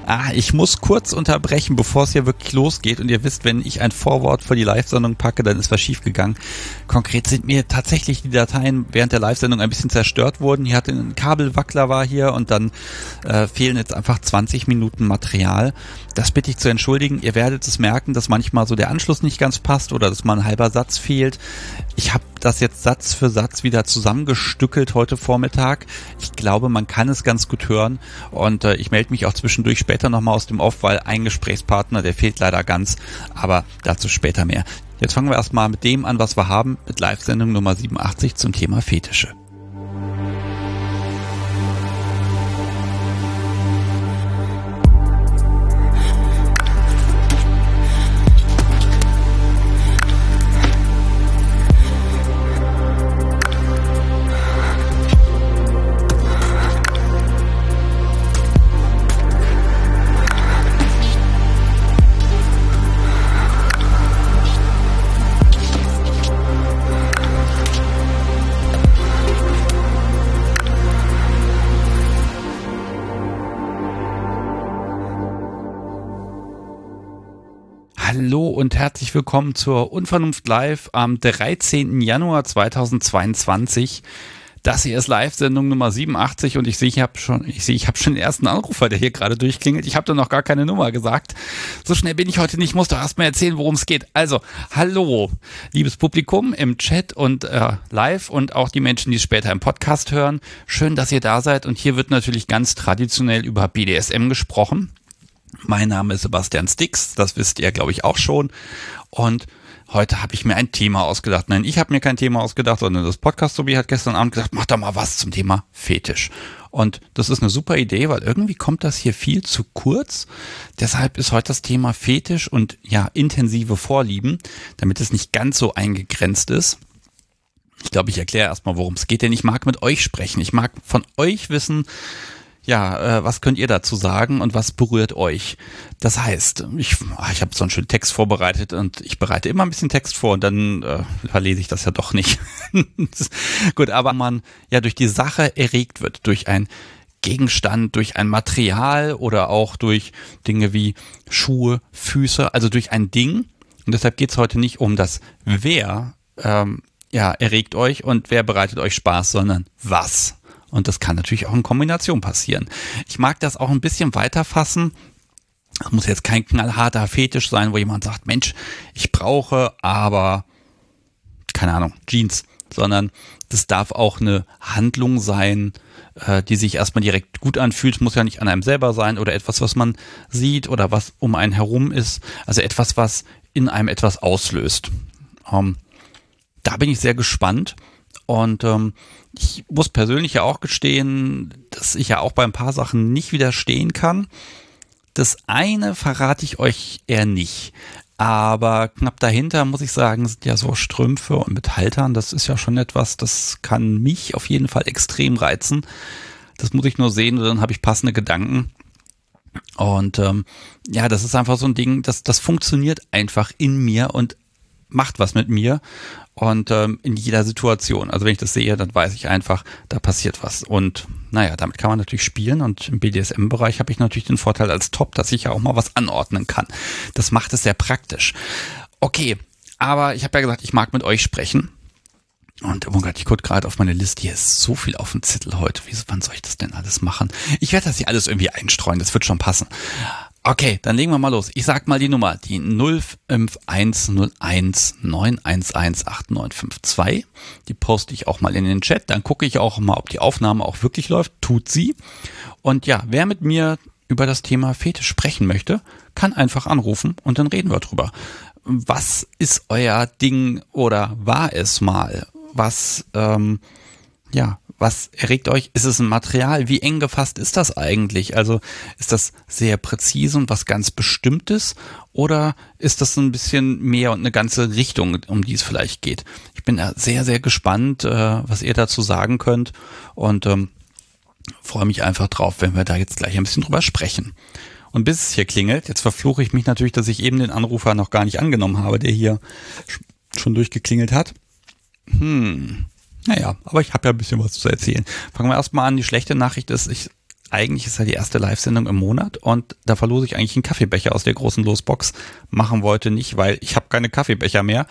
Ich muss kurz unterbrechen, bevor es hier wirklich losgeht. Und ihr wisst, wenn ich ein Vorwort für die Live-Sendung packe, dann ist was schiefgegangen. Konkret sind mir tatsächlich die Dateien während der Live-Sendung ein bisschen zerstört worden. Hier hatte ein Kabelwackler war hier und dann fehlen jetzt einfach 20 Minuten Material. Das bitte ich zu entschuldigen. Ihr werdet es merken, dass manchmal so der Anschluss nicht ganz passt oder dass mal ein halber Satz fehlt. Ich habe das jetzt Satz für Satz wieder zusammengestückelt heute Vormittag. Ich glaube, man kann es ganz gut hören und ich melde mich auch zwischendurch später nochmal aus dem Off, weil ein Gesprächspartner, der fehlt leider ganz, aber dazu später mehr. Jetzt fangen wir erstmal mit dem an, was wir haben, mit Live-Sendung Nummer 87 zum Thema Fetische. Hallo und herzlich willkommen zur Unvernunft Live am 13. Januar 2022. Das hier ist Live-Sendung Nummer 87 und ich habe schon den ersten Anrufer, der hier gerade durchklingelt. Ich habe da noch gar keine Nummer gesagt. So schnell bin ich heute nicht, muss doch erst mal erzählen, worum es geht. Also, hallo, liebes Publikum im Chat und live und auch die Menschen, die es später im Podcast hören. Schön, dass ihr da seid und hier wird natürlich ganz traditionell über BDSM gesprochen. Mein Name ist Sebastian Stix, das wisst ihr, glaube ich, auch schon. Und heute habe ich mir ein Thema ausgedacht. Nein, ich habe mir kein Thema ausgedacht, sondern das Podcast-Sobi hat gestern Abend gesagt, mach doch mal was zum Thema Fetisch. Und das ist eine super Idee, weil irgendwie kommt das hier viel zu kurz. Deshalb ist heute das Thema Fetisch und ja, intensive Vorlieben, damit es nicht ganz so eingegrenzt ist. Ich glaube, ich erkläre erstmal, worum es geht, denn ich mag mit euch sprechen. Ich mag von euch wissen, ja, was könnt ihr dazu sagen und was berührt euch? Das heißt, ich habe so einen schönen Text vorbereitet und ich bereite immer ein bisschen Text vor und dann verlese ich das ja doch nicht. Gut, aber man ja durch die Sache erregt wird, durch ein Gegenstand, durch ein Material oder auch durch Dinge wie Schuhe, Füße, also durch ein Ding. Und deshalb geht's heute nicht um das Wer erregt euch und wer bereitet euch Spaß, sondern was. Und das kann natürlich auch in Kombination passieren. Ich mag das auch ein bisschen weiterfassen. Es muss jetzt kein knallharter Fetisch sein, wo jemand sagt, Mensch, ich brauche aber, keine Ahnung, Jeans. Sondern das darf auch eine Handlung sein, die sich erstmal direkt gut anfühlt. Muss ja nicht an einem selber sein oder etwas, was man sieht oder was um einen herum ist. Also etwas, was in einem etwas auslöst. Da bin ich sehr gespannt. Und ich muss persönlich ja auch gestehen, dass ich ja auch bei ein paar Sachen nicht widerstehen kann. Das eine verrate ich euch eher nicht. Aber knapp dahinter, muss ich sagen, sind ja so Strümpfe und mit Haltern. Das ist ja schon etwas, das kann mich auf jeden Fall extrem reizen. Das muss ich nur sehen und dann habe ich passende Gedanken. Und das ist einfach so ein Ding, das funktioniert einfach in mir und macht was mit mir. Und in jeder Situation. Also wenn ich das sehe, dann weiß ich einfach, da passiert was. Und naja, damit kann man natürlich spielen. Und im BDSM-Bereich habe ich natürlich den Vorteil als Top, dass ich ja auch mal was anordnen kann. Das macht es sehr praktisch. Okay, aber ich habe ja gesagt, ich mag mit euch sprechen. Und oh Gott, ich gucke gerade auf meine Liste. Hier ist so viel auf dem Zettel heute. Wann soll ich das denn alles machen? Ich werde das hier alles irgendwie einstreuen. Das wird schon passen. Okay, dann legen wir mal los. Ich sag mal die Nummer, die 0510191118952. Die poste ich auch mal in den Chat. Dann gucke ich auch mal, ob die Aufnahme auch wirklich läuft. Tut sie. Und ja, wer mit mir über das Thema Fetisch sprechen möchte, kann einfach anrufen und dann reden wir drüber. Was ist euer Ding oder war es mal? Was erregt euch? Ist es ein Material? Wie eng gefasst ist das eigentlich? Also ist das sehr präzise und was ganz Bestimmtes oder ist das ein bisschen mehr und eine ganze Richtung, um die es vielleicht geht? Ich bin sehr, sehr gespannt, was ihr dazu sagen könnt und freue mich einfach drauf, wenn wir da jetzt gleich ein bisschen drüber sprechen. Und bis es hier klingelt, jetzt verfluche ich mich natürlich, dass ich eben den Anrufer noch gar nicht angenommen habe, der hier schon durchgeklingelt hat. Naja, aber ich habe ja ein bisschen was zu erzählen. Fangen wir erstmal an. Die schlechte Nachricht ist, eigentlich ist ja die erste Live-Sendung im Monat und da verlose ich eigentlich einen Kaffeebecher aus der großen Losbox. Machen wollte nicht, weil ich habe keine Kaffeebecher mehr.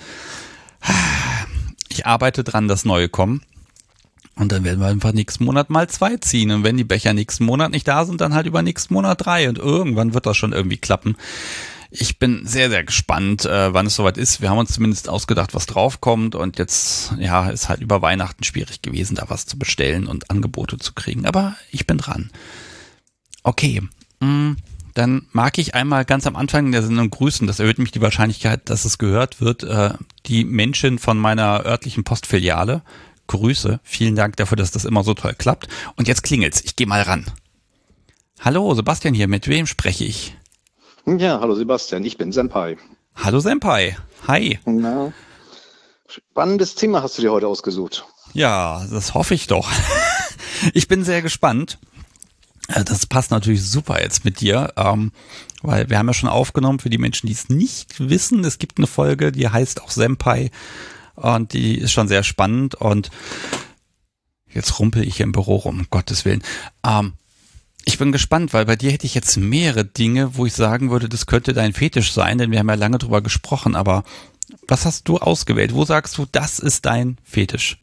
Ich arbeite dran, dass neue kommen. Und dann werden wir einfach nächsten Monat mal 2 ziehen. Und wenn die Becher nächsten Monat nicht da sind, dann halt über nächsten Monat 3. Und irgendwann wird das schon irgendwie klappen. Ich bin sehr, sehr gespannt, wann es soweit ist. Wir haben uns zumindest ausgedacht, was draufkommt. Und jetzt, ja, ist halt über Weihnachten schwierig gewesen, da was zu bestellen und Angebote zu kriegen. Aber ich bin dran. Okay, dann mag ich einmal ganz am Anfang der Sendung grüßen. Das erhöht mich die Wahrscheinlichkeit, dass es gehört wird. Die Menschen von meiner örtlichen Postfiliale. Grüße. Vielen Dank dafür, dass das immer so toll klappt. Und jetzt klingelt's. Ich gehe mal ran. Hallo, Sebastian hier. Mit wem spreche ich? Ja, hallo Sebastian. Ich bin Senpai. Hallo Senpai. Hi. Na, spannendes Thema hast du dir heute ausgesucht. Ja, das hoffe ich doch. Ich bin sehr gespannt. Das passt natürlich super jetzt mit dir, weil wir haben ja schon aufgenommen, für die Menschen, die es nicht wissen, es gibt eine Folge, die heißt auch Senpai. Und die ist schon sehr spannend und jetzt rumpel ich hier im Büro rum, um Gottes Willen. Ich bin gespannt, weil bei dir hätte ich jetzt mehrere Dinge, wo ich sagen würde, das könnte dein Fetisch sein, denn wir haben ja lange drüber gesprochen, aber was hast du ausgewählt? Wo sagst du, das ist dein Fetisch?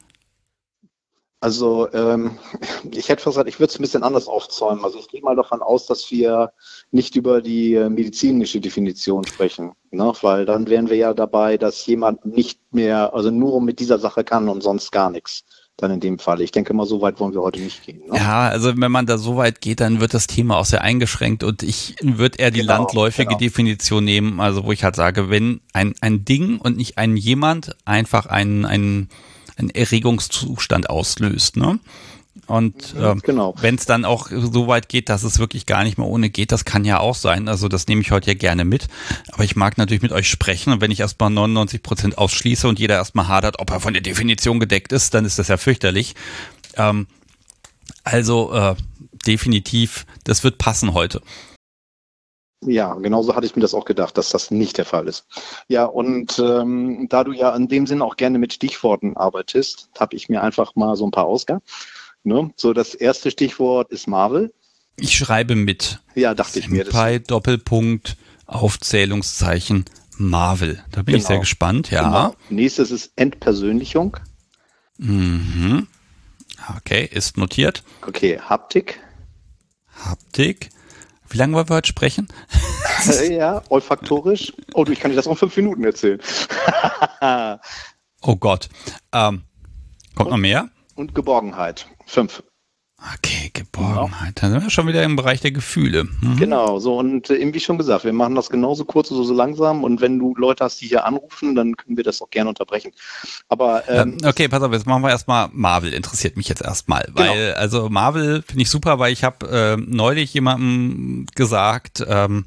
Also ich hätte gesagt, ich würde es ein bisschen anders aufzäumen. Also ich gehe mal davon aus, dass wir nicht über die medizinische Definition sprechen, ne? Weil dann wären wir ja dabei, dass jemand nicht mehr, also nur mit dieser Sache kann und sonst gar nichts. Dann in dem Fall. Ich denke mal, so weit wollen wir heute nicht gehen. Ne? Ja, also wenn man da so weit geht, dann wird das Thema auch sehr eingeschränkt und ich würde eher die landläufige Definition nehmen, also wo ich halt sage, wenn ein Ding und nicht ein jemand einfach ein Erregungszustand auslöst, ne? Und genau. Wenn es dann auch so weit geht, dass es wirklich gar nicht mehr ohne geht, das kann ja auch sein. Also das nehme ich heute ja gerne mit. Aber ich mag natürlich mit euch sprechen und wenn ich erstmal 99% ausschließe und jeder erstmal hadert, ob er von der Definition gedeckt ist, dann ist das ja fürchterlich. Definitiv, das wird passen heute. Ja, genauso hatte ich mir das auch gedacht, dass das nicht der Fall ist. Ja, und da du ja in dem Sinn auch gerne mit Stichworten arbeitest, habe ich mir einfach mal so ein paar ausgedacht. Ne? So, das erste Stichwort ist Marvel. Ich schreibe mit. Ja, dachte ich mir. Bei Doppelpunkt, Aufzählungszeichen, Marvel. Da bin ich sehr gespannt, ja. Genau. Nächstes ist Entpersönlichung. Mhm. Okay, ist notiert. Okay, Haptik. Haptik. Wie lange wollen wir heute sprechen? Ja, olfaktorisch. Oh du, ich kann dir das auch in 5 Minuten erzählen. Oh Gott. Kommt noch mehr? Und Geborgenheit. 5. Okay, Geborgenheit. Dann sind wir schon wieder im Bereich der Gefühle. Mhm. Genau, so und wie schon gesagt, wir machen das genauso kurz oder so langsam und wenn du Leute hast, die hier anrufen, dann können wir das auch gerne unterbrechen. Aber okay, pass auf, jetzt machen wir erstmal Marvel, interessiert mich jetzt erstmal, weil genau. Also Marvel finde ich super, weil ich habe neulich jemandem gesagt,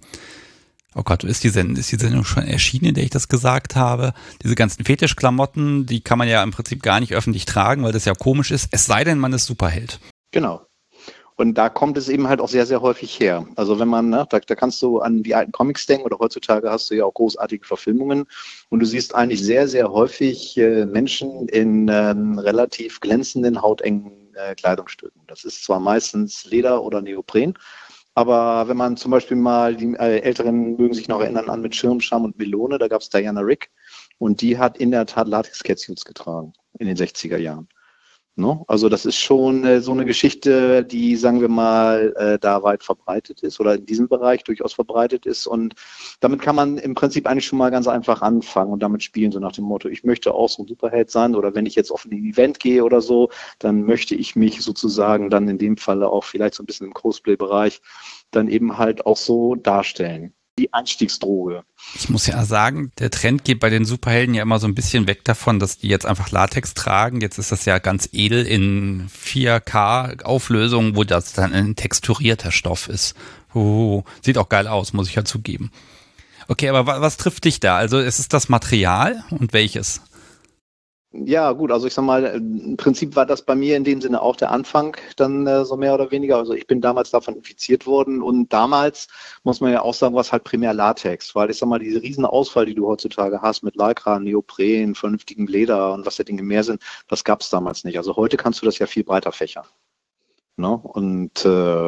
oh Gott, ist die Sendung schon erschienen, in der ich das gesagt habe? Diese ganzen Fetischklamotten, die kann man ja im Prinzip gar nicht öffentlich tragen, weil das ja komisch ist, es sei denn, man ist Superheld. Genau. Und da kommt es eben halt auch sehr, sehr häufig her. Also wenn man, ne, da kannst du an die alten Comics denken oder heutzutage hast du ja auch großartige Verfilmungen und du siehst eigentlich sehr, sehr häufig Menschen in relativ glänzenden, hautengen Kleidungsstücken. Das ist zwar meistens Leder oder Neopren, aber wenn man zum Beispiel mal, die Älteren mögen sich noch erinnern an mit Schirmscham und Melone, da gab es Diana Rigg und die hat in der Tat Latex-Catsuits getragen in den 60er Jahren. No? Also das ist schon so eine Geschichte, die, sagen wir mal, da weit verbreitet ist oder in diesem Bereich durchaus verbreitet ist. Und damit kann man im Prinzip eigentlich schon mal ganz einfach anfangen und damit spielen, so nach dem Motto, ich möchte auch so ein Superheld sein oder wenn ich jetzt auf ein Event gehe oder so, dann möchte ich mich sozusagen dann in dem Falle auch vielleicht so ein bisschen im Cosplay-Bereich dann eben halt auch so darstellen. Die Einstiegsdroge. Ich muss ja sagen, der Trend geht bei den Superhelden ja immer so ein bisschen weg davon, dass die jetzt einfach Latex tragen. Jetzt ist das ja ganz edel in 4K-Auflösung, wo das dann ein texturierter Stoff ist. Sieht auch geil aus, muss ich ja zugeben. Okay, aber was trifft dich da? Also ist es das Material und welches? Ja, gut, also ich sag mal, im Prinzip war das bei mir in dem Sinne auch der Anfang dann so mehr oder weniger. Also ich bin damals davon infiziert worden und damals muss man ja auch sagen, was halt primär Latex, weil ich sag mal, diese riesen Auswahl, die du heutzutage hast mit Lycra, Neopren, vernünftigem Leder und was der Dinge mehr sind, das gab es damals nicht. Also heute kannst du das ja viel breiter fächern. Ne? Und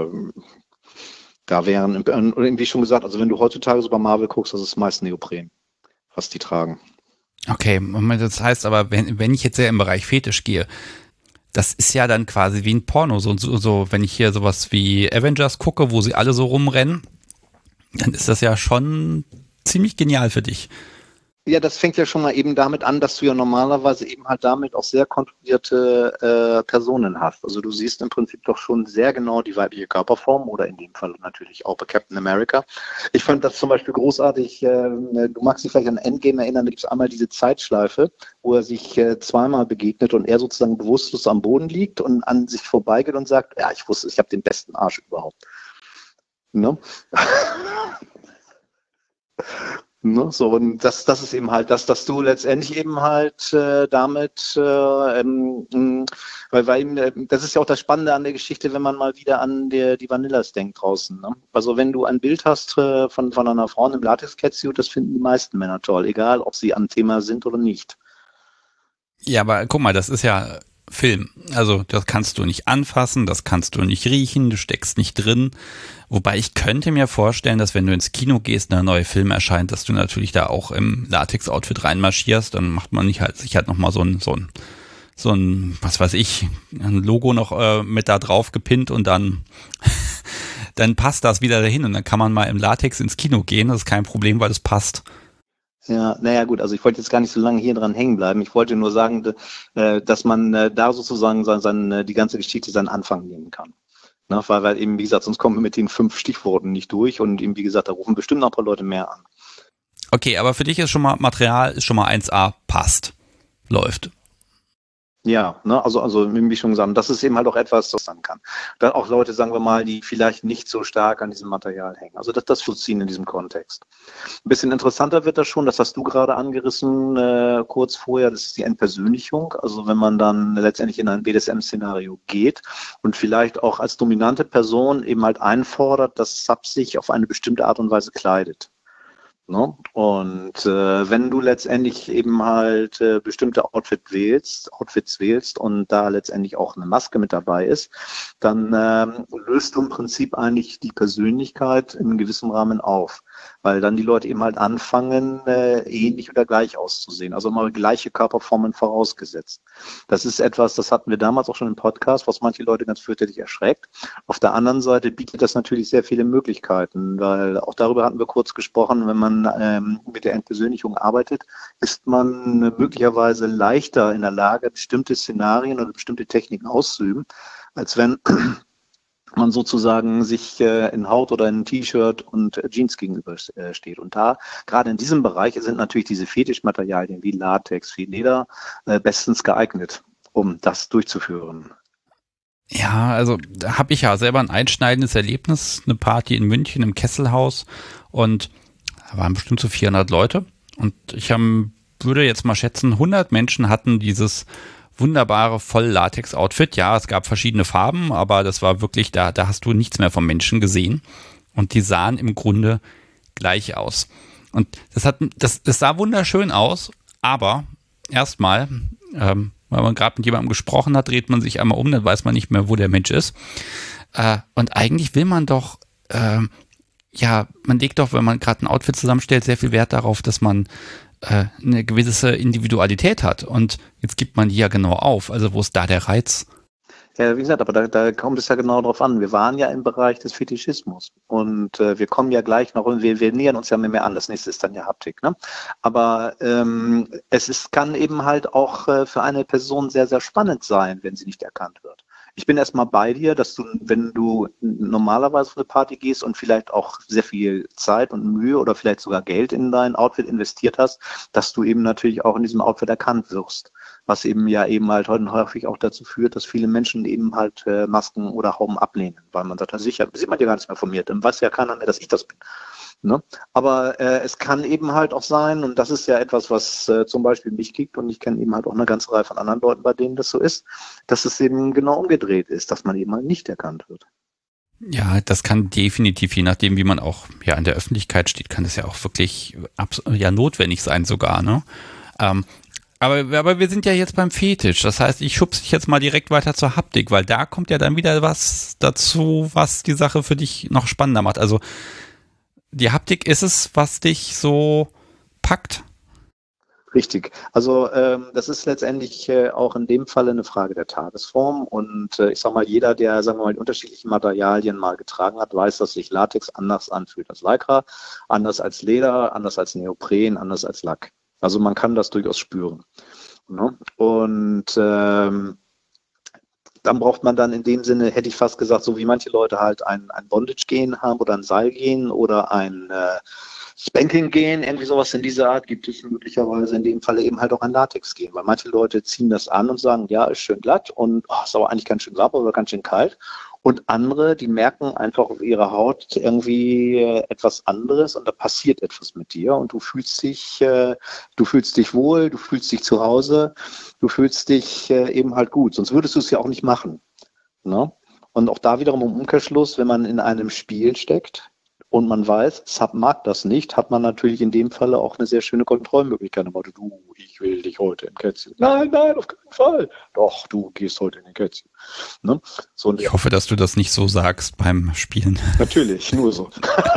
da wären, wie schon gesagt, also wenn du heutzutage so bei Marvel guckst, das ist meist Neopren, was die tragen. Okay, Moment, das heißt aber, wenn ich jetzt sehr im Bereich Fetisch gehe, das ist ja dann quasi wie ein Porno. So, wenn ich hier sowas wie Avengers gucke, wo sie alle so rumrennen, dann ist das ja schon ziemlich genial für dich. Ja, das fängt ja schon mal eben damit an, dass du ja normalerweise eben halt damit auch sehr kontrollierte Personen hast. Also du siehst im Prinzip doch schon sehr genau die weibliche Körperform oder in dem Fall natürlich auch bei Captain America. Ich fand das zum Beispiel großartig, du magst dich vielleicht an Endgame erinnern, da gibt es einmal diese Zeitschleife, wo er sich zweimal begegnet und er sozusagen bewusstlos am Boden liegt und an sich vorbeigeht und sagt, ja, ich wusste, ich habe den besten Arsch überhaupt. Ne? Ne, so, und das ist eben halt das, dass du letztendlich eben halt damit, weil eben, das ist ja auch das Spannende an der Geschichte, wenn man mal wieder an die Vanillas denkt draußen. Ne? Also wenn du ein Bild hast von einer Frau in einem Latex-Catsuit, das finden die meisten Männer toll, egal ob sie am Thema sind oder nicht. Ja, aber guck mal, das ist ja Film. Also das kannst du nicht anfassen, das kannst du nicht riechen, du steckst nicht drin. Wobei ich könnte mir vorstellen, dass wenn du ins Kino gehst, ein neuer Film erscheint, dass du natürlich da auch im Latex-Outfit reinmarschierst, dann macht man nicht sich halt nochmal so ein, was weiß ich, ein Logo noch mit da drauf gepinnt und dann passt das wieder dahin und dann kann man mal im Latex ins Kino gehen, das ist kein Problem, weil es passt. Ja, naja gut, also ich wollte jetzt gar nicht so lange hier dran hängen bleiben. Ich wollte nur sagen, dass man da sozusagen die ganze Geschichte seinen Anfang nehmen kann. Ne, weil eben, wie gesagt, sonst kommen wir mit den 5 Stichworten nicht durch und eben, wie gesagt, da rufen bestimmt noch ein paar Leute mehr an. Okay, aber für dich ist schon mal Material, ist schon mal 1A, passt, läuft. Ja, ne, also wie schon gesagt, das ist eben halt auch etwas, was dann kann. Dann auch Leute, sagen wir mal, die vielleicht nicht so stark an diesem Material hängen. Also das vollziehen in diesem Kontext. Ein bisschen interessanter wird das schon, das hast du gerade angerissen, kurz vorher, das ist die Entpersönlichung. Also wenn man dann letztendlich in ein BDSM-Szenario geht und vielleicht auch als dominante Person eben halt einfordert, dass Sub sich auf eine bestimmte Art und Weise kleidet. Ne? Und wenn du letztendlich eben halt bestimmte Outfits wählst und da letztendlich auch eine Maske mit dabei ist, dann löst du im Prinzip eigentlich die Persönlichkeit in gewissem Rahmen auf, weil dann die Leute eben halt anfangen, ähnlich oder gleich auszusehen, also mal gleiche Körperformen vorausgesetzt. Das ist etwas, das hatten wir damals auch schon im Podcast, was manche Leute ganz fürchterlich erschreckt. Auf der anderen Seite bietet das natürlich sehr viele Möglichkeiten, weil auch darüber hatten wir kurz gesprochen, wenn man mit der Entpersönlichung arbeitet, ist man möglicherweise leichter in der Lage, bestimmte Szenarien oder bestimmte Techniken auszuüben, als wenn man sozusagen sich in Haut oder in T-Shirt und Jeans gegenüber steht. Und da, gerade in diesem Bereich, sind natürlich diese Fetischmaterialien wie Latex, wie Leder bestens geeignet, um das durchzuführen. Ja, also da habe ich ja selber ein einschneidendes Erlebnis, eine Party in München im Kesselhaus und da waren bestimmt so 400 Leute und ich würde jetzt mal schätzen, 100 Menschen hatten dieses wunderbare Voll-Latex-Outfit. Ja, es gab verschiedene Farben, aber das war wirklich, da hast du nichts mehr vom Menschen gesehen und die sahen im Grunde gleich aus. Und das sah wunderschön aus, aber erstmal, weil man gerade mit jemandem gesprochen hat, dreht man sich einmal um, dann weiß man nicht mehr, wo der Mensch ist. Und eigentlich will man doch man legt doch, wenn man gerade ein Outfit zusammenstellt, sehr viel Wert darauf, dass man eine gewisse Individualität hat. Und jetzt gibt man die ja genau auf. Also wo ist da der Reiz? Ja, wie gesagt, aber da kommt es ja genau drauf an. Wir waren ja im Bereich des Fetischismus und wir kommen ja gleich noch und wir nähern uns ja mehr an. Das nächste ist dann ja Haptik. Ne? Aber kann eben halt auch für eine Person sehr, sehr spannend sein, wenn sie nicht erkannt wird. Ich bin erstmal bei dir, dass du, wenn du normalerweise auf eine Party gehst und vielleicht auch sehr viel Zeit und Mühe oder vielleicht sogar Geld in dein Outfit investiert hast, dass du eben natürlich auch in diesem Outfit erkannt wirst. Was eben halt heute häufig auch dazu führt, dass viele Menschen eben halt Masken oder Hauben ablehnen, weil man sagt, sicher, sieht man ja gar nichts mehr von mir, dann weiß ja keiner mehr, dass ich das bin. Ne? Aber es kann eben halt auch sein, und das ist ja etwas, was zum Beispiel mich kickt, und ich kenne eben halt auch eine ganze Reihe von anderen Leuten, bei denen das so ist, dass es eben genau umgedreht ist, dass man eben halt nicht erkannt wird. Ja, das kann definitiv, je nachdem, wie man auch in der Öffentlichkeit steht, kann das ja auch wirklich notwendig sein sogar. Ne? Aber wir sind ja jetzt beim Fetisch. Das heißt, ich schubse dich jetzt mal direkt weiter zur Haptik, weil da kommt ja dann wieder was dazu, was die Sache für dich noch spannender macht. Also die Haptik ist es, was dich so packt? Richtig. Also das ist letztendlich auch in dem Falle eine Frage der Tagesform. Und ich sag mal, jeder, der, sagen wir mal, die unterschiedlichen Materialien mal getragen hat, weiß, dass sich Latex anders anfühlt als Lycra, anders als Leder, anders als Neopren, anders als Lack. Also man kann das durchaus spüren. Ne? Und dann braucht man dann in dem Sinne, hätte ich fast gesagt, so wie manche Leute halt ein Bondage-Gen haben oder ein Seilgen oder ein Spanking-Gen, irgendwie sowas in dieser Art, gibt es möglicherweise in dem Falle eben halt auch ein Latex-Gen, weil manche Leute ziehen das an und sagen, ja, ist schön glatt und ist aber eigentlich ganz schön warm oder ganz schön kalt. Und andere, die merken einfach auf ihrer Haut irgendwie etwas anderes und da passiert etwas mit dir und du fühlst dich wohl, du fühlst dich zu Hause, du fühlst dich eben halt gut. Sonst würdest du es ja auch nicht machen. Ne? Und auch da wiederum im Umkehrschluss, wenn man in einem Spiel steckt und man weiß, Sub mag das nicht, hat man natürlich in dem Falle auch eine sehr schöne Kontrollmöglichkeit. Du, ich will dich heute im Kätzchen. Nein, auf keinen Fall. Doch, du gehst heute in den Kätzchen. Ne? So, ich hoffe, dass du das nicht so sagst beim Spielen. Natürlich, nur so.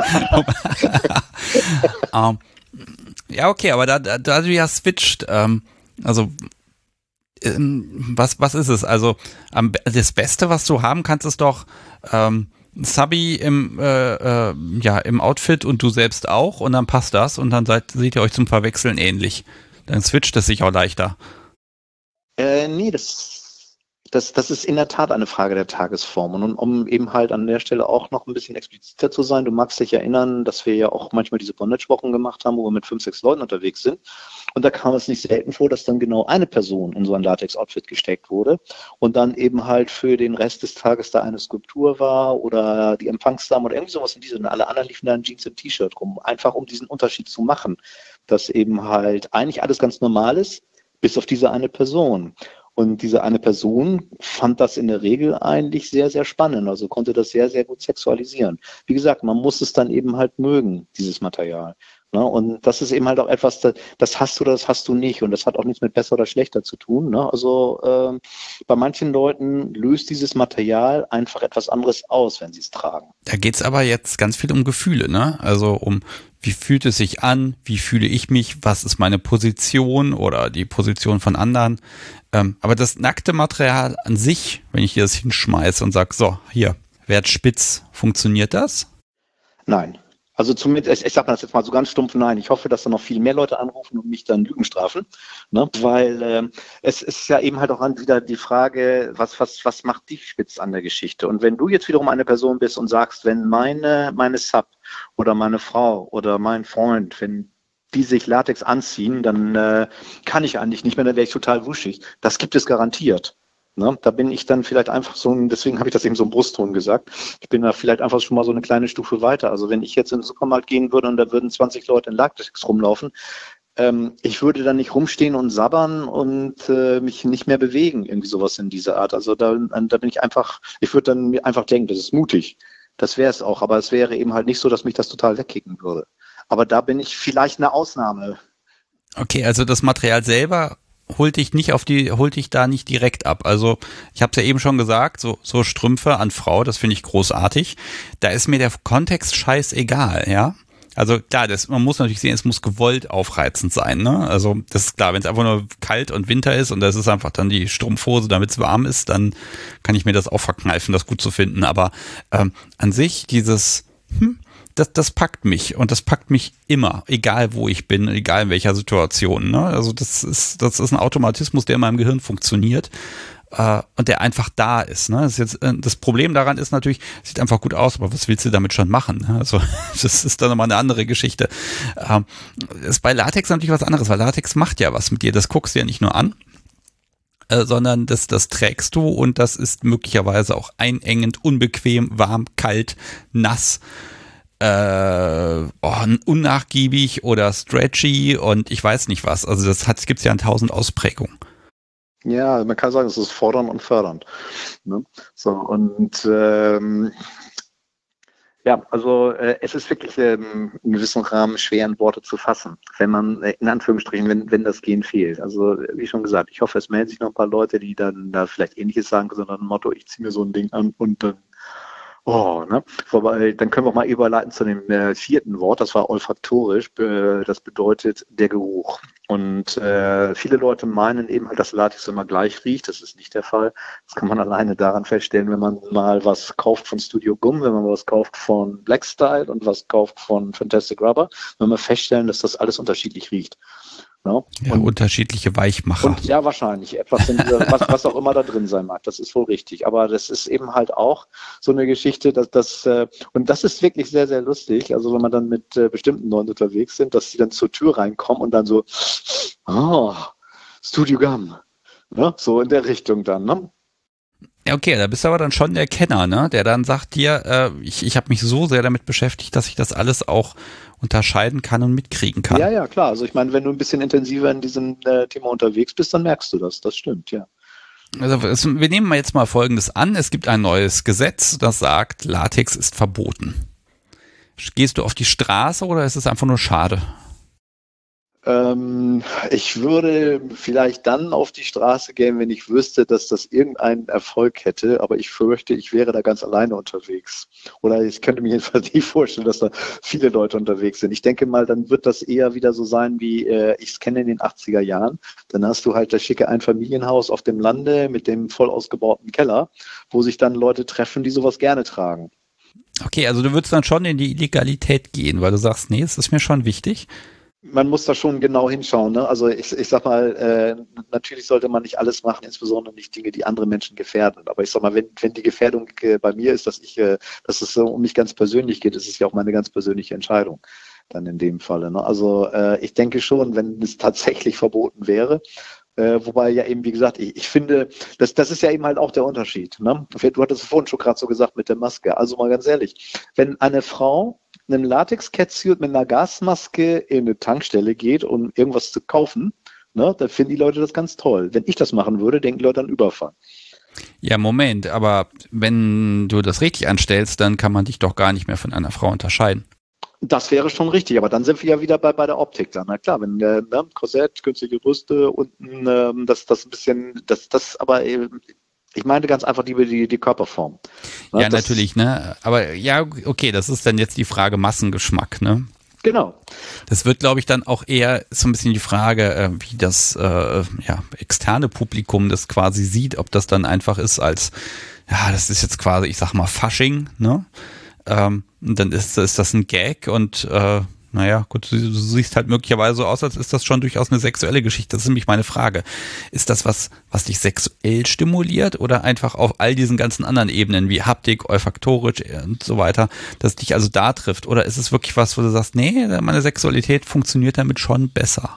Ja, okay, aber da du ja switcht, was ist es? Also das Beste, was du haben kannst, ist doch Subby im Outfit und du selbst auch und dann passt das und dann seht ihr euch zum Verwechseln ähnlich. Dann switcht es sich auch leichter. Nee, das ist in der Tat eine Frage der Tagesform. Und um eben halt an der Stelle auch noch ein bisschen expliziter zu sein, du magst dich erinnern, dass wir ja auch manchmal diese Bondage-Wochen gemacht haben, wo wir mit 5, 6 Leuten unterwegs sind. Und da kam es nicht selten vor, dass dann genau eine Person in so ein Latex-Outfit gesteckt wurde und dann eben halt für den Rest des Tages da eine Skulptur war oder die Empfangsdame oder irgendwie sowas in diesem. Und alle anderen liefen da in Jeans und T-Shirt rum, einfach um diesen Unterschied zu machen, dass eben halt eigentlich alles ganz normal ist, bis auf diese eine Person. Und diese eine Person fand das in der Regel eigentlich sehr, sehr spannend, also konnte das sehr, sehr gut sexualisieren. Wie gesagt, man muss es dann eben halt mögen, dieses Material. Ne? Und das ist eben halt auch etwas, das hast du oder das hast du nicht. Und das hat auch nichts mit besser oder schlechter zu tun. Ne? Also bei manchen Leuten löst dieses Material einfach etwas anderes aus, wenn sie es tragen. Da geht's aber jetzt ganz viel um Gefühle, ne? Also um, wie fühlt es sich an, wie fühle ich mich, was ist meine Position oder die Position von anderen. Aber das nackte Material an sich, wenn ich hier das hinschmeiße und sage, so, hier, Wert spitz, funktioniert das? Nein. Also zumindest, ich sage das jetzt mal so ganz stumpf, nein. Ich hoffe, dass da noch viel mehr Leute anrufen und mich dann Lügen strafen, ne? Weil es ist ja eben halt auch wieder die Frage, was macht dich spitz an der Geschichte? Und wenn du jetzt wiederum eine Person bist und sagst, wenn meine Sub oder meine Frau oder mein Freund, wenn die sich Latex anziehen, dann kann ich eigentlich nicht mehr, dann wäre ich total wuschig. Das gibt es garantiert. Ne? Da bin ich dann vielleicht einfach deswegen habe ich das eben so im Brustton gesagt, ich bin da vielleicht einfach schon mal so eine kleine Stufe weiter. Also wenn ich jetzt in den Supermarkt gehen würde und da würden 20 Leute in Latex rumlaufen, ich würde dann nicht rumstehen und sabbern und mich nicht mehr bewegen, irgendwie sowas in dieser Art. Also da bin ich würde dann mir einfach denken, das ist mutig. Das wäre es auch, aber es wäre eben halt nicht so, dass mich das total wegkicken würde. Aber da bin ich vielleicht eine Ausnahme. Okay, also das Material selber holt dich da nicht direkt ab. Also ich habe es ja eben schon gesagt, so Strümpfe an Frau, das finde ich großartig. Da ist mir der Kontext scheißegal, ja. Also klar, man muss natürlich sehen, es muss gewollt aufreizend sein, ne? Also das ist klar, wenn es einfach nur kalt und Winter ist und das ist einfach dann die Strumpfhose, damit es warm ist, dann kann ich mir das auch verkneifen, das gut zu finden. Aber an sich das packt mich und das packt mich immer, egal wo ich bin, egal in welcher Situation. Ne? Also das ist ein Automatismus, der in meinem Gehirn funktioniert und der einfach da ist. Ne? Das Problem daran ist natürlich, es sieht einfach gut aus, aber was willst du damit schon machen? Ne? Also das ist dann nochmal eine andere Geschichte. Ist bei Latex natürlich was anderes, weil Latex macht ja was mit dir. Das guckst du ja nicht nur an, sondern das trägst du und das ist möglicherweise auch einengend, unbequem, warm, kalt, nass. Unnachgiebig oder stretchy und ich weiß nicht was. Also gibt's ja in 1000 Ausprägungen. Ja, man kann sagen, es ist fordernd und fördernd. Ne? So, und Ja, also es ist wirklich in gewissem Rahmen schwer in Worte zu fassen, wenn man, in Anführungsstrichen, wenn das Gen fehlt. Also wie schon gesagt, ich hoffe, es melden sich noch ein paar Leute, die dann da vielleicht Ähnliches sagen, sondern ein Motto, ich ziehe mir so ein Ding an und dann, oh, ne? Wobei, dann können wir auch mal überleiten zu dem vierten Wort, das war olfaktorisch, das bedeutet der Geruch. Und viele Leute meinen eben halt, dass Latex immer gleich riecht. Das ist nicht der Fall. Das kann man alleine daran feststellen, wenn man mal was kauft von Studio Gum, wenn man was kauft von Black Style und was kauft von Fantastic Rubber, wenn man feststellen, dass das alles unterschiedlich riecht. Ja, ja, unterschiedliche Weichmacher. Und ja, wahrscheinlich. Etwas, was auch immer da drin sein mag. Das ist wohl richtig. Aber das ist eben halt auch so eine Geschichte, und das ist wirklich sehr, sehr lustig. Also wenn man dann mit bestimmten Leuten unterwegs sind, dass sie dann zur Tür reinkommen und dann so, oh, Studio Gum. Ne? So in der Richtung dann, ne? Ja, okay, da bist du aber dann schon der Kenner, ne? Der dann sagt dir, ich habe mich so sehr damit beschäftigt, dass ich das alles auch unterscheiden kann und mitkriegen kann. Ja, ja, klar. Also ich meine, wenn du ein bisschen intensiver in diesem Thema unterwegs bist, dann merkst du das. Das stimmt, ja. Also wir nehmen mal jetzt mal Folgendes an. Es gibt ein neues Gesetz, das sagt, Latex ist verboten. Gehst du auf die Straße oder ist es einfach nur schade? Ich würde vielleicht dann auf die Straße gehen, wenn ich wüsste, dass das irgendeinen Erfolg hätte, aber ich fürchte, ich wäre da ganz alleine unterwegs. Oder ich könnte mir jedenfalls nicht vorstellen, dass da viele Leute unterwegs sind. Ich denke mal, dann wird das eher wieder so sein, wie ich es kenne in den 80er Jahren. Dann hast du halt das schicke Einfamilienhaus auf dem Lande mit dem voll ausgebauten Keller, wo sich dann Leute treffen, die sowas gerne tragen. Okay, also du würdest dann schon in die Illegalität gehen, weil du sagst, nee, es ist mir schon wichtig. Man muss da schon genau hinschauen. Ne? Also ich sag mal, natürlich sollte man nicht alles machen, insbesondere nicht Dinge, die andere Menschen gefährden. Aber ich sag mal, wenn die Gefährdung bei mir ist, dass es so um mich ganz persönlich geht, ist es ja auch meine ganz persönliche Entscheidung dann in dem Falle. Ne? Also ich denke schon, wenn es tatsächlich verboten wäre, wobei ja eben, wie gesagt, ich finde, das ist ja eben halt auch der Unterschied. Ne? Du hattest es vorhin schon gerade so gesagt mit der Maske. Also mal ganz ehrlich, wenn eine Frau einem Latex-Catsuit mit einer Gasmaske in eine Tankstelle geht, um irgendwas zu kaufen, ne, dann finden die Leute das ganz toll. Wenn ich das machen würde, denken die Leute an Überfall. Ja, Moment, aber wenn du das richtig anstellst, dann kann man dich doch gar nicht mehr von einer Frau unterscheiden. Das wäre schon richtig, aber dann sind wir ja wieder bei der Optik dann. Na klar, wenn Korsett, künstliche Brüste, unten das ein bisschen, aber ich meine ganz einfach die Körperform. Ja, natürlich, ne? Aber ja, okay, das ist dann jetzt die Frage Massengeschmack, ne? Genau. Das wird, glaube ich, dann auch eher so ein bisschen die Frage, wie das externe Publikum das quasi sieht, ob das dann einfach ist als, ja, das ist jetzt quasi, ich sag mal, Fasching, ne? Und dann ist das ein Gag und naja, gut, du siehst halt möglicherweise so aus, als ist das schon durchaus eine sexuelle Geschichte. Das ist nämlich meine Frage. Ist das was dich sexuell stimuliert oder einfach auf all diesen ganzen anderen Ebenen wie Haptik, olfaktorisch und so weiter, dass dich also da trifft? Oder ist es wirklich was, wo du sagst, nee, meine Sexualität funktioniert damit schon besser?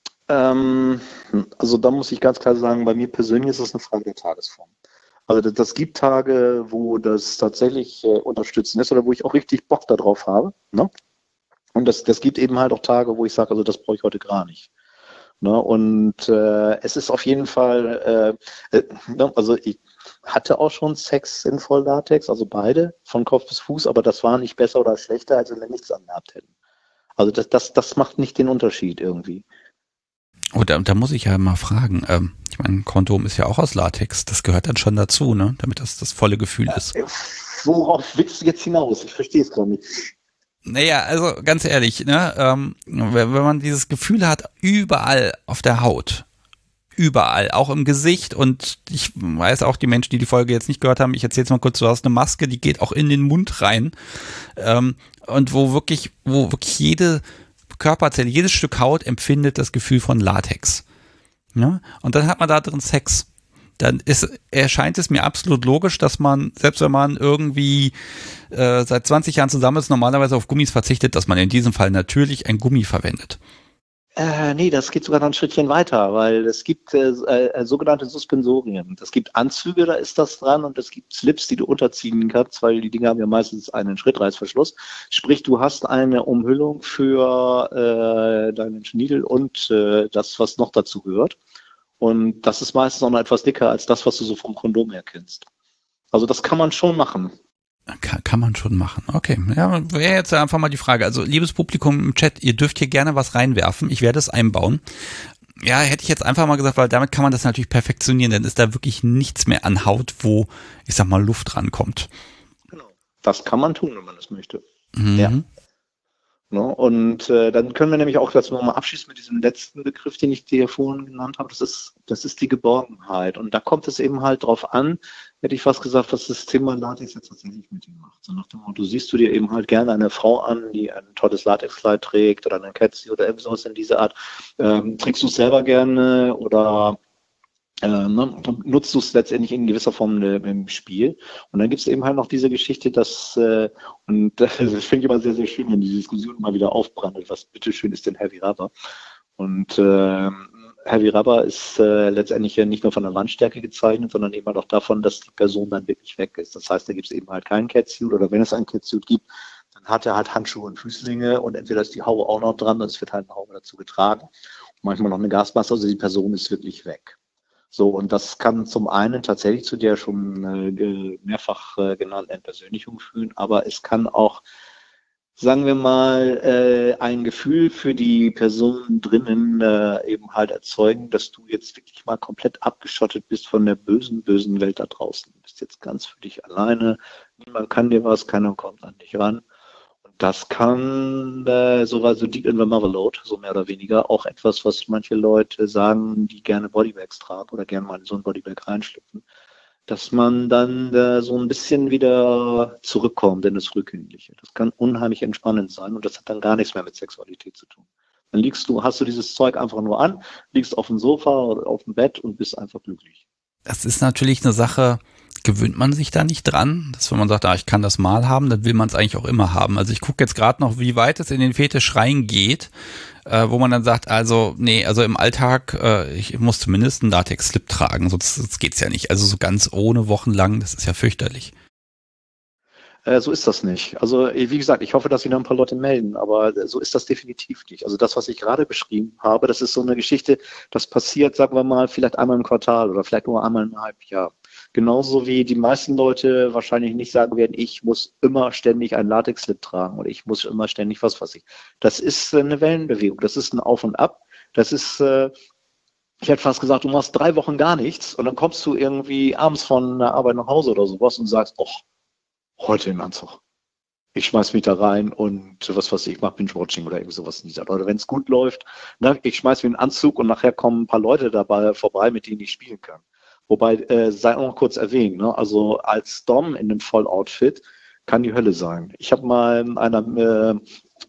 Also da muss ich ganz klar sagen, bei mir persönlich ist es eine Frage der Tagesform. Also das gibt Tage, wo das tatsächlich unterstützend ist oder wo ich auch richtig Bock darauf habe, ne? Und das gibt eben halt auch Tage, wo ich sage, also das brauche ich heute gar nicht. Ne? Und es ist auf jeden Fall, also ich hatte auch schon Sex in Volllatex, also beide, von Kopf bis Fuß, aber das war nicht besser oder schlechter, als wenn wir nichts angehabt hätten. Also das macht nicht den Unterschied irgendwie. Oh, da muss ich ja mal fragen. Ich meine, ein Kondom ist ja auch aus Latex. Das gehört dann schon dazu, ne? Damit das volle Gefühl ist. Worauf willst du jetzt hinaus? Ich verstehe es gar nicht. Naja, also ganz ehrlich, ne, wenn man dieses Gefühl hat, überall auf der Haut, überall, auch im Gesicht und ich weiß auch, die Menschen, die die Folge jetzt nicht gehört haben, ich erzähle jetzt mal kurz, du hast eine Maske, die geht auch in den Mund rein und wo wirklich jede Körperzelle, jedes Stück Haut empfindet das Gefühl von Latex. Ja? Und dann hat man da drin Sex. Dann erscheint es mir absolut logisch, dass man, selbst wenn man irgendwie seit 20 Jahren zusammen ist, normalerweise auf Gummis verzichtet, dass man in diesem Fall natürlich ein Gummi verwendet. Nee, das geht sogar noch ein Schrittchen weiter, weil es gibt sogenannte Suspensorien. Es gibt Anzüge, da ist das dran, und es gibt Slips, die du unterziehen kannst, weil die Dinge haben ja meistens einen Schrittreißverschluss. Sprich, du hast eine Umhüllung für deinen Schniedel und das, was noch dazu gehört. Und das ist meistens auch noch etwas dicker als das, was du so vom Kondom her kennst. Also das kann man schon machen. Kann man schon machen. Okay, ja, wäre jetzt einfach mal die Frage. Also, liebes Publikum im Chat, ihr dürft hier gerne was reinwerfen. Ich werde es einbauen. Ja, hätte ich jetzt einfach mal gesagt, weil damit kann man das natürlich perfektionieren. Dann ist da wirklich nichts mehr an Haut, wo, ich sag mal, Luft rankommt. Genau. Das kann man tun, wenn man das möchte. Mhm. Ja. No, und dann können wir nämlich auch jetzt nochmal abschließen mit diesem letzten Begriff, den ich dir vorhin genannt habe. Das ist die Geborgenheit. Und da kommt es eben halt drauf an, hätte ich fast gesagt, was das Thema Latex jetzt tatsächlich mit ihm macht. So nach dem Motto, siehst du dir eben halt gerne eine Frau an, die ein tolles Latexkleid trägt oder eine Catsuit oder irgendwas in dieser Art. Trägst du es selber gerne oder nutzt du es letztendlich in gewisser Form im Spiel. Und dann gibt es eben halt noch diese Geschichte, dass, und das finde ich immer sehr, sehr schön, wenn die Diskussion mal wieder aufbrandet, was bitteschön ist denn Heavy Rubber? Und Heavy Rubber ist letztendlich ja nicht nur von der Wandstärke gezeichnet, sondern eben halt auch davon, dass die Person dann wirklich weg ist. Das heißt, da gibt es eben halt keinen Catsuit oder wenn es einen Catsuit gibt, dann hat er halt Handschuhe und Füßlinge und entweder ist die Haube auch noch dran, es wird halt eine Haube dazu getragen. Und manchmal noch eine Gasmaske, also die Person ist wirklich weg. So, und das kann zum einen tatsächlich zu der schon mehrfach genannten Entpersönlichung führen, aber es kann auch, sagen wir mal, ein Gefühl für die Person drinnen eben halt erzeugen, dass du jetzt wirklich mal komplett abgeschottet bist von der bösen, bösen Welt da draußen. Du bist jetzt ganz für dich alleine, niemand kann dir was, keiner kommt an dich ran. Das kann so deep in the motherload, so mehr oder weniger, auch etwas, was manche Leute sagen, die gerne Bodybags tragen oder gerne mal in so ein Bodybag reinschlüpfen, dass man dann so ein bisschen wieder zurückkommt in das Rückgängliche. Das kann unheimlich entspannend sein und das hat dann gar nichts mehr mit Sexualität zu tun. Dann hast du dieses Zeug einfach nur an, liegst auf dem Sofa oder auf dem Bett und bist einfach glücklich. Das ist natürlich eine Sache, gewöhnt man sich da nicht dran, dass wenn man sagt, ich kann das mal haben, dann will man es eigentlich auch immer haben. Also ich gucke jetzt gerade noch, wie weit es in den Fetisch reingeht, wo man dann sagt, also im Alltag, ich muss zumindest einen Latex-Slip tragen, sonst geht's ja nicht. Also so ganz ohne wochenlang, das ist ja fürchterlich. So ist das nicht. Also wie gesagt, ich hoffe, dass sich noch ein paar Leute melden, aber so ist das definitiv nicht. Also das, was ich gerade beschrieben habe, das ist so eine Geschichte, das passiert, sagen wir mal, vielleicht einmal im Quartal oder vielleicht nur einmal im Halbjahr. Genauso wie die meisten Leute wahrscheinlich nicht sagen werden, ich muss immer ständig einen Latex-Slip tragen oder ich muss immer ständig was weiß ich. Das ist eine Wellenbewegung, das ist ein Auf und Ab. Das ist, ich hätte fast gesagt, du machst 3 Wochen gar nichts und dann kommst du irgendwie abends von der Arbeit nach Hause oder sowas und sagst, heute im Anzug. Ich schmeiß mich da rein und was weiß ich, mach Binge-Watching oder irgendwie sowas in dieser Art. Oder wenn es gut läuft, ich schmeiß mir einen Anzug und nachher kommen ein paar Leute dabei vorbei, mit denen ich spielen kann. Wobei, sei auch noch kurz erwähnt, ne? Also als Dom in einem Volloutfit kann die Hölle sein. Ich habe mal einer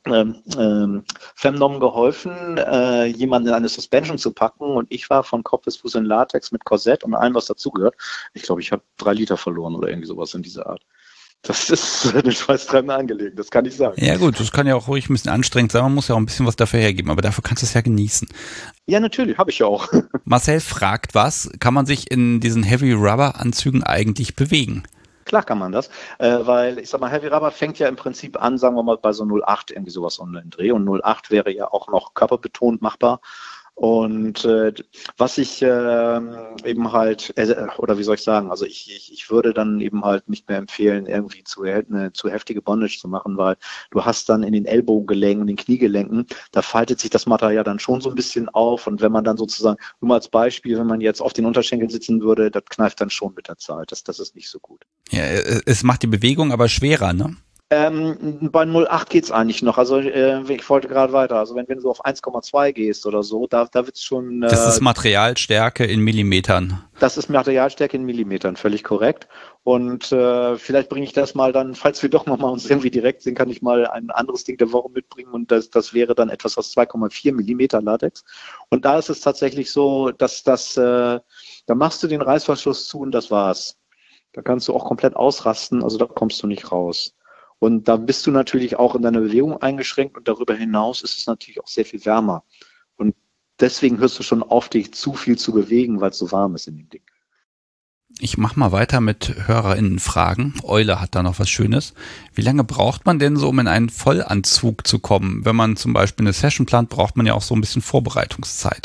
Femdom geholfen, jemanden in eine Suspension zu packen und ich war von Kopf bis Fuß in Latex mit Korsett und allem, was dazugehört. Ich glaube, ich habe 3 Liter verloren oder irgendwie sowas in dieser Art. Das ist eine schweißtreibende Angelegenheit, das kann ich sagen. Ja gut, das kann ja auch ruhig ein bisschen anstrengend sein, man muss ja auch ein bisschen was dafür hergeben, aber dafür kannst du es ja genießen. Ja, natürlich, habe ich ja auch. Marcel fragt was, kann man sich in diesen Heavy Rubber Anzügen eigentlich bewegen? Klar kann man das, weil ich sag mal, Heavy Rubber fängt ja im Prinzip an, sagen wir mal bei so 08 irgendwie sowas Online-Dreh und 08 wäre ja auch noch körperbetont machbar. Und was ich eben halt, oder wie soll ich sagen, also ich würde dann eben halt nicht mehr empfehlen, irgendwie eine zu heftige Bondage zu machen, weil du hast dann in den Ellbogengelenken und den Kniegelenken, da faltet sich das Material dann schon so ein bisschen auf und wenn man dann sozusagen, nur mal als Beispiel, wenn man jetzt auf den Unterschenkeln sitzen würde, das kneift dann schon mit der Zeit, das ist nicht so gut. Ja, es macht die Bewegung aber schwerer, ne? Bei 0,8 geht's eigentlich noch. Also ich wollte gerade weiter. Also wenn du so auf 1,2 gehst oder so, da wird's schon. Das ist Materialstärke in Millimetern. Das ist Materialstärke in Millimetern, völlig korrekt. Und vielleicht bringe ich das mal dann, falls wir doch noch mal uns irgendwie direkt sehen, kann ich mal ein anderes Ding der Woche mitbringen und das wäre dann etwas aus 2,4 Millimeter Latex. Und da ist es tatsächlich so, dass da machst du den Reißverschluss zu und das war's. Da kannst du auch komplett ausrasten, also da kommst du nicht raus. Und da bist du natürlich auch in deiner Bewegung eingeschränkt und darüber hinaus ist es natürlich auch sehr viel wärmer. Und deswegen hörst du schon auf, dich zu viel zu bewegen, weil es so warm ist in dem Ding. Ich mach mal weiter mit HörerInnen-Fragen. Eule hat da noch was Schönes. Wie lange braucht man denn so, um in einen Vollanzug zu kommen? Wenn man zum Beispiel eine Session plant, braucht man ja auch so ein bisschen Vorbereitungszeit.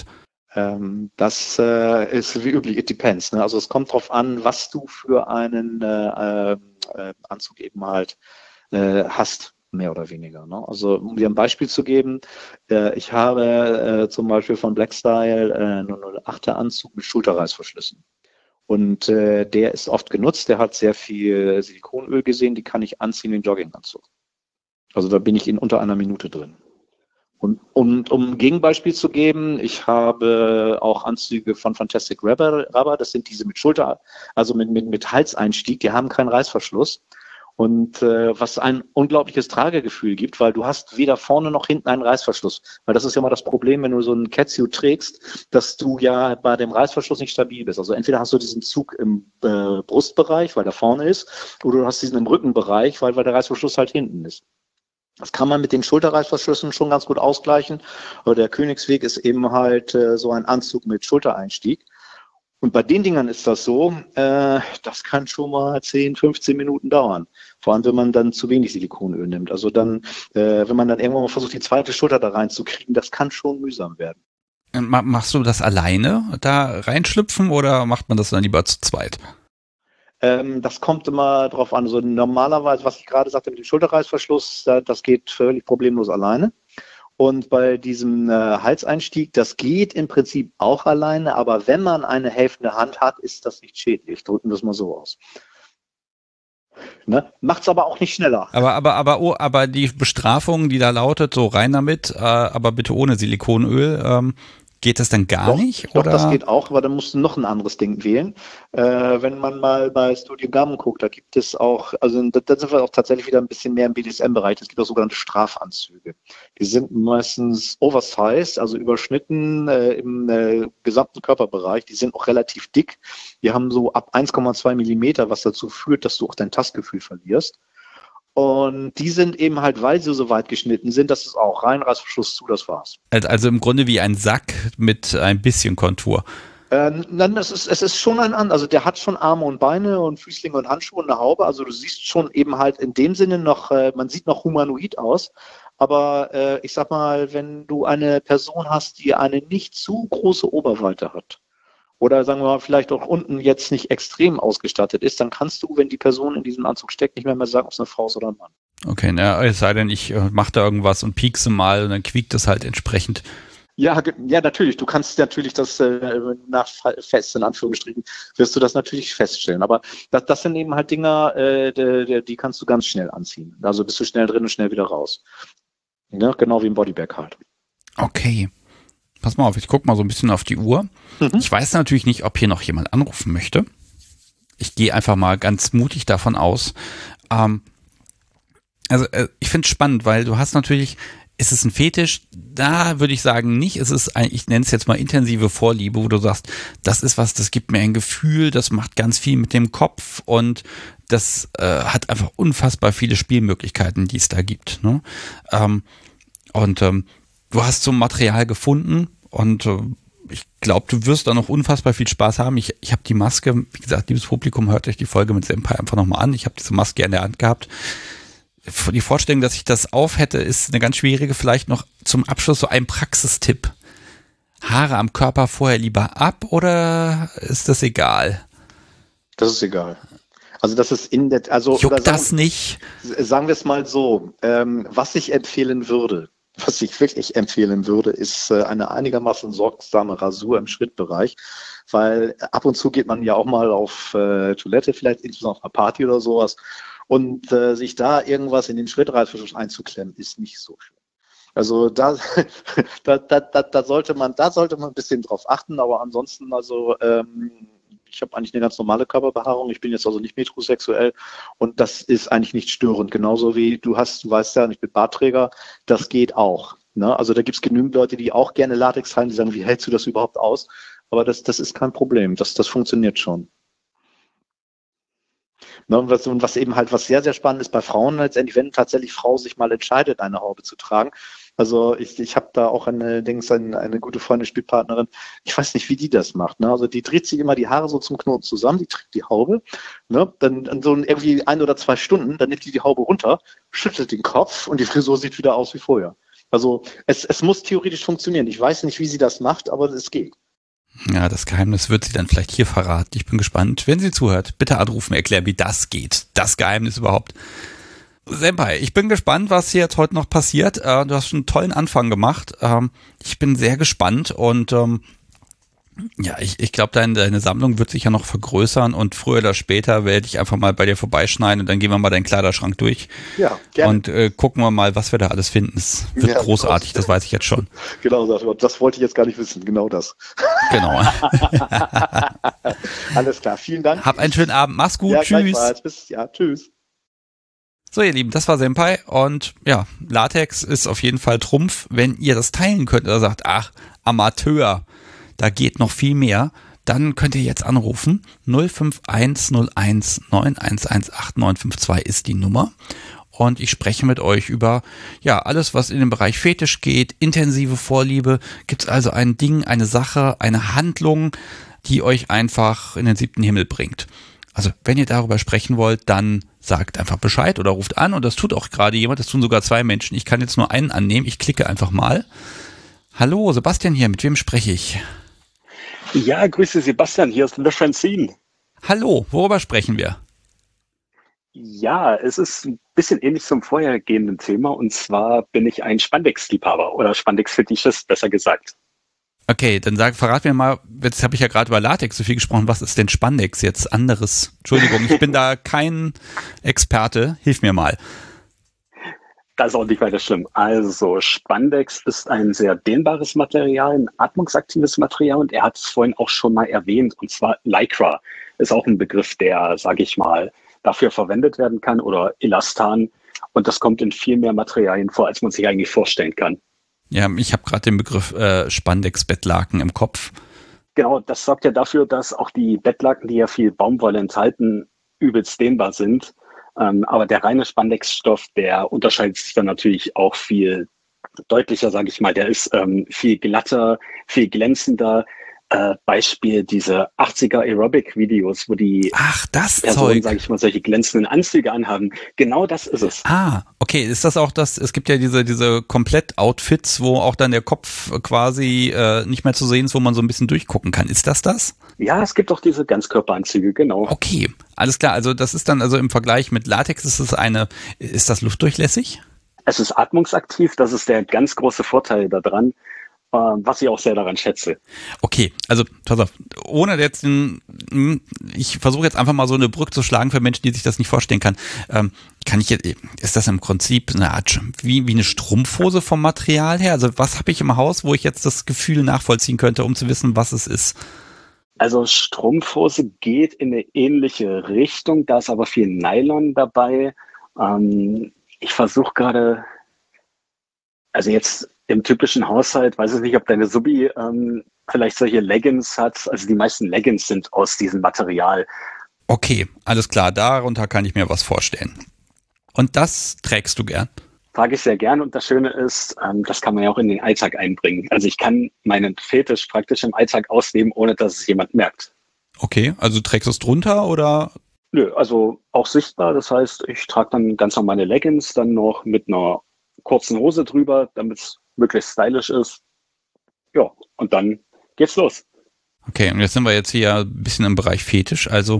Das ist wie üblich, it depends. Ne? Also es kommt drauf an, was du für einen Anzug eben halt hast, mehr oder weniger. Ne? Also um dir ein Beispiel zu geben, ich habe zum Beispiel von Blackstyle einen 008er Anzug mit Schulterreißverschlüssen. Und der ist oft genutzt, der hat sehr viel Silikonöl gesehen, die kann ich anziehen wie ein Jogginganzug. Also da bin ich in unter einer Minute drin. Und um ein Gegenbeispiel zu geben, ich habe auch Anzüge von Fantastic Rubber, das sind diese mit Schulter, also mit Halseinstieg, die haben keinen Reißverschluss. Und was ein unglaubliches Tragegefühl gibt, weil du hast weder vorne noch hinten einen Reißverschluss. Weil das ist ja mal das Problem, wenn du so einen Catsuit trägst, dass du ja bei dem Reißverschluss nicht stabil bist. Also entweder hast du diesen Zug im Brustbereich, weil der vorne ist, oder du hast diesen im Rückenbereich, weil der Reißverschluss halt hinten ist. Das kann man mit den Schulterreißverschlüssen schon ganz gut ausgleichen. Aber der Königsweg ist eben halt so ein Anzug mit Schultereinstieg. Und bei den Dingern ist das so, das kann schon mal 10, 15 Minuten dauern. Vor allem, wenn man dann zu wenig Silikonöl nimmt. Also dann, wenn man dann irgendwann mal versucht, die zweite Schulter da reinzukriegen, das kann schon mühsam werden. Machst du das alleine, da reinschlüpfen, oder macht man das dann lieber zu zweit? Das kommt immer drauf an. Also normalerweise, was ich gerade sagte mit dem Schulterreißverschluss, das geht völlig problemlos alleine. Und bei diesem Halseinstieg, das geht im Prinzip auch alleine, aber wenn man eine helfende Hand hat, ist das nicht schädlich. Drücken wir es mal so aus. Ne? Macht's aber auch nicht schneller. Aber die Bestrafung, die da lautet, so rein damit, aber bitte ohne Silikonöl, geht das dann gar nicht? Doch, oder? Das geht auch, aber dann musst du noch ein anderes Ding wählen. Wenn man mal bei Studio Gammon guckt, da gibt es auch, also da sind wir auch tatsächlich wieder ein bisschen mehr im BDSM-Bereich, es gibt auch sogenannte Strafanzüge. Die sind meistens oversized, also überschnitten im gesamten Körperbereich. Die sind auch relativ dick. Die haben so ab 1,2 Millimeter, was dazu führt, dass du auch dein Tastgefühl verlierst. Und die sind eben halt, weil sie so weit geschnitten sind, dass es auch rein Reißverschluss zu, das war's. Also im Grunde wie ein Sack mit ein bisschen Kontur. Nein, es ist schon also der hat schon Arme und Beine und Füßlinge und Handschuhe und eine Haube. Also du siehst schon eben halt in dem Sinne noch, man sieht noch humanoid aus. Aber ich sag mal, wenn du eine Person hast, die eine nicht zu große Oberweite hat, oder sagen wir mal, vielleicht auch unten jetzt nicht extrem ausgestattet ist, dann kannst du, wenn die Person in diesem Anzug steckt, nicht mehr sagen, ob es eine Frau ist oder ein Mann. Okay, na, es sei denn, ich mache da irgendwas und piekse mal und dann quiekt es halt entsprechend. Ja, natürlich. Du kannst natürlich das nach fest, in Anführungsstrichen, wirst du das natürlich feststellen. Aber das sind eben halt Dinger, die kannst du ganz schnell anziehen. Also bist du schnell drin und schnell wieder raus. Ja, genau wie im Bodybag halt. Okay. Pass mal auf, ich gucke mal so ein bisschen auf die Uhr. Ich weiß natürlich nicht, ob hier noch jemand anrufen möchte. Ich gehe einfach mal ganz mutig davon aus. Ich finde es spannend, weil du hast natürlich, ist es ein Fetisch? Da würde ich sagen nicht. Es ist ich nenne es jetzt mal intensive Vorliebe, wo du sagst, das ist was, das gibt mir ein Gefühl, das macht ganz viel mit dem Kopf und das hat einfach unfassbar viele Spielmöglichkeiten, die es da gibt. Ne? Du hast so ein Material gefunden und ich glaube, du wirst da noch unfassbar viel Spaß haben. Ich habe die Maske, wie gesagt, liebes Publikum, hört euch die Folge mit Senpai einfach nochmal an. Ich habe diese Maske in der Hand gehabt. Die Vorstellung, dass ich das auf hätte, ist eine ganz schwierige. Vielleicht noch zum Abschluss so ein Praxistipp. Haare am Körper vorher lieber ab oder ist das egal? Das ist egal. Also das ist also juckt das nicht? Sagen wir es mal so, was ich wirklich empfehlen würde, ist eine einigermaßen sorgsame Rasur im Schrittbereich, weil ab und zu geht man ja auch mal auf Toilette, vielleicht insbesondere auf einer Party oder sowas, und sich da irgendwas in den Schrittreißverschluss einzuklemmen, ist nicht so schön. Also da sollte man ein bisschen drauf achten, aber ansonsten ich habe eigentlich eine ganz normale Körperbehaarung. Ich bin jetzt also nicht metrosexuell und das ist eigentlich nicht störend. Genauso wie du weißt ja, ich bin Bartträger, das geht auch. Ne? Also da gibt es genügend Leute, die auch gerne Latex tragen, die sagen, wie hältst du das überhaupt aus? Aber das ist kein Problem. Das funktioniert schon. Ne? Und was eben halt was sehr, sehr spannend ist bei Frauen letztendlich, wenn tatsächlich Frau sich mal entscheidet, eine Haube zu tragen. Also ich habe da auch eine gute Freundin, Spielpartnerin, ich weiß nicht, wie die das macht. Ne? Also die dreht sich immer die Haare so zum Knoten zusammen, die trägt die Haube, ne? Dann so irgendwie 1 oder 2 Stunden, dann nimmt die Haube runter, schüttelt den Kopf und die Frisur sieht wieder aus wie vorher. Also es muss theoretisch funktionieren. Ich weiß nicht, wie sie das macht, aber es geht. Ja, das Geheimnis wird sie dann vielleicht hier verraten. Ich bin gespannt. Wenn sie zuhört, bitte anrufen, erklären, wie das geht. Das Geheimnis überhaupt. Senpai, ich bin gespannt, was hier jetzt heute noch passiert. Du hast schon einen tollen Anfang gemacht. Ich bin sehr gespannt und ja, ich glaube, deine Sammlung wird sich ja noch vergrößern und früher oder später werde ich einfach mal bei dir vorbeischneiden und dann gehen wir mal deinen Kleiderschrank durch. Ja, gerne. Und gucken wir mal, was wir da alles finden. Es wird großartig, das weiß ich jetzt schon. Genau, das wollte ich jetzt gar nicht wissen, genau das. Genau. Alles klar, vielen Dank. Hab einen schönen Abend, mach's gut, ja, tschüss. Tschüss. So, ihr Lieben, das war Senpai und ja, Latex ist auf jeden Fall Trumpf. Wenn ihr das teilen könnt oder sagt, ach, Amateur, da geht noch viel mehr, dann könnt ihr jetzt anrufen. 05101 9118952 ist die Nummer. Und ich spreche mit euch über ja alles, was in den Bereich Fetisch geht, intensive Vorliebe. Gibt es also ein Ding, eine Sache, eine Handlung, die euch einfach in den 7. Himmel bringt. Also wenn ihr darüber sprechen wollt, dann sagt einfach Bescheid oder ruft an. Und das tut auch gerade jemand, das tun sogar 2 Menschen. Ich kann jetzt nur einen annehmen, ich klicke einfach mal. Hallo, Sebastian hier, mit wem spreche ich? Ja, grüße Sebastian, hier ist Le Francine. Hallo, worüber sprechen wir? Ja, es ist ein bisschen ähnlich zum vorhergehenden Thema und zwar bin ich ein Spandex-Liebhaber oder Spandex-Fetischist, besser gesagt. Okay, dann verrat mir mal, jetzt habe ich ja gerade über Latex so viel gesprochen, was ist denn Spandex jetzt anderes? Entschuldigung, ich bin da kein Experte, hilf mir mal. Das ist auch nicht weiter schlimm. Also Spandex ist ein sehr dehnbares Material, ein atmungsaktives Material und er hat es vorhin auch schon mal erwähnt und zwar Lycra ist auch ein Begriff, der, sage ich mal, dafür verwendet werden kann oder Elastan und das kommt in viel mehr Materialien vor, als man sich eigentlich vorstellen kann. Ja, ich habe gerade den Begriff Spandex-Bettlaken im Kopf. Genau, das sorgt ja dafür, dass auch die Bettlaken, die ja viel Baumwolle enthalten, übelst dehnbar sind. Aber der reine Spandexstoff, der unterscheidet sich dann natürlich auch viel deutlicher, sage ich mal. Der ist viel glatter, viel glänzender. Beispiel diese 80er Aerobic-Videos, wo die Personen, sage ich mal, solche glänzenden Anzüge anhaben. Genau das ist es. Ah, okay. Ist das auch das, es gibt ja diese Komplett-Outfits, wo auch dann der Kopf quasi nicht mehr zu sehen ist, wo man so ein bisschen durchgucken kann. Ist das das? Ja, es gibt auch diese Ganzkörperanzüge, genau. Okay, alles klar. Also das ist dann also im Vergleich mit Latex, ist das luftdurchlässig? Es ist atmungsaktiv, das ist der ganz große Vorteil daran. Was ich auch sehr daran schätze. Okay, also pass auf, ohne jetzt ich versuche jetzt einfach mal so eine Brücke zu schlagen für Menschen, die sich das nicht vorstellen kann. Ist das im Prinzip eine Art, wie eine Strumpfhose vom Material her? Also was habe ich im Haus, wo ich jetzt das Gefühl nachvollziehen könnte, um zu wissen, was es ist? Also Strumpfhose geht in eine ähnliche Richtung, da ist aber viel Nylon dabei. Ich versuche gerade, also jetzt im typischen Haushalt, weiß ich nicht, ob deine Subi vielleicht solche Leggings hat. Also die meisten Leggings sind aus diesem Material. Okay, alles klar, darunter kann ich mir was vorstellen. Und das trägst du gern? Trage ich sehr gern und das Schöne ist, das kann man ja auch in den Alltag einbringen. Also ich kann meinen Fetisch praktisch im Alltag ausleben, ohne dass es jemand merkt. Okay, also trägst du es drunter oder? Nö, also auch sichtbar. Das heißt, ich trage dann ganz normale Leggings, dann noch mit einer kurzen Hose drüber, damit es möglichst stylisch ist. Ja, und dann geht's los. Okay, und jetzt sind wir jetzt hier ein bisschen im Bereich Fetisch. Also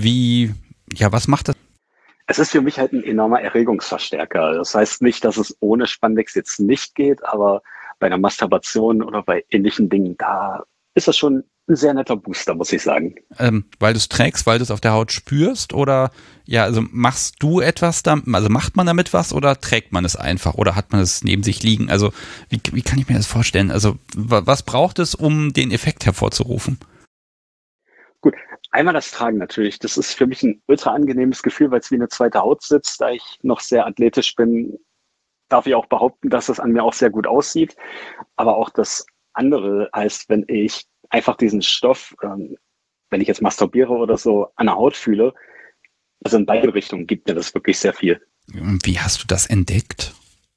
was macht das? Es ist für mich halt ein enormer Erregungsverstärker. Das heißt nicht, dass es ohne Spandex jetzt nicht geht, aber bei der Masturbation oder bei ähnlichen Dingen, da ist das schon ein sehr netter Booster, muss ich sagen. Weil du es trägst, weil du es auf der Haut spürst oder also machst du etwas damit, also macht man damit was oder trägt man es einfach oder hat man es neben sich liegen? Also wie kann ich mir das vorstellen? Also was braucht es, um den Effekt hervorzurufen? Gut, einmal das Tragen natürlich. Das ist für mich ein ultra angenehmes Gefühl, weil es wie eine zweite Haut sitzt. Da ich noch sehr athletisch bin, darf ich auch behaupten, dass das an mir auch sehr gut aussieht. Aber auch das andere heißt, wenn ich einfach diesen Stoff, wenn ich jetzt masturbiere oder so, an der Haut fühle, also in beide Richtungen gibt mir das wirklich sehr viel. Wie hast du das entdeckt?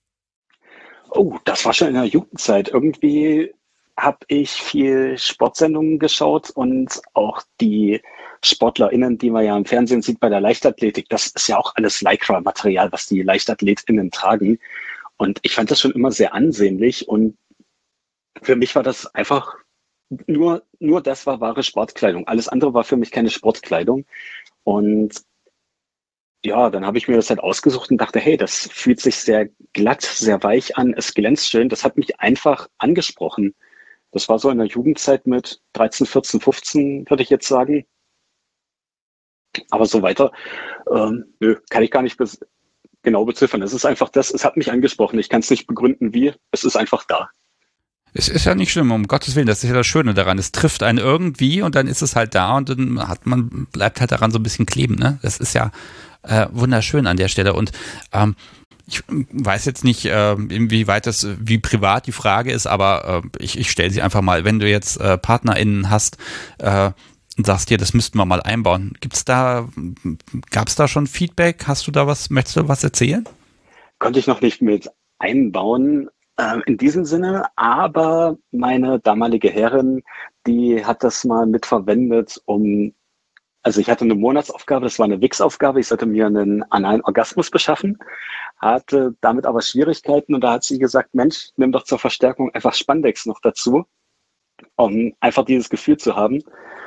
Oh, das war schon in der Jugendzeit. Irgendwie habe ich viel Sportsendungen geschaut und auch die SportlerInnen, die man ja im Fernsehen sieht bei der Leichtathletik, das ist ja auch alles Lycra-Material, was die LeichtathletInnen tragen. Und ich fand das schon immer sehr ansehnlich und für mich war das einfach nur das war wahre Sportkleidung. Alles andere war für mich keine Sportkleidung. Und ja, dann habe ich mir das halt ausgesucht und dachte, hey, das fühlt sich sehr glatt, sehr weich an, es glänzt schön. Das hat mich einfach angesprochen. Das war so in der Jugendzeit mit 13, 14, 15, würde ich jetzt sagen. Aber so weiter, nö, kann ich gar nicht genau beziffern. Es ist einfach das, es hat mich angesprochen. Ich kann es nicht begründen, wie. Es ist einfach da. Es ist ja nicht schlimm, um Gottes Willen, das ist ja das Schöne daran. Es trifft einen irgendwie und dann ist es halt da und dann bleibt halt daran so ein bisschen kleben, ne? Das ist ja wunderschön an der Stelle. Und ich weiß jetzt nicht, inwieweit wie privat die Frage ist, aber ich stelle sie einfach mal, wenn du jetzt PartnerInnen hast, und sagst dir, das müssten wir mal einbauen. Gab's da schon Feedback? Möchtest du was erzählen? Konnte ich noch nicht mit einbauen, in diesem Sinne, aber meine damalige Herrin, die hat das mal mitverwendet, also ich hatte eine Monatsaufgabe, das war eine Wix-Aufgabe, ich sollte mir einen analen Orgasmus beschaffen, hatte damit aber Schwierigkeiten und da hat sie gesagt, Mensch, nimm doch zur Verstärkung einfach Spandex noch dazu, um einfach dieses Gefühl zu haben.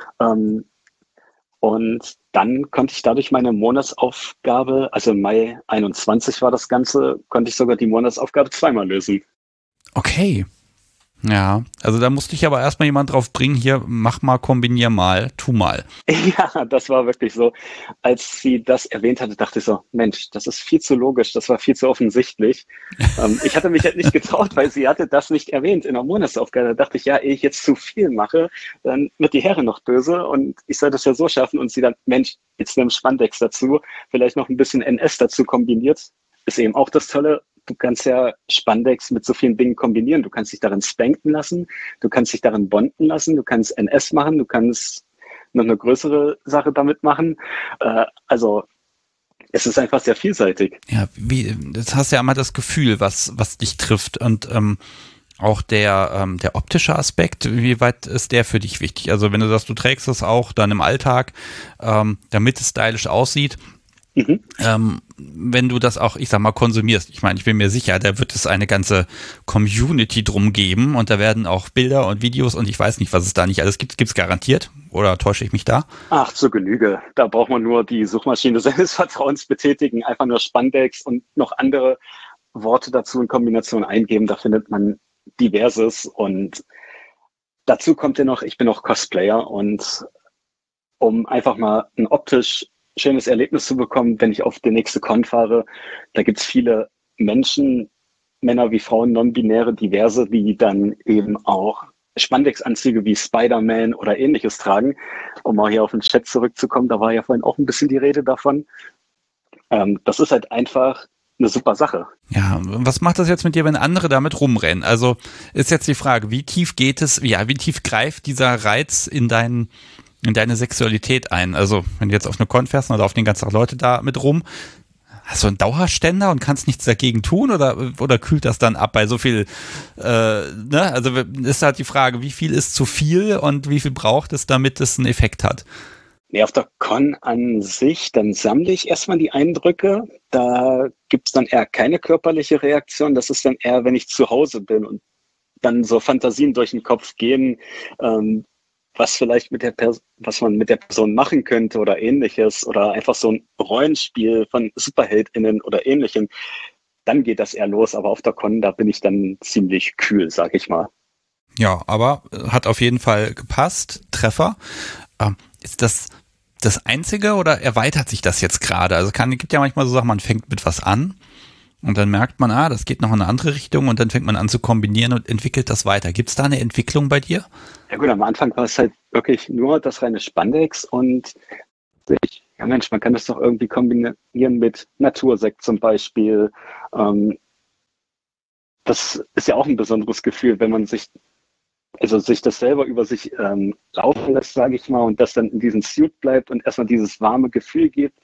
Und dann konnte ich dadurch meine Monatsaufgabe, also im Mai 21 war das Ganze, konnte ich sogar die Monatsaufgabe zweimal lösen. Okay. Ja, also da musste ich aber erstmal jemand drauf bringen, hier, mach mal, kombinier mal, tu mal. Ja, das war wirklich so. Als sie das erwähnt hatte, dachte ich so, Mensch, das ist viel zu logisch, das war viel zu offensichtlich. Ich hatte mich halt nicht getraut, weil sie hatte das nicht erwähnt in der Monatsaufgabe. Da dachte ich, ja, ehe ich jetzt zu viel mache, dann wird die Herrin noch böse und ich soll das ja so schaffen und sie dann, Mensch, jetzt nimm Spandex dazu, vielleicht noch ein bisschen NS dazu kombiniert. Ist eben auch das Tolle. Du kannst ja Spandex mit so vielen Dingen kombinieren. Du kannst dich darin spanken lassen, du kannst dich darin bonden lassen, du kannst NS machen, du kannst noch eine größere Sache damit machen. Also es ist einfach sehr vielseitig. Ja, das hast ja immer das Gefühl, was dich trifft und auch der optische Aspekt, wie weit ist der für dich wichtig? Also wenn du sagst, du trägst das auch dann im Alltag, damit es stylisch aussieht, wenn du das auch, ich sag mal, konsumierst. Ich meine, ich bin mir sicher, da wird es eine ganze Community drum geben und da werden auch Bilder und Videos und ich weiß nicht, was es da nicht alles gibt. Gibt's garantiert? Oder täusche ich mich da? Ach, zur Genüge. Da braucht man nur die Suchmaschine seines Vertrauens betätigen, einfach nur Spandex und noch andere Worte dazu in Kombination eingeben. Da findet man Diverses und dazu kommt ja noch, ich bin auch Cosplayer und um einfach mal ein optisch schönes Erlebnis zu bekommen, wenn ich auf die nächste Con fahre. Da gibt's viele Menschen, Männer wie Frauen, non-binäre, diverse, die dann eben auch Spandex-Anzüge wie Spider-Man oder ähnliches tragen. Um mal hier auf den Chat zurückzukommen, da war ja vorhin auch ein bisschen die Rede davon. Das ist halt einfach eine super Sache. Ja, was macht das jetzt mit dir, wenn andere damit rumrennen? Also ist jetzt die Frage, wie tief geht es, wie tief greift dieser Reiz in deine Sexualität ein? Also, wenn du jetzt auf eine Con fährst und da laufen den ganzen Tag Leute da mit rum, hast du einen Dauerständer und kannst nichts dagegen tun oder kühlt das dann ab bei so viel, ne? Also ist halt die Frage, wie viel ist zu viel und wie viel braucht es, damit es einen Effekt hat? Nee, auf der Con an sich, dann sammle ich erstmal die Eindrücke. Da gibt's dann eher keine körperliche Reaktion. Das ist dann eher, wenn ich zu Hause bin und dann so Fantasien durch den Kopf gehen, was man mit der Person machen könnte oder ähnliches oder einfach so ein Rollenspiel von SuperheldInnen oder ähnlichem, dann geht das eher los. Aber auf der Con, da bin ich dann ziemlich kühl, sag ich mal. Ja, aber hat auf jeden Fall gepasst. Treffer. Ist das Einzige oder erweitert sich das jetzt gerade? Also gibt ja manchmal so Sachen, man fängt mit was an und dann merkt man, das geht noch in eine andere Richtung und dann fängt man an zu kombinieren und entwickelt das weiter. Gibt es da eine Entwicklung bei dir? Ja gut, am Anfang war es halt wirklich nur das reine Spandex und ja Mensch, man kann das doch irgendwie kombinieren mit Natursekt zum Beispiel. Das ist ja auch ein besonderes Gefühl, wenn man sich das selber über sich laufen lässt, sage ich mal, und das dann in diesem Suit bleibt und erstmal dieses warme Gefühl gibt.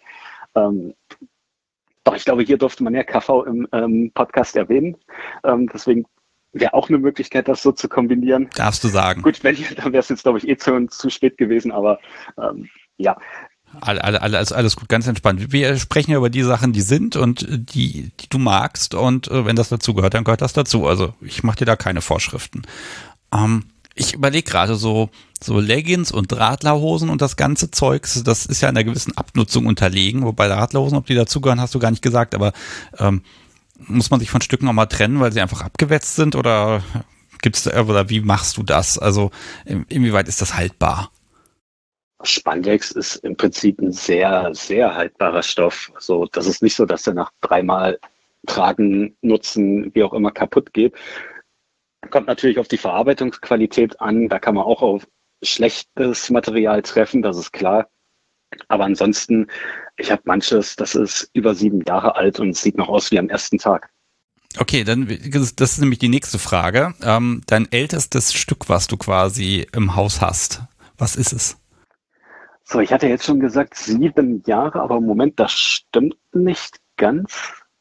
Doch, ich glaube, hier durfte man ja KV im Podcast erwähnen. Deswegen wäre auch eine Möglichkeit, das so zu kombinieren. Darfst du sagen. Gut, dann wäre es jetzt, glaube ich, zu spät gewesen, aber ja. Alles gut, ganz entspannt. Wir sprechen ja über die Sachen, die sind und die du magst und wenn das dazu gehört, dann gehört das dazu. Also ich mache dir da keine Vorschriften. Ich überlege gerade so Leggings und Radlerhosen und das ganze Zeug, das ist ja einer gewissen Abnutzung unterlegen, wobei Radlerhosen, ob die dazugehören, hast du gar nicht gesagt, aber muss man sich von Stücken auch mal trennen, weil sie einfach abgewetzt sind oder oder wie machst du das? Also inwieweit ist das haltbar? Spandex ist im Prinzip ein sehr, sehr haltbarer Stoff. Also das ist nicht so, dass er nach 3-mal Tragen, Nutzen, wie auch immer kaputt geht. Kommt natürlich auf die Verarbeitungsqualität an. Da kann man auch auf schlechtes Material treffen, das ist klar. Aber ansonsten, ich habe manches, das ist über 7 Jahre alt und sieht noch aus wie am ersten Tag. Okay, dann das ist nämlich die nächste Frage. Dein ältestes Stück, was du quasi im Haus hast, was ist es? So, ich hatte jetzt schon gesagt 7 Jahre, aber im Moment, das stimmt nicht ganz.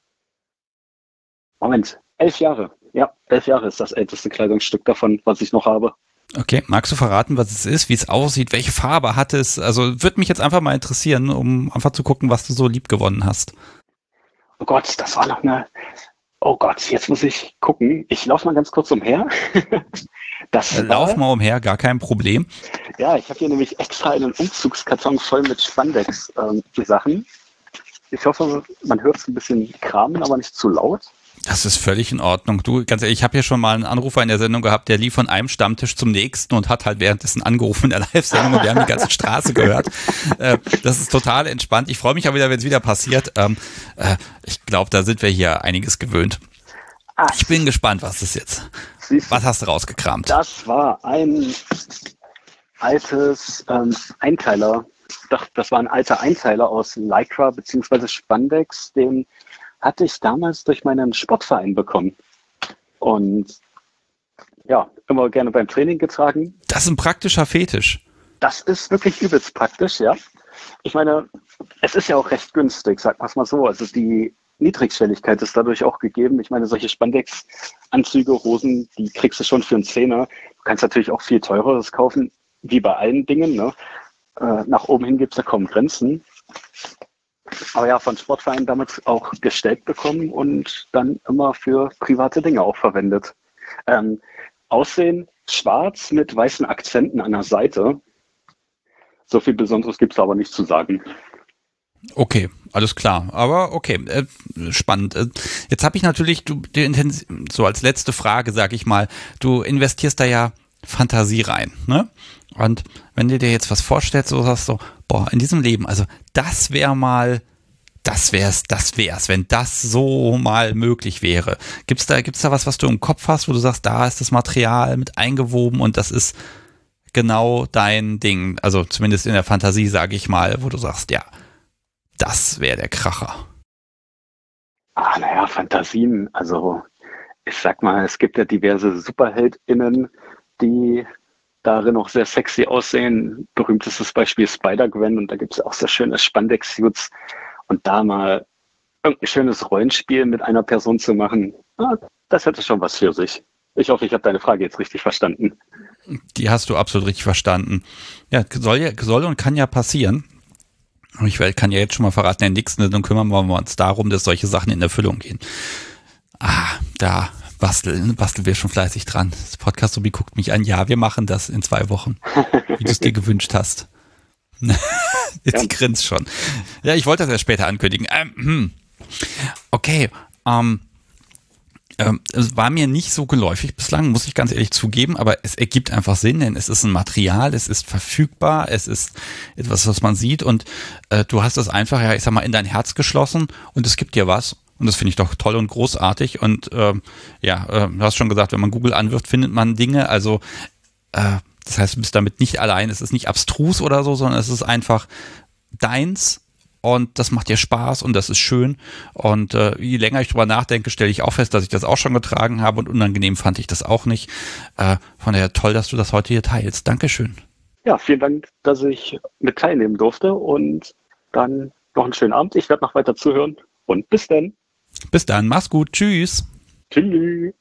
Moment, 11 Jahre. Ja, 11 Jahre ist das älteste Kleidungsstück davon, was ich noch habe. Okay, magst du verraten, was es ist, wie es aussieht, welche Farbe hat es? Also würde mich jetzt einfach mal interessieren, um einfach zu gucken, was du so lieb gewonnen hast. Oh Gott, das war noch eine... Oh Gott, jetzt muss ich gucken. Ich laufe mal ganz kurz umher. Lauf mal umher, gar kein Problem. Ja, ich habe hier nämlich extra einen Umzugskarton voll mit Spandex-Sachen. Ich hoffe, man hört es ein bisschen kramen, aber nicht zu laut. Das ist völlig in Ordnung. Du, ganz ehrlich, ich habe hier schon mal einen Anrufer in der Sendung gehabt, der lief von einem Stammtisch zum nächsten und hat halt währenddessen angerufen in der Live-Sendung und wir haben die ganze Straße gehört. Das ist total entspannt. Ich freue mich auch wieder, wenn es wieder passiert. Ich glaube, da sind wir hier einiges gewöhnt. Ich bin gespannt, was ist jetzt. Was hast du rausgekramt? Das war ein altes Einteiler. Doch, das war ein alter Einteiler aus Lycra bzw. Spandex, den hatte ich damals durch meinen Sportverein bekommen. Und ja, immer gerne beim Training getragen. Das ist ein praktischer Fetisch. Das ist wirklich übelst praktisch, ja. Ich meine, es ist ja auch recht günstig, sag mal so. Also die Niedrigschwelligkeit ist dadurch auch gegeben. Ich meine, solche Spandex-Anzüge, Hosen, die kriegst du schon für einen Zehner. Du kannst natürlich auch viel teureres kaufen, wie bei allen Dingen, ne? Nach oben hin gibt es da kaum Grenzen. Aber ja, von Sportvereinen damals auch gestellt bekommen und dann immer für private Dinge auch verwendet. Aussehen schwarz mit weißen Akzenten an der Seite. So viel Besonderes gibt es aber nicht zu sagen. Okay, alles klar. Aber okay, spannend. Jetzt habe ich natürlich, so als letzte Frage, sag ich mal, du investierst da ja Fantasie rein, ne? Und wenn du dir jetzt was vorstellst, so sagst du, boah, in diesem Leben, also das wär's, wenn das so mal möglich wäre. Gibt's da was du im Kopf hast, wo du sagst, da ist das Material mit eingewoben und das ist genau dein Ding, also zumindest in der Fantasie, sage ich mal, wo du sagst, ja, das wäre der Kracher. Naja, Fantasien, also ich sag mal, es gibt ja diverse SuperheldInnen, die darin auch sehr sexy aussehen. Berühmtestes Beispiel Spider-Gwen und da gibt es auch sehr schöne Spandex-Suits. Und da mal irgendein schönes Rollenspiel mit einer Person zu machen, das hätte schon was für sich. Ich hoffe, ich habe deine Frage jetzt richtig verstanden. Die hast du absolut richtig verstanden. Ja, soll und kann ja passieren. Und ich kann ja jetzt schon mal verraten, in der nächsten Sendung kümmern wir uns darum, dass solche Sachen in Erfüllung gehen. Da basteln wir schon fleißig dran. Das Podcast-Sobi guckt mich an. Ja, wir machen das in 2 Wochen, wie du es dir gewünscht hast. Jetzt ja. Grinst schon. Ja, ich wollte das ja später ankündigen. Okay, es war mir nicht so geläufig bislang, muss ich ganz ehrlich zugeben, aber es ergibt einfach Sinn, denn es ist ein Material, es ist verfügbar, es ist etwas, was man sieht und du hast es einfach, ja, ich sag mal, in dein Herz geschlossen und es gibt dir was. Und das finde ich doch toll und großartig. Und du hast schon gesagt, wenn man Google anwirft, findet man Dinge. Also das heißt, du bist damit nicht allein. Es ist nicht abstrus oder so, sondern es ist einfach deins. Und das macht dir Spaß und das ist schön. Und je länger ich drüber nachdenke, stelle ich auch fest, dass ich das auch schon getragen habe. Und unangenehm fand ich das auch nicht. Von daher toll, dass du das heute hier teilst. Dankeschön. Ja, vielen Dank, dass ich mit teilnehmen durfte. Und dann noch einen schönen Abend. Ich werde noch weiter zuhören. Und bis dann. Bis dann, mach's gut, tschüss. Tschüss.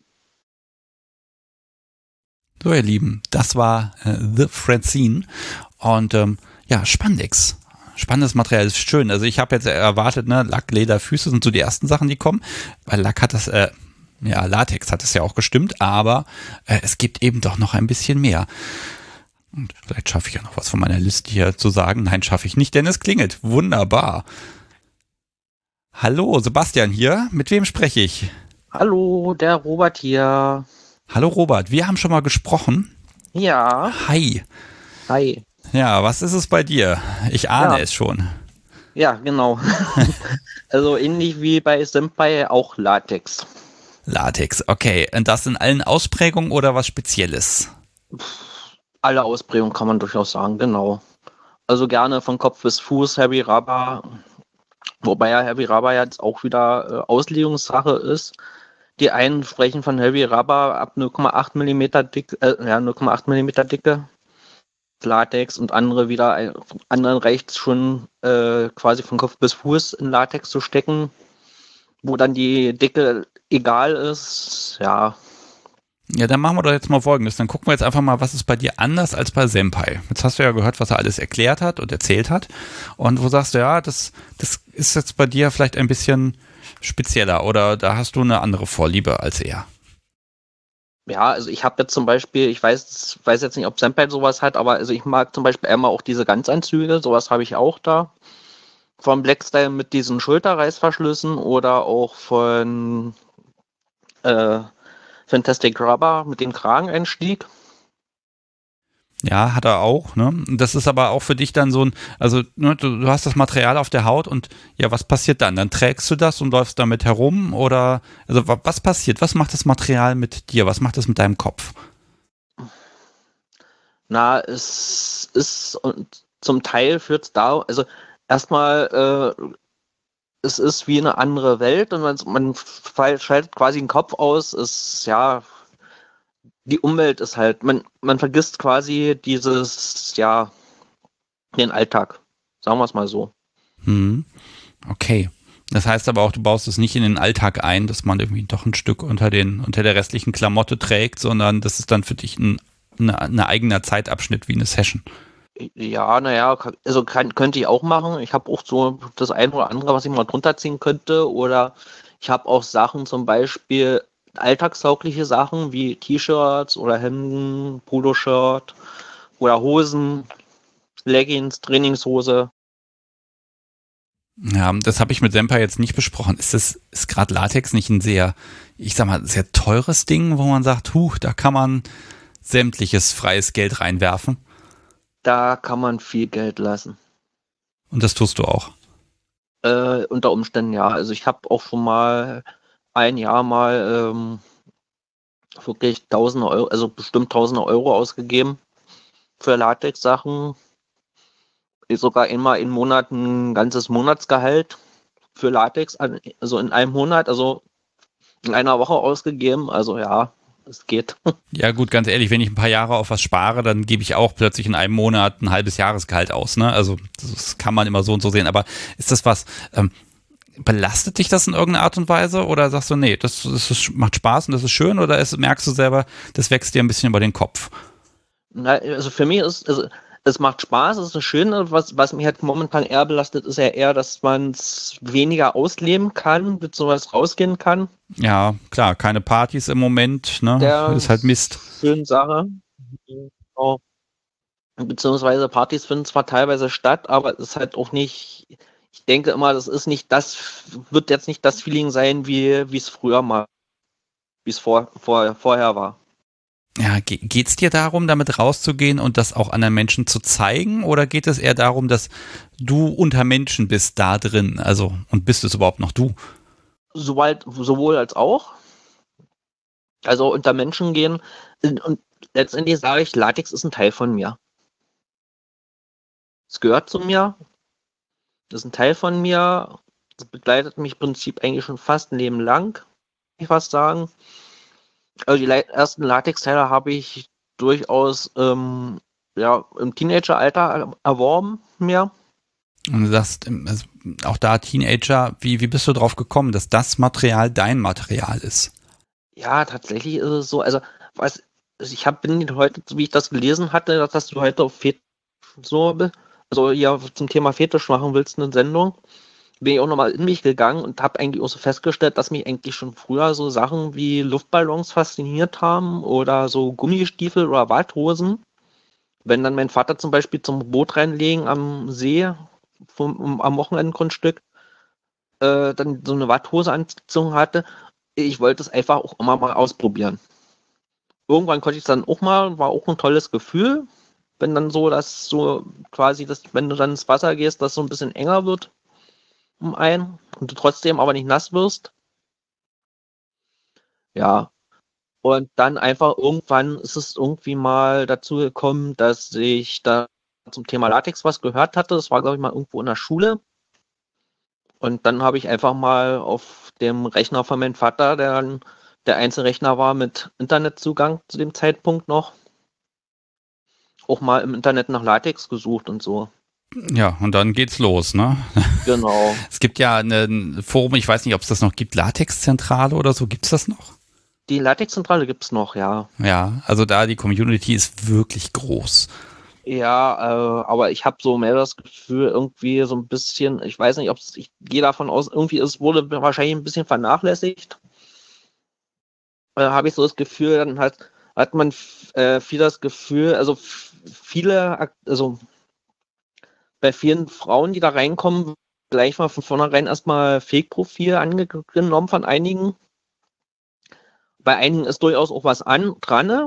So, ihr Lieben, das war The Francine und Spandex. Spannendes Material, ist schön. Also ich habe jetzt erwartet, ne, Lack, Leder, Füße sind so die ersten Sachen, die kommen, weil Lack hat das, Ja, Latex hat es ja auch gestimmt, aber es gibt eben doch noch ein bisschen mehr. Und vielleicht schaffe ich ja noch was von meiner Liste hier zu sagen. Nein, schaffe ich nicht, denn es klingelt. Wunderbar. Hallo, Sebastian hier. Mit wem spreche ich? Hallo, der Robert hier. Hallo Robert, wir haben schon mal gesprochen. Ja, Hi. hi. Ja, was ist es bei dir? Ich ahne es schon. Ja, genau. Also ähnlich wie bei Senpai auch Latex. Latex, okay. Und das in allen Ausprägungen oder was Spezielles? Alle Ausprägungen kann man durchaus sagen, genau. Also gerne von Kopf bis Fuß Heavy Rubber, wobei ja Heavy Rubber jetzt auch wieder Auslegungssache ist. Die einen sprechen von Heavy Rubber ab 0,8 mm dick, 0,8 mm Dicke Latex und andere wieder, anderen reicht es schon quasi von Kopf bis Fuß in Latex zu stecken, wo dann die Dicke egal ist, ja. Ja, dann machen wir doch jetzt mal Folgendes. Dann gucken wir jetzt einfach mal, was ist bei dir anders als bei Senpai. Jetzt hast du ja gehört, was er alles erklärt hat und erzählt hat. Und wo sagst du, ja, das ist jetzt bei dir vielleicht ein bisschen spezieller oder da hast du eine andere Vorliebe als er. Ja, also ich habe jetzt zum Beispiel, ich weiß jetzt nicht, ob Senpai sowas hat, aber also ich mag zum Beispiel einmal auch diese Ganzanzüge, sowas habe ich auch da. Vom Blackstyle mit diesen Schulterreißverschlüssen oder auch von Fantastic Rubber mit dem Krageneinstieg. Ja, hat er auch, ne? Das ist aber auch für dich dann so ein, also ne, du hast das Material auf der Haut und ja, was passiert dann? Dann trägst du das und läufst damit herum oder, also was passiert? Was macht das Material mit dir? Was macht es mit deinem Kopf? Na, es ist und zum Teil führt es da, also erstmal, es ist wie eine andere Welt und man schaltet quasi den Kopf aus, ist ja, die Umwelt ist halt, man vergisst quasi dieses, ja, den Alltag. Sagen wir es mal so. Okay. Das heißt aber auch, du baust es nicht in den Alltag ein, dass man irgendwie doch ein Stück unter der restlichen Klamotte trägt, sondern das ist dann für dich ein eigener Zeitabschnitt wie eine Session. Ja, naja, also könnte ich auch machen. Ich habe auch so das eine oder andere, was ich mal drunter ziehen könnte. Oder ich habe auch Sachen, zum Beispiel alltagstaugliche Sachen wie T-Shirts oder Hemden, Poloshirt oder Hosen, Leggings, Trainingshose. Ja, das habe ich mit Senpai jetzt nicht besprochen. Ist gerade Latex nicht ein sehr, ich sag mal, sehr teures Ding, wo man sagt, da kann man sämtliches freies Geld reinwerfen? Da kann man viel Geld lassen. Und das tust du auch? Unter Umständen ja. Also ich habe auch schon mal ein Jahr mal wirklich Tausende Euro, also bestimmt Tausende Euro ausgegeben für Latex-Sachen. Sogar einmal im Monat ein ganzes Monatsgehalt für Latex, also in einem Monat, also in einer Woche ausgegeben. Also ja, es geht. Ja gut, ganz ehrlich, wenn ich ein paar Jahre auf was spare, dann gebe ich auch plötzlich in einem Monat ein halbes Jahresgehalt aus. Ne? Also das kann man immer so und so sehen. Aber ist das was, belastet dich das in irgendeiner Art und Weise? Oder sagst du, nee, das macht Spaß und das ist schön? Oder merkst du selber, das wächst dir ein bisschen über den Kopf? Na, also für mich ist, also es macht Spaß, es ist das Schöne, was mich halt momentan eher belastet, ist ja eher, dass man es weniger ausleben kann, beziehungsweise rausgehen kann. Ja, klar, keine Partys im Moment, ne? Der Ist halt Mist. schöne Sache. Genau. Beziehungsweise Partys finden zwar teilweise statt, aber es ist halt auch nicht, ich denke immer, wird jetzt nicht das Feeling sein, wie es früher mal, wie es vorher war. Ja, geht's dir darum, damit rauszugehen und das auch anderen Menschen zu zeigen? Oder geht es eher darum, dass du unter Menschen bist da drin? Also, und bist es überhaupt noch du? Sowohl als auch. Also unter Menschen gehen. Und letztendlich sage ich, Latex ist ein Teil von mir. Es gehört zu mir. Das ist ein Teil von mir. Das begleitet mich im Prinzip eigentlich schon fast ein Leben lang, kann ich fast sagen. Also die ersten Latex-Teile habe ich durchaus im Teenageralter erworben mir. Und du sagst, also auch da Teenager, wie bist du drauf gekommen, dass das Material dein Material ist? Ja, tatsächlich ist es so. Also bin heute, wie ich das gelesen hatte, dass du heute auf Fetisch also ja zum Thema Fetisch machen willst, eine Sendung. bin ich auch nochmal in mich gegangen und habe eigentlich auch so festgestellt, dass mich eigentlich schon früher so Sachen wie Luftballons fasziniert haben oder so Gummistiefel oder Badhosen. Wenn dann mein Vater zum Beispiel zum Boot reinlegen am See, am Wochenendgrundstück, dann so eine Watthose angezogen hatte, ich wollte es einfach auch immer mal ausprobieren. Irgendwann konnte ich es dann auch mal, war auch ein tolles Gefühl, wenn dann so, dass so quasi, wenn du dann ins Wasser gehst, dass so ein bisschen enger wird um einen und du trotzdem aber nicht nass wirst. Ja. Und dann einfach irgendwann ist es irgendwie mal dazu gekommen, dass ich da zum Thema Latex was gehört hatte. Das war, glaube ich, mal irgendwo in der Schule. Und dann habe ich einfach mal auf dem Rechner von meinem Vater, der dann der Einzelrechner war mit Internetzugang zu dem Zeitpunkt noch, auch mal im Internet nach Latex gesucht und so. Ja, und dann geht's los, ne? Genau. Es gibt ja ein Forum, ich weiß nicht, ob es das noch gibt, Latex-Zentrale oder so, gibt's das noch? Die Latex-Zentrale gibt es noch, ja. Ja, also da die Community ist wirklich groß. Ja, aber ich habe so mehr das Gefühl, irgendwie so ein bisschen, ich weiß nicht, ich gehe davon aus, irgendwie es wurde wahrscheinlich ein bisschen vernachlässigt. Habe ich so das Gefühl, dann hat man viel das Gefühl, also also bei vielen Frauen, die da reinkommen, gleich mal von vornherein erstmal Fake-Profil angenommen von einigen. Bei einigen ist durchaus auch was dran, ne?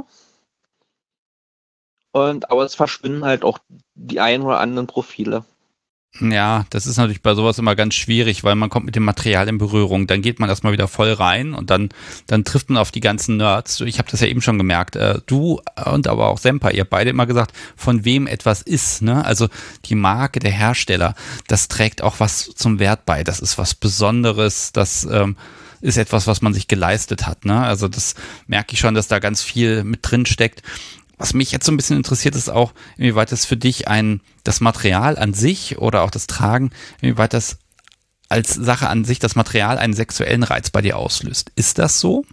Aber es verschwinden halt auch die ein oder anderen Profile. Ja, das ist natürlich bei sowas immer ganz schwierig, weil man kommt mit dem Material in Berührung. Dann geht man erstmal wieder voll rein und dann trifft man auf die ganzen Nerds. Ich habe das ja eben schon gemerkt. Du und aber auch Semper, ihr habt beide immer gesagt, von wem etwas ist. Ne? Also die Marke, der Hersteller, das trägt auch was zum Wert bei. Das ist was Besonderes, das ist etwas, was man sich geleistet hat. Ne? Also das merke ich schon, dass da ganz viel mit drin steckt. Was mich jetzt so ein bisschen interessiert, ist auch, inwieweit das für dich das Material an sich oder auch das Tragen, inwieweit das als Sache an sich, das Material einen sexuellen Reiz bei dir auslöst. Ist das so?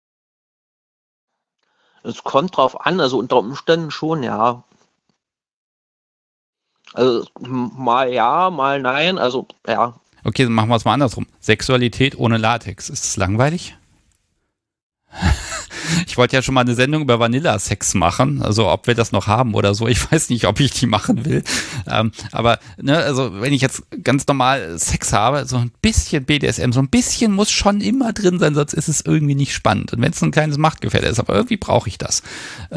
Es kommt drauf an, also unter Umständen schon, ja. Also mal ja, mal nein, also ja. Okay, dann machen wir es mal andersrum. Sexualität ohne Latex, ist es langweilig? Ich wollte ja schon mal eine Sendung über Vanilla-Sex machen, also ob wir das noch haben oder so. Ich weiß nicht, ob ich die machen will. Aber ne, also wenn ich jetzt ganz normal Sex habe, so ein bisschen BDSM, so ein bisschen muss schon immer drin sein, sonst ist es irgendwie nicht spannend. Und wenn es ein kleines Machtgefälle ist, aber irgendwie brauche ich das.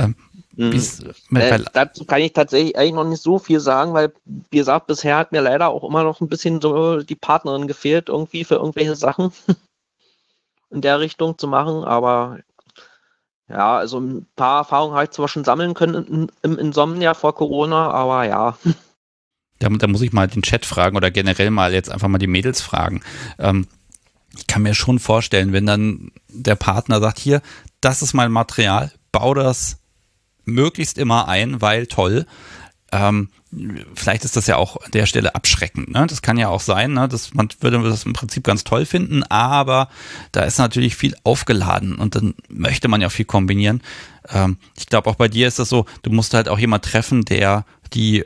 Dazu kann ich tatsächlich eigentlich noch nicht so viel sagen, weil, wie gesagt, bisher hat mir leider auch immer noch ein bisschen so die Partnerin gefehlt, irgendwie für irgendwelche Sachen in der Richtung zu machen, aber ja, also ein paar Erfahrungen habe ich zwar schon sammeln können im Insomnia vor Corona, aber ja. Da muss ich mal den Chat fragen oder generell mal jetzt einfach mal die Mädels fragen. Ich kann mir schon vorstellen, wenn dann der Partner sagt, hier, das ist mein Material, bau das möglichst immer ein, weil toll. Vielleicht ist das ja auch an der Stelle abschreckend. Ne? Das kann ja auch sein, ne? Man würde das im Prinzip ganz toll finden, aber da ist natürlich viel aufgeladen und dann möchte man ja viel kombinieren. Ich glaube, auch bei dir ist das so, du musst halt auch jemand treffen, der die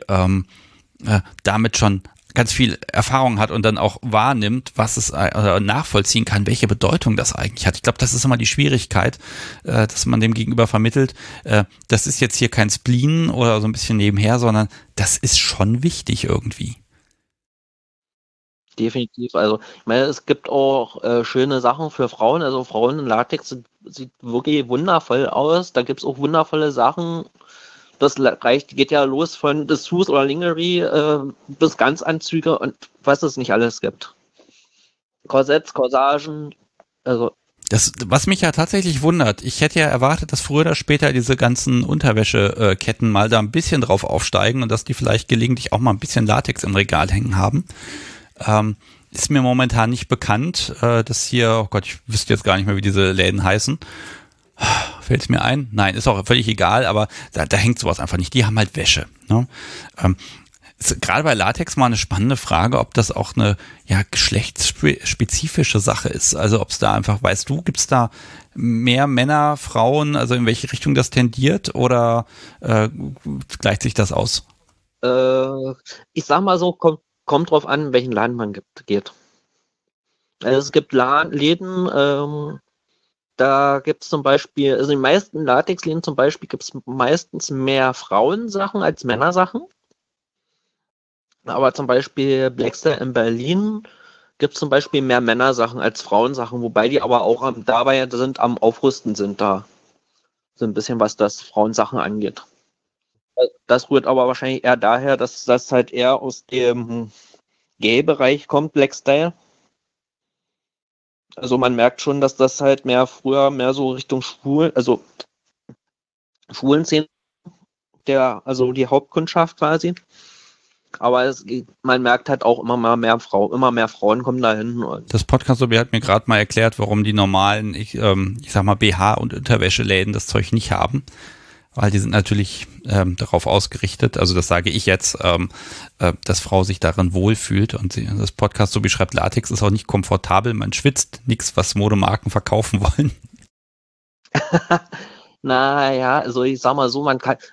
damit schon ganz viel Erfahrung hat und dann auch wahrnimmt, was es nachvollziehen kann, welche Bedeutung das eigentlich hat. Ich glaube, das ist immer die Schwierigkeit, dass man dem Gegenüber vermittelt, das ist jetzt hier kein Spleen oder so ein bisschen nebenher, sondern das ist schon wichtig irgendwie. Definitiv. Also, ich meine, es gibt auch schöne Sachen für Frauen. Also, Frauen in Latex sieht wirklich wundervoll aus. Da gibt es auch wundervolle Sachen. Das geht ja los von Dessous oder Lingerie bis Ganzanzüge und was es nicht alles gibt. Korsetts, Corsagen, also. Was mich ja tatsächlich wundert, ich hätte ja erwartet, dass früher oder später diese ganzen Unterwäscheketten mal da ein bisschen drauf aufsteigen und dass die vielleicht gelegentlich auch mal ein bisschen Latex im Regal hängen haben. Ist mir momentan nicht bekannt, dass hier, oh Gott, ich wüsste jetzt gar nicht mehr, wie diese Läden heißen. Fällt es mir ein? Nein, ist auch völlig egal, aber da hängt sowas einfach nicht. Die haben halt Wäsche. Ne? Ist gerade bei Latex mal eine spannende Frage, ob das auch eine geschlechtsspezifische Sache ist. Also ob es da einfach, weißt du, gibt es da mehr Männer, Frauen, also in welche Richtung das tendiert oder gleicht sich das aus? Ich sag mal so, kommt drauf an, in welchen Laden man geht. Also es gibt Läden, da gibt es zum Beispiel, also in den meisten Latexläden zum Beispiel gibt es meistens mehr Frauensachen als Männersachen. Aber zum Beispiel Blackstyle in Berlin gibt es zum Beispiel mehr Männersachen als Frauensachen, wobei die aber auch dabei sind, am Aufrüsten sind da. So ein bisschen, was das Frauensachen angeht. Das rührt aber wahrscheinlich eher daher, dass das halt eher aus dem Gay-Bereich kommt, Blackstyle. Also man merkt schon, dass das halt früher mehr so Richtung also Schwulenszene, also die Hauptkundschaft quasi. Aber man merkt halt auch immer mehr Frauen kommen dahin. Das Podcast-Lobby hat mir gerade mal erklärt, warum die normalen, ich sag mal BH- und Unterwäscheläden das Zeug nicht haben. Weil die sind natürlich darauf ausgerichtet, also das sage ich jetzt, dass Frau sich darin wohlfühlt. Und das Podcast so beschreibt, Latex ist auch nicht komfortabel, man schwitzt, nichts, was Modemarken verkaufen wollen. Naja, also ich sag mal so, man kann,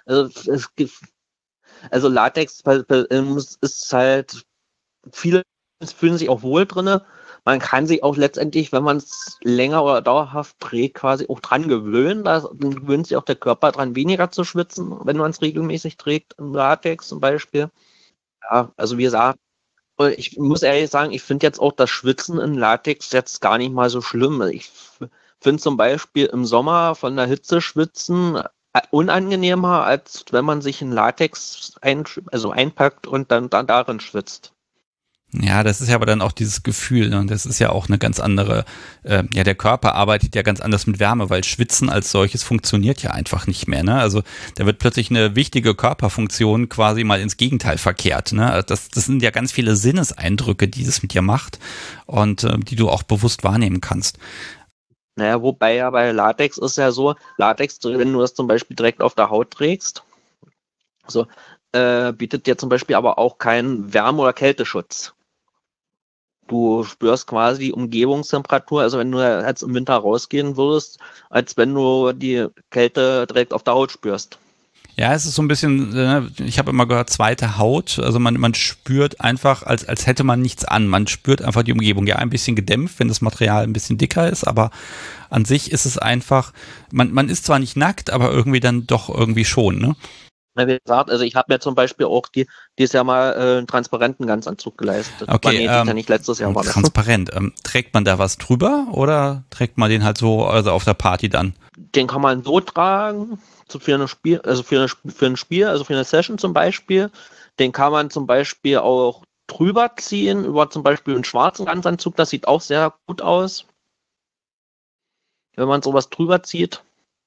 also Latex ist halt, viele fühlen sich auch wohl drinne. Man kann sich auch letztendlich, wenn man es länger oder dauerhaft trägt, quasi auch dran gewöhnen. Da gewöhnt sich auch der Körper dran, weniger zu schwitzen, wenn man es regelmäßig trägt, im Latex zum Beispiel. Ja, also wie gesagt, ich muss ehrlich sagen, ich finde jetzt auch das Schwitzen in Latex jetzt gar nicht mal so schlimm. Ich finde zum Beispiel im Sommer von der Hitze schwitzen unangenehmer, als wenn man sich in Latex einpackt und dann darin schwitzt. Ja, das ist ja aber dann auch dieses Gefühl, ne? Und das ist ja auch eine ganz andere, der Körper arbeitet ja ganz anders mit Wärme, weil Schwitzen als solches funktioniert ja einfach nicht mehr, ne? Also da wird plötzlich eine wichtige Körperfunktion quasi mal ins Gegenteil verkehrt, ne? Das sind ja ganz viele Sinneseindrücke, die das mit dir macht und die du auch bewusst wahrnehmen kannst. Naja, wobei ja bei Latex ist ja so, Latex, wenn du das zum Beispiel direkt auf der Haut trägst, so, bietet dir zum Beispiel aber auch keinen Wärme- oder Kälteschutz. Du spürst quasi die Umgebungstemperatur, also wenn du jetzt im Winter rausgehen würdest, als wenn du die Kälte direkt auf der Haut spürst. Ja, es ist so ein bisschen, ich habe immer gehört, zweite Haut, also man spürt einfach, als hätte man nichts an, man spürt einfach die Umgebung, ja ein bisschen gedämpft, wenn das Material ein bisschen dicker ist, aber an sich ist es einfach, man ist zwar nicht nackt, aber irgendwie dann doch irgendwie schon, ne? Wie gesagt, also ich habe mir zum Beispiel auch dieses Jahr mal einen transparenten Ganzanzug geleistet. Okay, ja nicht letztes Jahr war das. Transparent. Trägt man da was drüber oder trägt man den halt so, also auf der Party dann? Den kann man so tragen, für ein Spiel, also für eine Session zum Beispiel. Den kann man zum Beispiel auch drüber ziehen, über zum Beispiel einen schwarzen Ganzanzug. Das sieht auch sehr gut aus, wenn man sowas drüber zieht.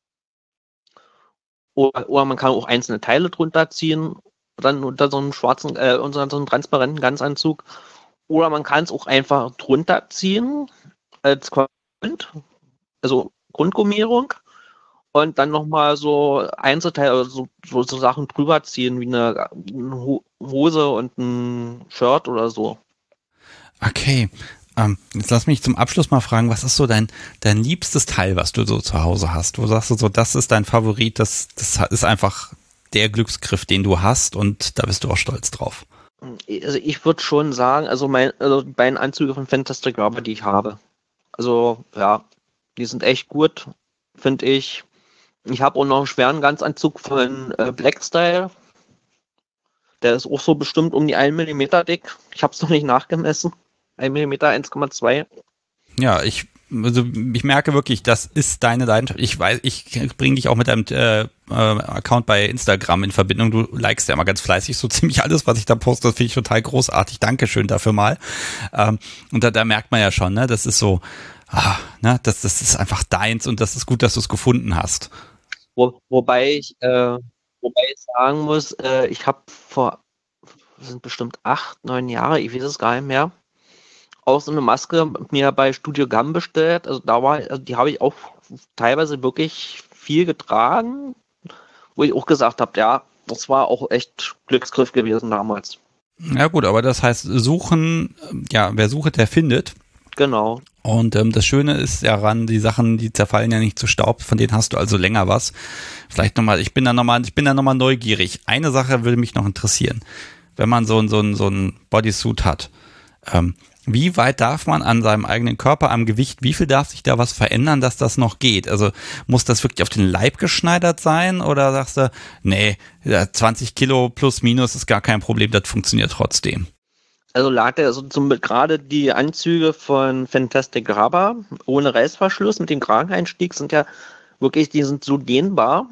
Oder man kann auch einzelne Teile drunter ziehen, dann unter so einem unter so einem transparenten Ganzanzug. Oder man kann es auch einfach drunter ziehen, als also Grundgummierung. Und dann nochmal so Einzelteile, also so Sachen drüber ziehen, wie eine Hose und ein Shirt oder so. Okay. Jetzt lass mich zum Abschluss mal fragen, was ist so dein liebstes Teil, was du so zu Hause hast? Wo sagst du so, das ist dein Favorit, das ist einfach der Glücksgriff, den du hast und da bist du auch stolz drauf. Also ich würde schon sagen, also die beiden Anzüge von Fantastic Rubber, die ich habe. Also ja, die sind echt gut, finde ich. Ich habe auch noch einen schweren Ganzanzug von Blackstyle. Der ist auch so bestimmt um die 1 mm dick. Ich habe es noch nicht nachgemessen. 1 mm, 1,2. Ja, ich merke wirklich, das ist deine Leidenschaft. Ich weiß, ich bringe dich auch mit deinem Account bei Instagram in Verbindung. Du likest ja immer ganz fleißig so ziemlich alles, was ich da poste. Das finde ich total großartig. Dankeschön dafür mal. Und da merkt man ja schon, ne, das ist so, das ist einfach deins und das ist gut, dass du es gefunden hast. Wobei ich sagen muss, ich habe sind bestimmt 8, 9 Jahre, ich weiß es gar nicht mehr, auch so eine Maske mir bei Studio Gum bestellt. Also die habe ich auch teilweise wirklich viel getragen, wo ich auch gesagt habe, ja, das war auch echt Glücksgriff gewesen damals. Ja gut, aber das heißt, suchen, ja, wer sucht, der findet. Genau. Und das Schöne ist ja ran, die Sachen, die zerfallen ja nicht zu Staub, von denen hast du also länger was. Vielleicht nochmal, ich bin da nochmal neugierig. Eine Sache würde mich noch interessieren. Wenn man so ein Bodysuit hat, wie weit darf man an seinem eigenen Körper, am Gewicht, wie viel darf sich da was verändern, dass das noch geht? Also muss das wirklich auf den Leib geschneidert sein oder sagst du, nee, 20 Kilo plus minus ist gar kein Problem, das funktioniert trotzdem? Also gerade die Anzüge von Fantastic Rubber ohne Reißverschluss mit dem Krageneinstieg sind ja wirklich, die sind so dehnbar.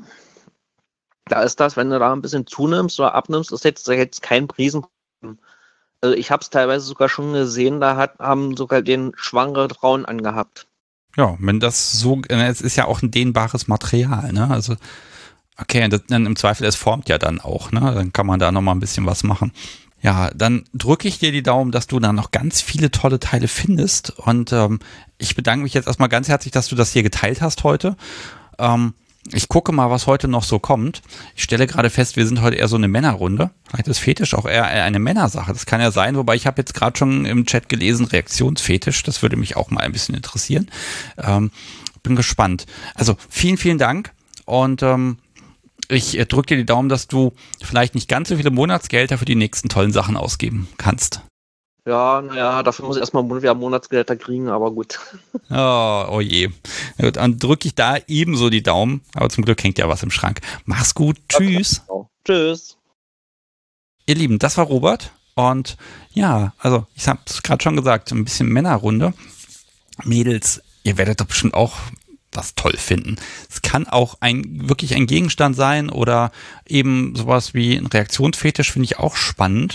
Da ist das, wenn du da ein bisschen zunimmst oder abnimmst, ist jetzt kein Riesenproblem. Also ich habe es teilweise sogar schon gesehen, haben sogar den schwangere Frauen angehabt. Ja, wenn das so, es ist ja auch ein dehnbares Material, ne? Also, okay, dann im Zweifel, es formt ja dann auch, ne? Dann kann man da nochmal ein bisschen was machen. Ja, dann drücke ich dir die Daumen, dass du da noch ganz viele tolle Teile findest. Und ich bedanke mich jetzt erstmal ganz herzlich, dass du das hier geteilt hast heute. Ich gucke mal, was heute noch so kommt. Ich stelle gerade fest, wir sind heute eher so eine Männerrunde. Vielleicht ist Fetisch auch eher eine Männersache. Das kann ja sein, wobei ich habe jetzt gerade schon im Chat gelesen, Reaktionsfetisch. Das würde mich auch mal ein bisschen interessieren. Bin gespannt. Also vielen, vielen Dank und ich drücke dir die Daumen, dass du vielleicht nicht ganz so viele Monatsgelder für die nächsten tollen Sachen ausgeben kannst. Ja, naja, dafür muss ich erstmal wieder Monatsgelder kriegen, aber gut. Oh je. Gut, dann drücke ich da ebenso die Daumen, aber zum Glück hängt ja was im Schrank. Mach's gut. Tschüss. Okay. Tschüss. Ihr Lieben, das war Robert und ja, also ich habe es gerade schon gesagt, ein bisschen Männerrunde. Mädels, ihr werdet doch bestimmt auch was toll finden. Es kann auch wirklich ein Gegenstand sein oder eben sowas wie ein Reaktionsfetisch, finde ich auch spannend.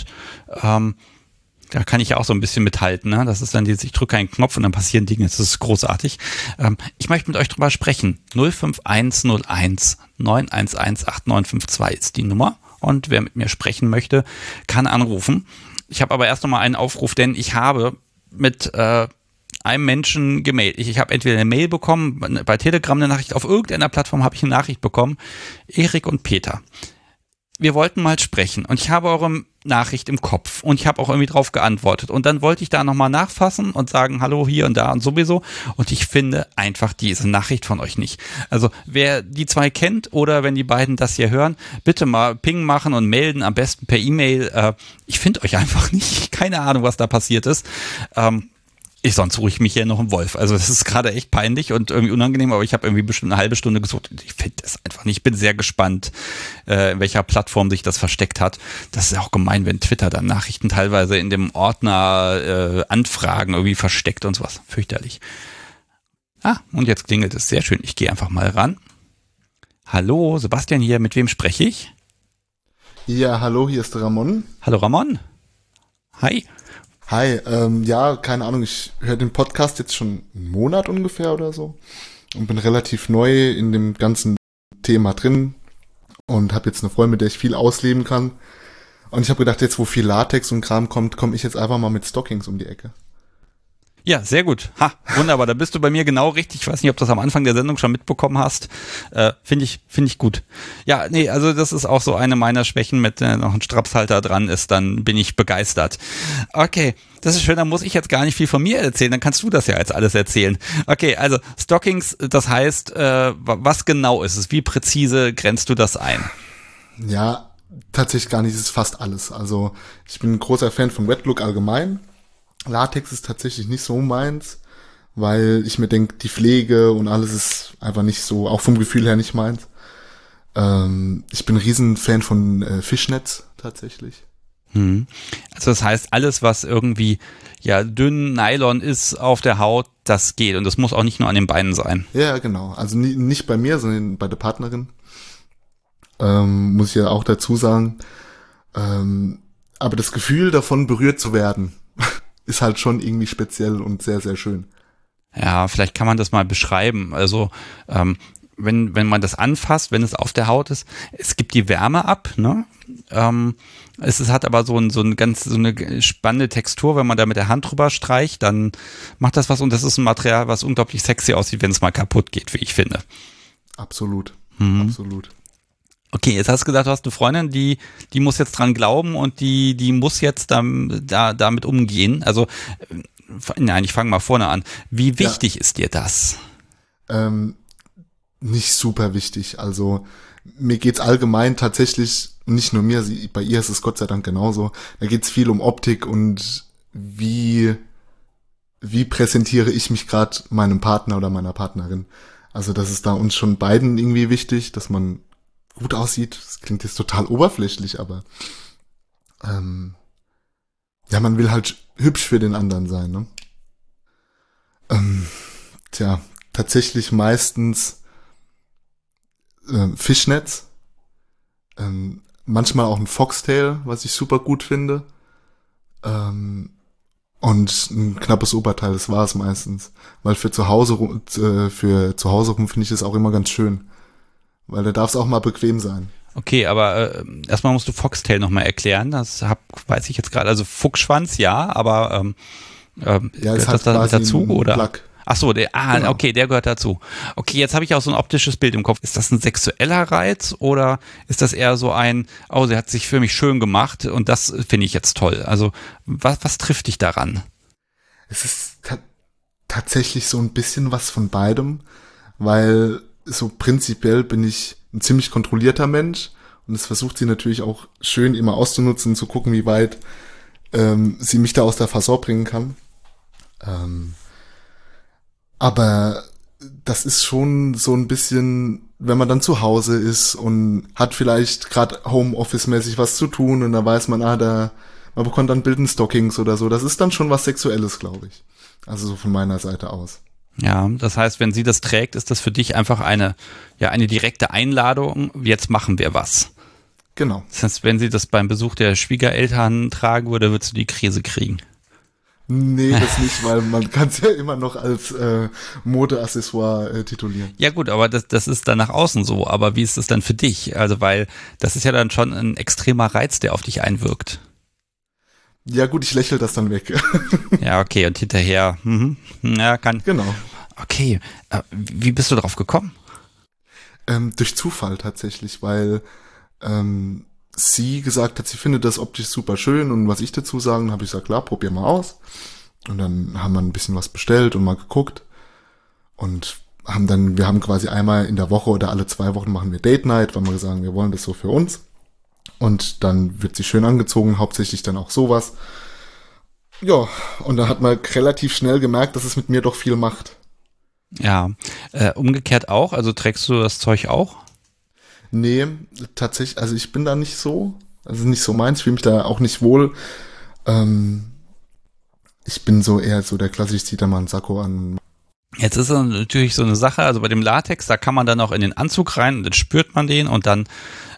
Da kann ich ja auch so ein bisschen mithalten, ne? Das ist dann ich drücke einen Knopf und dann passieren Dinge. Das ist großartig. Ich möchte mit euch drüber sprechen. 05101 911 8952 ist die Nummer. Und wer mit mir sprechen möchte, kann anrufen. Ich habe aber erst noch mal einen Aufruf, denn ich habe mit einem Menschen gemailt. Ich habe entweder eine Mail bekommen, bei Telegram eine Nachricht, auf irgendeiner Plattform habe ich eine Nachricht bekommen. Erik und Peter. Wir wollten mal sprechen und ich habe eure Nachricht im Kopf und ich habe auch irgendwie drauf geantwortet und dann wollte ich da nochmal nachfassen und sagen, hallo hier und da und sowieso und ich finde einfach diese Nachricht von euch nicht. Also wer die zwei kennt oder wenn die beiden das hier hören, bitte mal Ping machen und melden, am besten per E-Mail. Ich finde euch einfach nicht, keine Ahnung, was da passiert ist. Sonst suche ich mich hier noch einen Wolf. Also das ist gerade echt peinlich und irgendwie unangenehm, aber ich habe irgendwie bestimmt eine halbe Stunde gesucht. Ich finde das einfach nicht. Ich bin sehr gespannt, in welcher Plattform sich das versteckt hat. Das ist ja auch gemein, wenn Twitter dann Nachrichten teilweise in dem Ordner Anfragen irgendwie versteckt und sowas. Fürchterlich. Und jetzt klingelt es. Sehr schön. Ich gehe einfach mal ran. Hallo, Sebastian hier. Mit wem spreche ich? Ja, hallo, hier ist Ramon. Hallo Ramon. Hi. Hi, ja, keine Ahnung, ich höre den Podcast jetzt schon einen Monat ungefähr oder so und bin relativ neu in dem ganzen Thema drin und habe jetzt eine Freundin, mit der ich viel ausleben kann. Und ich habe gedacht, jetzt wo viel Latex und Kram kommt, komme ich jetzt einfach mal mit Stockings um die Ecke. Ja, sehr gut. Wunderbar. Da bist du bei mir genau richtig. Ich weiß nicht, ob du das am Anfang der Sendung schon mitbekommen hast. Finde ich gut. Ja, nee, also das ist auch so eine meiner Schwächen, mit noch ein Strapshalter dran ist, dann bin ich begeistert. Okay, das ist schön, dann muss ich jetzt gar nicht viel von mir erzählen, dann kannst du das ja jetzt alles erzählen. Okay, also Stockings, das heißt, was genau ist es? Wie präzise grenzt du das ein? Ja, tatsächlich gar nicht, es ist fast alles. Also ich bin ein großer Fan von Wet Look allgemein. Latex ist tatsächlich nicht so meins, weil ich mir denke, die Pflege und alles ist einfach nicht so, auch vom Gefühl her nicht meins. Ich bin ein Riesenfan von Fischnetz tatsächlich. Also das heißt, alles, was irgendwie ja dünn Nylon ist auf der Haut, das geht und das muss auch nicht nur an den Beinen sein. Ja, genau. Also nicht bei mir, sondern bei der Partnerin. Muss ich ja auch dazu sagen. Aber das Gefühl davon, berührt zu werden, ist halt schon irgendwie speziell und sehr, sehr schön. Ja, vielleicht kann man das mal beschreiben. Also wenn man das anfasst, wenn es auf der Haut ist, es gibt die Wärme ab, ne? Es hat aber so eine spannende Textur, wenn man da mit der Hand drüber streicht, dann macht das was und das ist ein Material, was unglaublich sexy aussieht, wenn es mal kaputt geht, wie ich finde. Absolut, absolut. Okay, jetzt hast du gesagt, du hast eine Freundin, die muss jetzt dran glauben und die muss jetzt damit umgehen. Also, nein, ich fange mal vorne an. Wie wichtig ist dir das? Nicht super wichtig. Also, mir geht's allgemein tatsächlich, nicht nur mir, bei ihr ist es Gott sei Dank genauso, da geht's viel um Optik und wie wie präsentiere ich mich gerade meinem Partner oder meiner Partnerin. Also das ist da uns schon beiden irgendwie wichtig, dass man gut aussieht. Das klingt jetzt total oberflächlich, aber ja, man will halt hübsch für den anderen sein, ne? Tatsächlich meistens Fischnetz, manchmal auch ein Foxtail, was ich super gut finde, und ein knappes Oberteil, das war es meistens, weil für zu Hause rum finde ich es auch immer ganz schön, weil da darf es auch mal bequem sein. Okay, aber erstmal musst du Foxtail nochmal erklären. Weiß ich jetzt gerade. Also Fuchsschwanz, ja, aber Ja, gehört es das hat da quasi dazu, einen oder? Plug. Ach so, Genau. okay, der gehört dazu. Okay, jetzt habe ich auch so ein optisches Bild im Kopf. Ist das ein sexueller Reiz oder ist das eher so oh, sie hat sich für mich schön gemacht und das finde ich jetzt toll. Also was trifft dich daran? Es ist tatsächlich so ein bisschen was von beidem, weil so prinzipiell bin ich ein ziemlich kontrollierter Mensch und das versucht sie natürlich auch schön immer auszunutzen, zu gucken, wie weit sie mich da aus der Fasson bringen kann. Aber das ist schon so ein bisschen, wenn man dann zu Hause ist und hat vielleicht gerade Homeoffice-mäßig was zu tun und da weiß man, man bekommt dann Stockings oder so. Das ist dann schon was Sexuelles, glaube ich. Also so von meiner Seite aus. Ja, das heißt, wenn sie das trägt, ist das für dich einfach eine direkte Einladung. Jetzt machen wir was. Genau. Das heißt, wenn sie das beim Besuch der Schwiegereltern tragen würde, würdest du die Krise kriegen. Nee, das nicht, weil man kann es ja immer noch als Modeaccessoire titulieren. Ja gut, aber das ist dann nach außen so. Aber wie ist das dann für dich? Also weil das ist ja dann schon ein extremer Reiz, der auf dich einwirkt. Ja gut, ich lächle das dann weg. Ja, okay, und hinterher, ja, kann. Genau. Okay, wie bist du drauf gekommen? Durch Zufall tatsächlich, weil sie gesagt hat, sie findet das optisch super schön und was ich dazu sagen, habe ich gesagt, klar, probier mal aus. Und dann haben wir ein bisschen was bestellt und mal geguckt und wir haben quasi einmal in der Woche oder alle 2 Wochen machen wir Date Night, weil wir sagen, wir wollen das so für uns. Und dann wird sie schön angezogen, hauptsächlich dann auch sowas. Ja, und dann hat man relativ schnell gemerkt, dass es mit mir doch viel macht. Ja, umgekehrt auch, also trägst du das Zeug auch? Nee, tatsächlich, also ich bin da nicht so meins, ich fühle mich da auch nicht wohl. Ich bin so eher so der klassische, zieht da mal einen Sakko an. Jetzt ist es natürlich so eine Sache, also bei dem Latex, da kann man dann auch in den Anzug rein und dann spürt man den und dann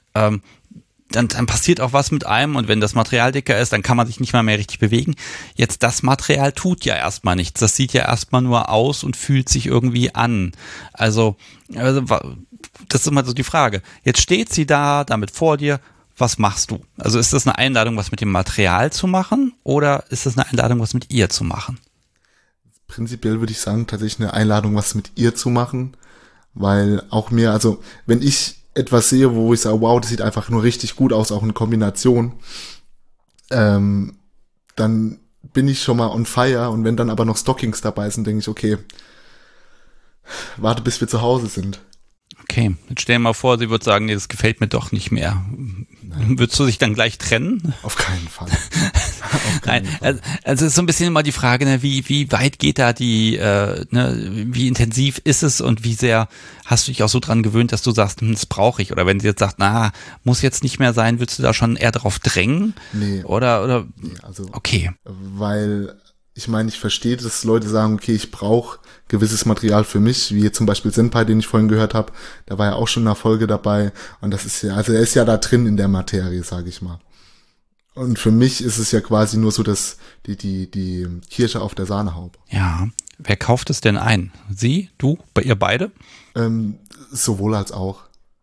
passiert auch was mit einem und wenn das Material dicker ist, dann kann man sich nicht mal mehr richtig bewegen. Jetzt das Material tut ja erstmal nichts. Das sieht ja erstmal nur aus und fühlt sich irgendwie an. Also das ist immer so die Frage. Jetzt steht sie da, damit vor dir. Was machst du? Also ist das eine Einladung, was mit dem Material zu machen oder ist das eine Einladung, was mit ihr zu machen? Prinzipiell würde ich sagen, tatsächlich eine Einladung, was mit ihr zu machen, weil auch mir, also wenn ich etwas sehe, wo ich sage, wow, das sieht einfach nur richtig gut aus, auch in Kombination, dann bin ich schon mal on fire und wenn dann aber noch Stockings dabei sind, denke ich, okay, warte, bis wir zu Hause sind. Okay, jetzt stell dir mal vor, sie würde sagen, nee, das gefällt mir doch nicht mehr. Nein. Würdest du dich dann gleich trennen? Auf keinen Fall. Nein, also es ist so ein bisschen immer die Frage, ne, wie weit geht da wie intensiv ist es und wie sehr hast du dich auch so dran gewöhnt, dass du sagst, das brauche ich. Oder wenn sie jetzt sagt, muss jetzt nicht mehr sein, würdest du da schon eher drauf drängen? Nee. Oder nee, also, okay. Weil ich meine, ich verstehe, dass Leute sagen, okay, ich brauche gewisses Material für mich, wie zum Beispiel Senpai, den ich vorhin gehört habe, da war ja auch schon eine Folge dabei und das ist ja, also er ist ja da drin in der Materie, sage ich mal. Und für mich ist es ja quasi nur so, dass die Kirsche auf der Sahnehaube. Ja, wer kauft es denn ein? Sie, du, ihr beide? Sowohl als auch.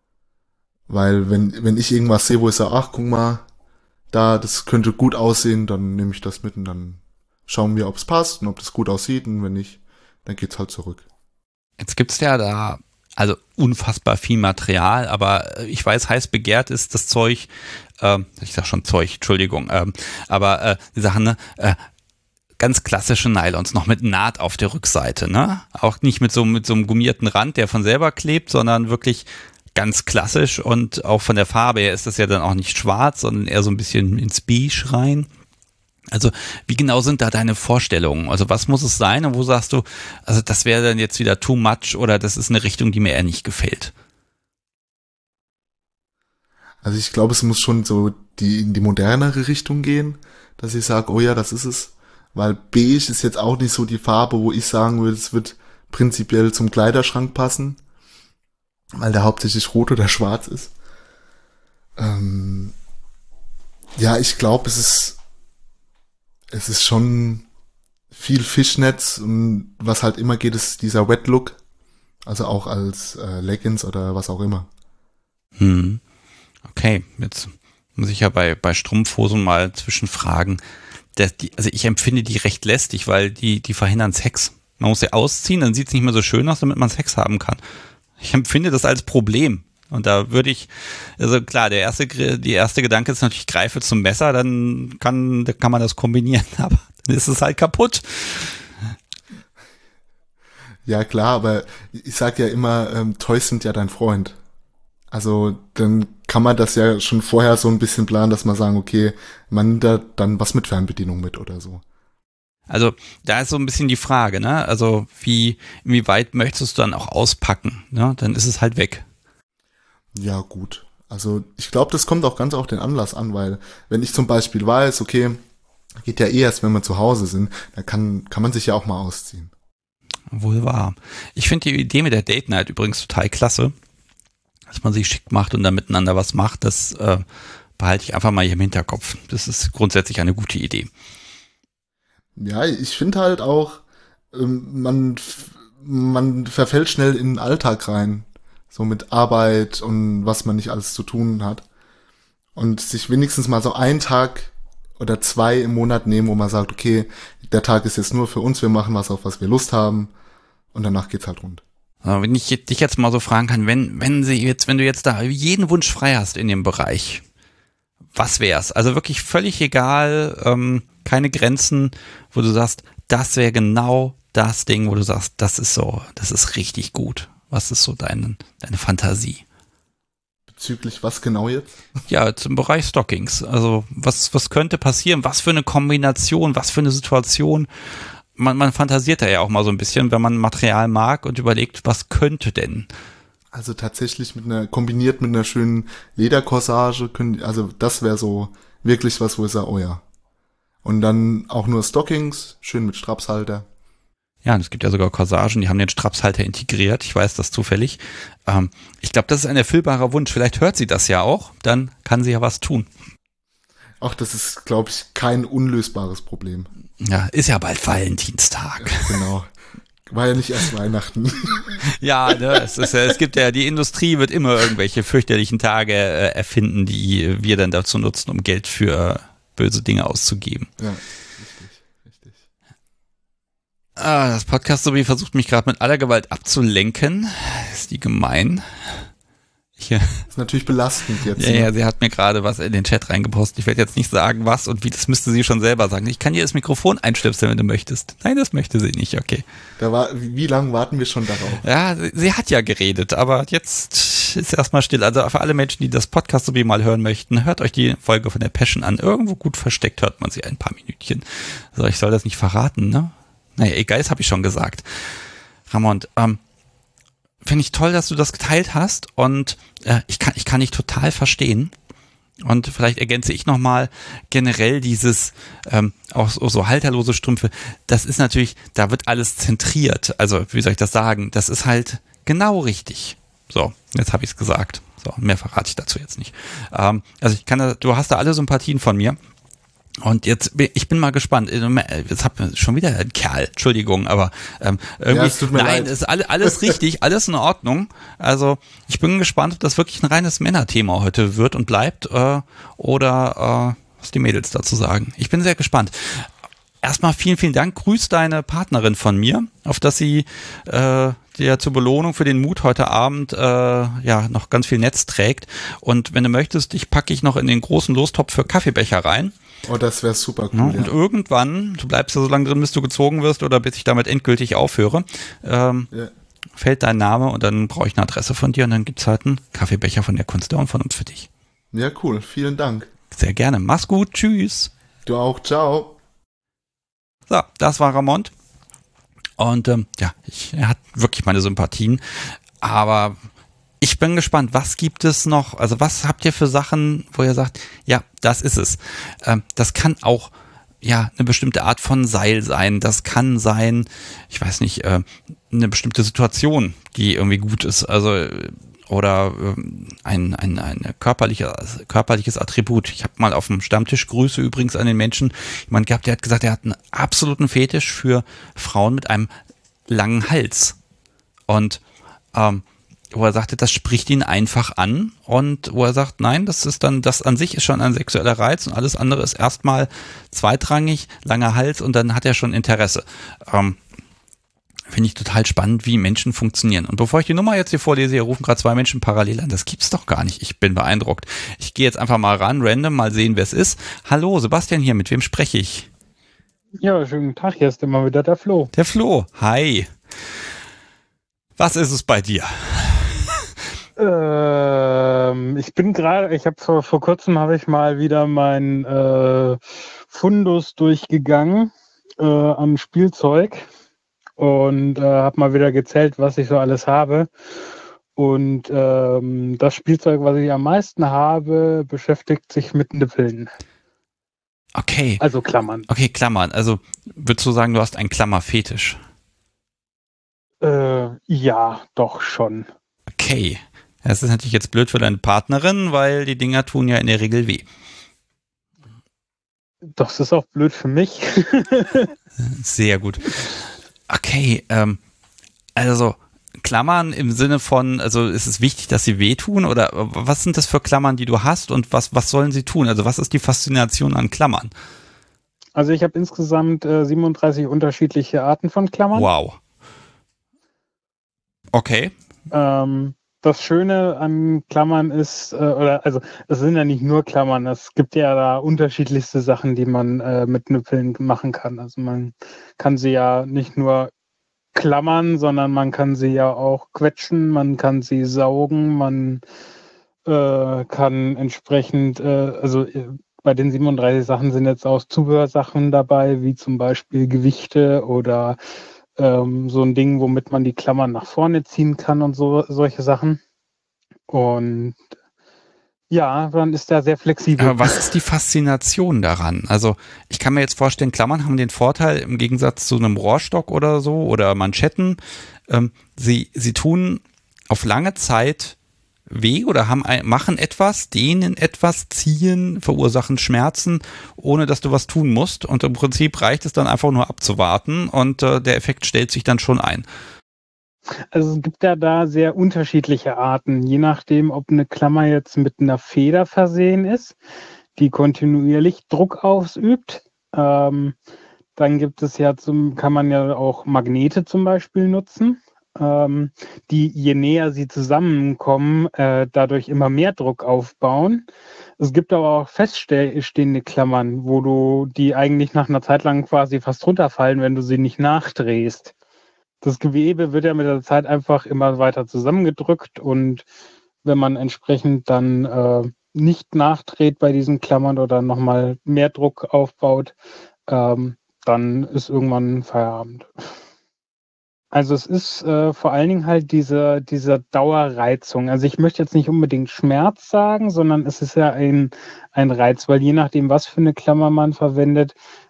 Weil wenn ich irgendwas sehe, wo ich sage, ach, guck mal, das könnte gut aussehen, dann nehme ich das mit und dann schauen wir, ob es passt und ob das gut aussieht und wenn nicht, dann geht's halt zurück. Jetzt gibt's ja da also unfassbar viel Material, aber ich weiß, heiß begehrt ist das Zeug, ich sag schon Zeug, Entschuldigung, aber die Sachen, ne, ganz klassische Nylons, noch mit Naht auf der Rückseite, ne? Auch nicht mit so einem gummierten Rand, der von selber klebt, sondern wirklich ganz klassisch und auch von der Farbe her ist das ja dann auch nicht schwarz, sondern eher so ein bisschen ins Beige rein. Also wie genau sind da deine Vorstellungen? Also was muss es sein und wo sagst du, also das wäre dann jetzt wieder too much oder das ist eine Richtung, die mir eher nicht gefällt? Also ich glaube, es muss schon so in die modernere Richtung gehen, dass ich sage, oh ja, das ist es. Weil beige ist jetzt auch nicht so die Farbe, wo ich sagen würde, es wird prinzipiell zum Kleiderschrank passen, weil der hauptsächlich rot oder schwarz ist. Ja, ich glaube, es ist schon viel Fischnetz und was halt immer geht, ist dieser Wet Look. Also auch als Leggings oder was auch immer. Okay, jetzt muss ich ja bei Strumpfhosen mal zwischenfragen. Also ich empfinde die recht lästig, weil die verhindern Sex. Man muss sie ausziehen, dann sieht es nicht mehr so schön aus, damit man Sex haben kann. Ich empfinde das als Problem. Und da würde ich, also klar, die erste Gedanke ist natürlich, ich greife zum Messer, dann kann man das kombinieren, aber dann ist es halt kaputt. Ja klar, aber ich sag ja immer, Toys sind ja dein Freund. Also dann kann man das ja schon vorher so ein bisschen planen, dass man sagen, okay, man nimmt da dann was mit Fernbedienung mit oder so. Also da ist so ein bisschen die Frage, ne? Also inwieweit möchtest du dann auch auspacken? Ne? Dann ist es halt weg. Ja, gut. Also ich glaube, das kommt auch ganz auf den Anlass an, weil wenn ich zum Beispiel weiß, okay, geht ja eh erst, wenn wir zu Hause sind, dann kann man sich ja auch mal ausziehen. Wohl wahr. Ich finde die Idee mit der Date Night übrigens total klasse, dass man sich schick macht und dann miteinander was macht. Das behalte ich einfach mal hier im Hinterkopf. Das ist grundsätzlich eine gute Idee. Ja, ich finde halt auch, man verfällt schnell in den Alltag rein. So mit Arbeit und was man nicht alles zu tun hat. Und sich wenigstens mal so einen Tag oder 2 im Monat nehmen, wo man sagt, okay, der Tag ist jetzt nur für uns, wir machen was, auf was wir Lust haben. Und danach geht's halt rund. Wenn ich dich jetzt mal so fragen kann, wenn du jetzt da jeden Wunsch frei hast in dem Bereich, was wär's? Also wirklich völlig egal, keine Grenzen, wo du sagst, das wäre genau das Ding, wo du sagst, das ist richtig gut. Was ist so deine Fantasie? Bezüglich was genau jetzt? Ja, zum Bereich Stockings. Also was könnte passieren? Was für eine Kombination? Was für eine Situation? Man fantasiert da ja auch mal so ein bisschen, wenn man Material mag und überlegt, was könnte denn? Also tatsächlich kombiniert mit einer schönen Ledercorsage, also das wäre so wirklich was, wo ich sage, oh ja. Und dann auch nur Stockings, schön mit Strapshalter. Ja, und es gibt ja sogar Corsagen, die haben den Strapshalter integriert. Ich weiß das zufällig. Ich glaube, das ist ein erfüllbarer Wunsch. Vielleicht hört sie das ja auch, dann kann sie ja was tun. Ach, das ist, glaube ich, kein unlösbares Problem. Ja, ist ja bald Valentinstag. Ja, genau. War ja nicht erst Weihnachten. Ja, ne, es gibt ja, die Industrie wird immer irgendwelche fürchterlichen Tage erfinden, die wir dann dazu nutzen, um Geld für böse Dinge auszugeben. Ja. Das Podcast-Sobi versucht mich gerade mit aller Gewalt abzulenken. Ist die gemein? Das ist natürlich belastend jetzt. Ja, ja, sie hat mir gerade was in den Chat reingepostet. Ich werde jetzt nicht sagen, was und wie, das müsste sie schon selber sagen. Ich kann ihr das Mikrofon einstöpseln, wenn du möchtest. Nein, das möchte sie nicht, okay. Wie lange warten wir schon darauf? Ja, sie hat ja geredet, aber jetzt ist erstmal still. Also für alle Menschen, die das Podcast-Sobi mal hören möchten, hört euch die Folge von der Passion an. Irgendwo gut versteckt hört man sie ein paar Minütchen. Also ich soll das nicht verraten, ne? Naja, egal, das habe ich schon gesagt. Ramon, finde ich toll, dass du das geteilt hast und ich kann dich total verstehen. Und vielleicht ergänze ich nochmal generell dieses auch so halterlose Strümpfe. Das ist natürlich, da wird alles zentriert. Also wie soll ich das sagen? Das ist halt genau richtig. So, jetzt habe ich es gesagt. So, mehr verrate ich dazu jetzt nicht. Also du hast da alle Sympathien von mir. Und ich bin mal gespannt. Jetzt hab schon wieder ein Kerl, Entschuldigung, aber irgendwie, ja, es tut mir leid. Ist alles richtig, alles in Ordnung. Also ich bin gespannt, ob das wirklich ein reines Männerthema heute wird und bleibt oder was die Mädels dazu sagen. Ich bin sehr gespannt. Erstmal vielen, vielen Dank. Grüß deine Partnerin von mir, auf dass sie dir zur Belohnung für den Mut heute Abend noch ganz viel Netz trägt. Und wenn du möchtest, packe ich noch in den großen Lostopf für Kaffeebecher rein. Oh, das wäre super cool. Ja, und irgendwann, du bleibst ja so lange drin, bis du gezogen wirst oder bis ich damit endgültig aufhöre, fällt dein Name und dann brauche ich eine Adresse von dir und dann gibt's halt einen Kaffeebecher von der Kunst und von uns für dich. Ja, cool. Vielen Dank. Sehr gerne. Mach's gut. Tschüss. Du auch. Ciao. So, das war Ramont. Und er hat wirklich meine Sympathien. Aber ich bin gespannt, was gibt es noch? Also was habt ihr für Sachen, wo ihr sagt, ja, das ist es. Das kann auch eine bestimmte Art von Seil sein. Das kann sein, ich weiß nicht, eine bestimmte Situation, die irgendwie gut ist. Also oder ein körperliches Attribut. Ich habe mal auf dem Stammtisch, Grüße übrigens an den Menschen, jemand gehabt, der hat gesagt, er hat einen absoluten Fetisch für Frauen mit einem langen Hals. Und wo er sagte, das spricht ihn einfach an, und wo er sagt, nein, das an sich ist schon ein sexueller Reiz und alles andere ist erstmal zweitrangig, langer Hals, und dann hat er schon Interesse. Finde ich total spannend, wie Menschen funktionieren. Und bevor ich die Nummer jetzt hier vorlese, hier rufen gerade 2 Menschen parallel an. Das gibt's doch gar nicht. Ich bin beeindruckt. Ich gehe jetzt einfach mal ran, random, mal sehen, wer es ist. Hallo, Sebastian hier. Mit wem spreche ich? Ja, schönen Tag. Hier ist immer wieder der Flo. Der Flo. Hi. Was ist es bei dir? Vor kurzem habe ich mal wieder mein Fundus durchgegangen an Spielzeug. Und habe mal wieder gezählt, was ich so alles habe. Und das Spielzeug, was ich am meisten habe, beschäftigt sich mit Nippeln. Okay. Also Klammern. Okay, Klammern. Also würdest du sagen, du hast einen Klammerfetisch? Ja, doch schon. Okay. Das ist natürlich jetzt blöd für deine Partnerin, weil die Dinger tun ja in der Regel weh. Das ist auch blöd für mich. Sehr gut. Okay, also Klammern im Sinne von, also ist es wichtig, dass sie wehtun, oder was sind das für Klammern, die du hast, und was sollen sie tun? Also was ist die Faszination an Klammern? Also ich habe insgesamt 37 unterschiedliche Arten von Klammern. Wow. Okay. Das Schöne an Klammern ist, es sind ja nicht nur Klammern, es gibt ja da unterschiedlichste Sachen, die man mit Nippeln machen kann. Also man kann sie ja nicht nur klammern, sondern man kann sie ja auch quetschen, man kann sie saugen, man kann entsprechend, bei den 37 Sachen sind jetzt auch Zubehörsachen dabei, wie zum Beispiel Gewichte oder so ein Ding, womit man die Klammern nach vorne ziehen kann und solche Sachen. Und ja, man ist da sehr flexibel. Aber was ist die Faszination daran? Also ich kann mir jetzt vorstellen, Klammern haben den Vorteil im Gegensatz zu einem Rohrstock oder so oder Manschetten, sie tun auf lange Zeit weh oder machen etwas, dehnen etwas, ziehen, verursachen Schmerzen, ohne dass du was tun musst. Und im Prinzip reicht es dann einfach nur abzuwarten, und der Effekt stellt sich dann schon ein. Also es gibt ja da sehr unterschiedliche Arten, je nachdem, ob eine Klammer jetzt mit einer Feder versehen ist, die kontinuierlich Druck ausübt. Dann gibt es kann man ja auch Magnete zum Beispiel nutzen, die, je näher sie zusammenkommen, dadurch immer mehr Druck aufbauen. Es gibt aber auch feststehende Klammern, wo die eigentlich nach einer Zeit lang quasi fast runterfallen, wenn du sie nicht nachdrehst. Das Gewebe wird ja mit der Zeit einfach immer weiter zusammengedrückt, und wenn man entsprechend dann nicht nachdreht bei diesen Klammern oder nochmal mehr Druck aufbaut, dann ist irgendwann Feierabend. Also es ist vor allen Dingen halt diese Dauerreizung. Also ich möchte jetzt nicht unbedingt Schmerz sagen, sondern es ist ja ein Reiz, weil je nachdem, was für eine Klammer man verwendet,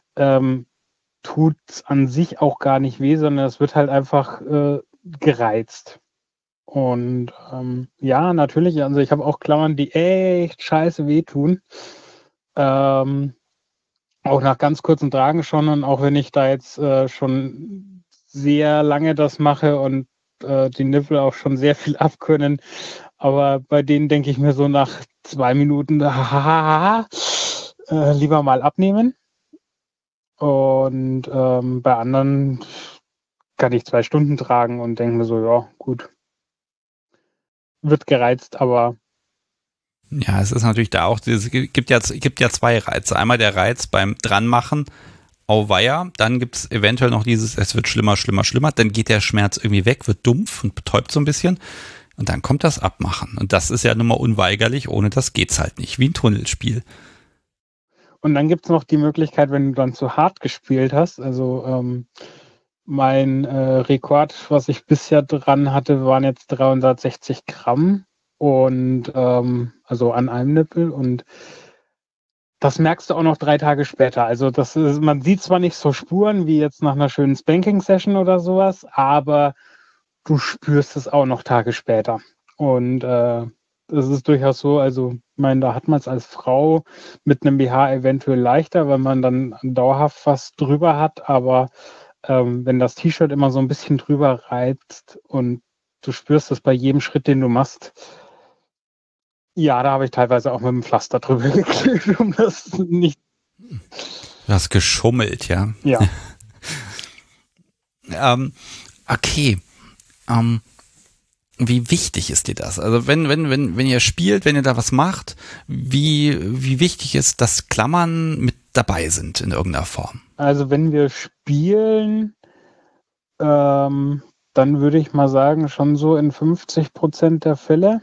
tut es an sich auch gar nicht weh, sondern es wird halt einfach gereizt. Und ja, natürlich, also ich habe auch Klammern, die echt scheiße wehtun. Auch nach ganz kurzen Tragen schon, und auch wenn ich da jetzt schon sehr lange das mache und die Nippel auch schon sehr viel abkönnen, aber bei denen denke ich mir so nach 2 Minuten, lieber mal abnehmen. Und bei anderen kann ich 2 Stunden tragen und denke mir so, ja, gut. Wird gereizt, aber... Ja, es ist natürlich da auch, es gibt ja 2 Reize. Einmal der Reiz beim Dranmachen, auweia, dann gibt es eventuell noch dieses, es wird schlimmer, dann geht der Schmerz irgendwie weg, wird dumpf und betäubt so ein bisschen, und dann kommt das Abmachen. Und das ist ja nun mal unweigerlich, ohne das geht's halt nicht, wie ein Tunnelspiel. Und dann gibt es noch die Möglichkeit, wenn du dann zu hart gespielt hast, also mein Rekord, was ich bisher dran hatte, waren jetzt 360 Gramm und also an einem Nippel, und das merkst du auch noch 3 Tage später. Also man sieht zwar nicht so Spuren wie jetzt nach einer schönen Spanking-Session oder sowas, aber du spürst es auch noch Tage später. Und das ist durchaus so, also ich meine, da hat man es als Frau mit einem BH eventuell leichter, weil man dann dauerhaft was drüber hat, aber wenn das T-Shirt immer so ein bisschen drüber reizt und du spürst es bei jedem Schritt, den du machst, ja, da habe ich teilweise auch mit dem Pflaster drüber geklebt, um das nicht... Du hast geschummelt, ja? Ja. Okay. Wie wichtig ist dir das? Also wenn ihr spielt, wenn ihr da was macht, wie wichtig ist, dass Klammern mit dabei sind in irgendeiner Form? Also wenn wir spielen, dann würde ich mal sagen, schon so in 50% der Fälle.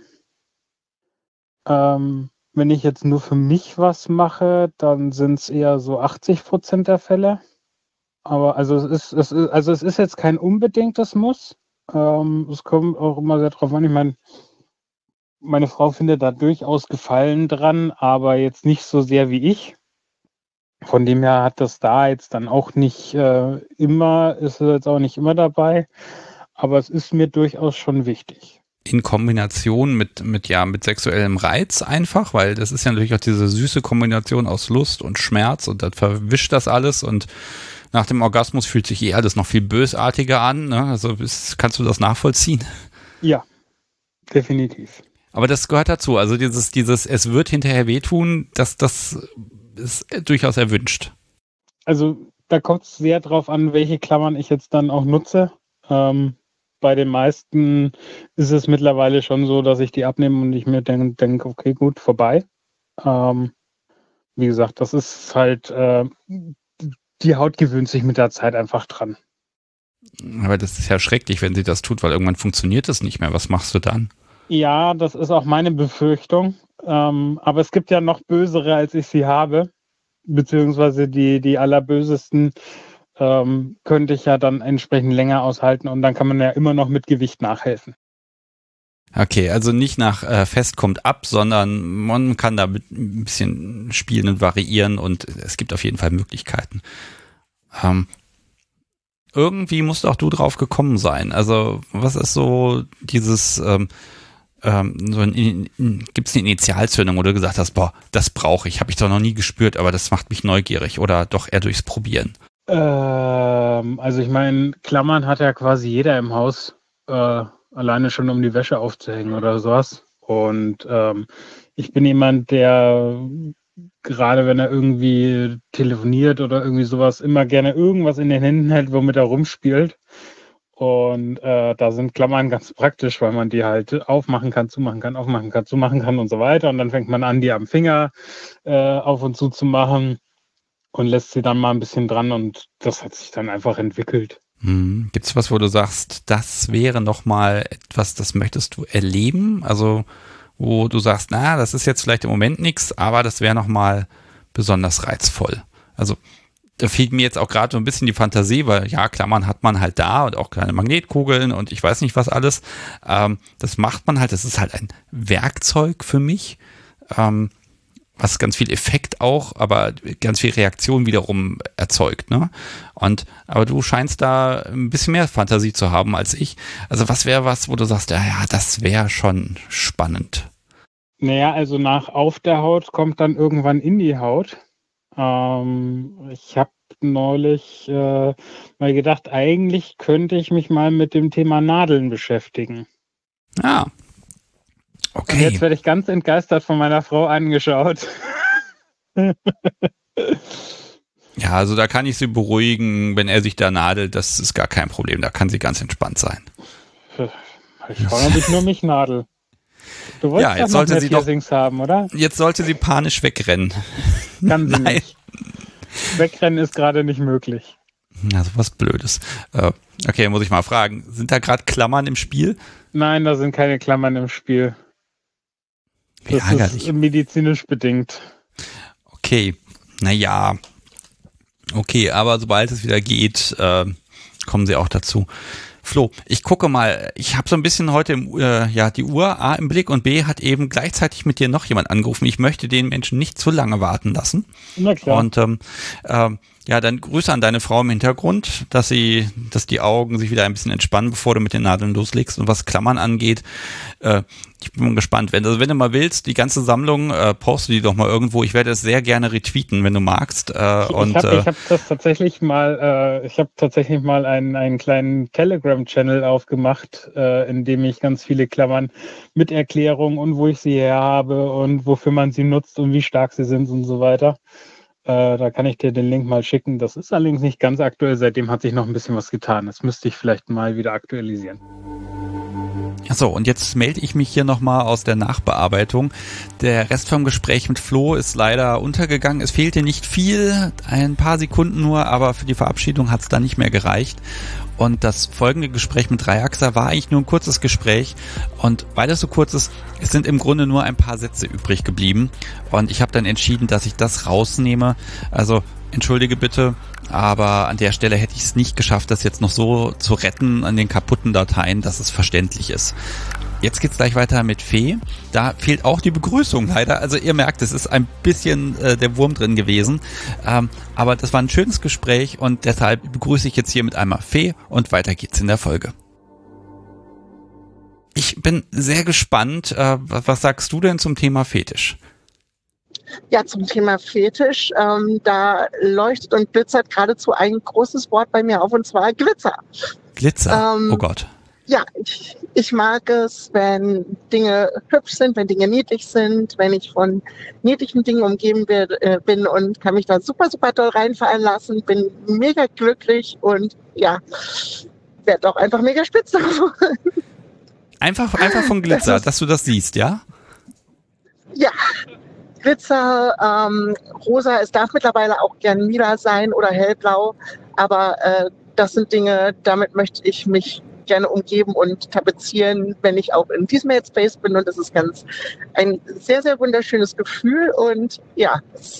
Wenn ich jetzt nur für mich was mache, dann sind es eher so 80% der Fälle. Aber also es ist jetzt kein unbedingtes Muss. Es kommt auch immer sehr drauf an. Ich meine Frau findet da durchaus Gefallen dran, aber jetzt nicht so sehr wie ich. Von dem her hat das da jetzt dann auch nicht ist es jetzt auch nicht immer dabei. Aber es ist mir durchaus schon wichtig. In Kombination mit sexuellem Reiz einfach, weil das ist ja natürlich auch diese süße Kombination aus Lust und Schmerz und das verwischt das alles und nach dem Orgasmus fühlt sich alles noch viel bösartiger an, ne? Also kannst du das nachvollziehen? Ja, definitiv. Aber das gehört dazu, also dieses es wird hinterher wehtun, das ist durchaus erwünscht. Also da kommt es sehr drauf an, welche Klammern ich jetzt dann auch nutze. Bei den meisten ist es mittlerweile schon so, dass ich die abnehme und ich mir denke, okay, gut, vorbei. Wie gesagt, das ist halt, die Haut gewöhnt sich mit der Zeit einfach dran. Aber das ist ja schrecklich, wenn sie das tut, weil irgendwann funktioniert es nicht mehr. Was machst du dann? Ja, das ist auch meine Befürchtung. Aber es gibt ja noch bösere, als ich sie habe. Beziehungsweise die allerbösesten könnte ich ja dann entsprechend länger aushalten und dann kann man ja immer noch mit Gewicht nachhelfen. Okay, also nicht nach fest kommt ab, sondern man kann da ein bisschen spielen und variieren und es gibt auf jeden Fall Möglichkeiten. Irgendwie musst auch du drauf gekommen sein. Also was ist so dieses, gibt es eine Initialzündung, wo du gesagt hast, boah, das brauche ich, habe ich doch noch nie gespürt, aber das macht mich neugierig oder doch eher durchs Probieren? Also ich meine, Klammern hat ja quasi jeder im Haus, alleine schon um die Wäsche aufzuhängen oder sowas. Und ich bin jemand, der gerade wenn er irgendwie telefoniert oder irgendwie sowas, immer gerne irgendwas in den Händen hält, womit er rumspielt. Und da sind Klammern ganz praktisch, weil man die halt aufmachen kann, zumachen kann, aufmachen kann, zumachen kann und so weiter. Und dann fängt man an, die am Finger auf und zu machen. Und lässt sie dann mal ein bisschen dran und das hat sich dann einfach entwickelt. Gibt es was, wo du sagst, das wäre nochmal etwas, das möchtest du erleben? Also wo du sagst, na, das ist jetzt vielleicht im Moment nichts, aber das wäre nochmal besonders reizvoll. Also da fehlt mir jetzt auch gerade so ein bisschen die Fantasie, weil ja, Klammern hat man halt da und auch kleine Magnetkugeln und ich weiß nicht was alles. Das macht man halt, das ist halt ein Werkzeug für mich. Was ganz viel Effekt auch, aber ganz viel Reaktion wiederum erzeugt, ne? Aber du scheinst da ein bisschen mehr Fantasie zu haben als ich. Also was wäre was, wo du sagst, ja, das wäre schon spannend? Naja, also nach auf der Haut kommt dann irgendwann in die Haut. Ich habe neulich mal gedacht, eigentlich könnte ich mich mal mit dem Thema Nadeln beschäftigen. Ah. Okay. Und jetzt werde ich ganz entgeistert von meiner Frau angeschaut. Ja, also da kann ich sie beruhigen, wenn er sich da nadelt, das ist gar kein Problem, da kann sie ganz entspannt sein. Ich schaue, ob ich nur mich nadel. Du wolltest ja, jetzt doch noch sollte mehr sie Piercings haben, oder? Jetzt sollte sie panisch wegrennen. Kann sie Nein. nicht. Wegrennen ist gerade nicht möglich. Ja, sowas Blödes. Okay, muss ich mal fragen, sind da gerade Klammern im Spiel? Nein, da sind keine Klammern im Spiel. Wie Das ärgerlich. ist medizinisch bedingt. Okay, Naja, okay, aber sobald es wieder geht, kommen sie auch dazu. Flo, ich gucke mal, ich habe so ein bisschen heute die Uhr A im Blick und B hat eben gleichzeitig mit dir noch jemand angerufen. Ich möchte den Menschen nicht zu lange warten lassen. Na klar. Und dann Grüße an deine Frau im Hintergrund, dass die Augen sich wieder ein bisschen entspannen, bevor du mit den Nadeln loslegst. Und was Klammern angeht, ich bin mal gespannt. Wenn du mal willst, die ganze Sammlung, poste die doch mal irgendwo. Ich werde es sehr gerne retweeten, wenn du magst. Ich habe tatsächlich mal einen kleinen Telegram-Channel aufgemacht, in dem ich ganz viele Klammern mit Erklärungen und wo ich sie her habe und wofür man sie nutzt und wie stark sie sind und so weiter. Da kann ich dir den Link mal schicken. Das ist allerdings nicht ganz aktuell. Seitdem hat sich noch ein bisschen was getan. Das müsste ich vielleicht mal wieder aktualisieren. Achso, und jetzt melde ich mich hier nochmal aus der Nachbearbeitung. Der Rest vom Gespräch mit Flo ist leider untergegangen. Es fehlte nicht viel, ein paar Sekunden nur, aber für die Verabschiedung hat es dann nicht mehr gereicht. Und das folgende Gespräch mit Dreiachser war eigentlich nur ein kurzes Gespräch. Und weil es so kurz ist, es sind im Grunde nur ein paar Sätze übrig geblieben. Und ich habe dann entschieden, dass ich das rausnehme. Also entschuldige bitte, aber an der Stelle hätte ich es nicht geschafft, das jetzt noch so zu retten an den kaputten Dateien, dass es verständlich ist. Jetzt geht's gleich weiter mit Fee. Da fehlt auch die Begrüßung leider. Also ihr merkt, es ist ein bisschen der Wurm drin gewesen. Aber das war ein schönes Gespräch und deshalb begrüße ich jetzt hier mit einmal Fee und weiter geht's in der Folge. Ich bin sehr gespannt. Was sagst du denn zum Thema Fetisch? Ja, zum Thema Fetisch, da leuchtet und glitzert geradezu ein großes Wort bei mir auf, und zwar Glitzer. Glitzer? Oh Gott. Ja, ich mag es, wenn Dinge hübsch sind, wenn Dinge niedlich sind, wenn ich von niedlichen Dingen umgeben bin und kann mich da super, super toll reinfallen lassen, bin mega glücklich und ja, werde auch einfach mega spitz davon. Einfach von Glitzer, dass du das siehst, ja? Ja. Glitzer, rosa, es darf mittlerweile auch gern lila sein oder hellblau, aber das sind Dinge, damit möchte ich mich gerne umgeben und tapezieren, wenn ich auch in diesem Headspace bin, und das ist ein sehr, sehr wunderschönes Gefühl und ja,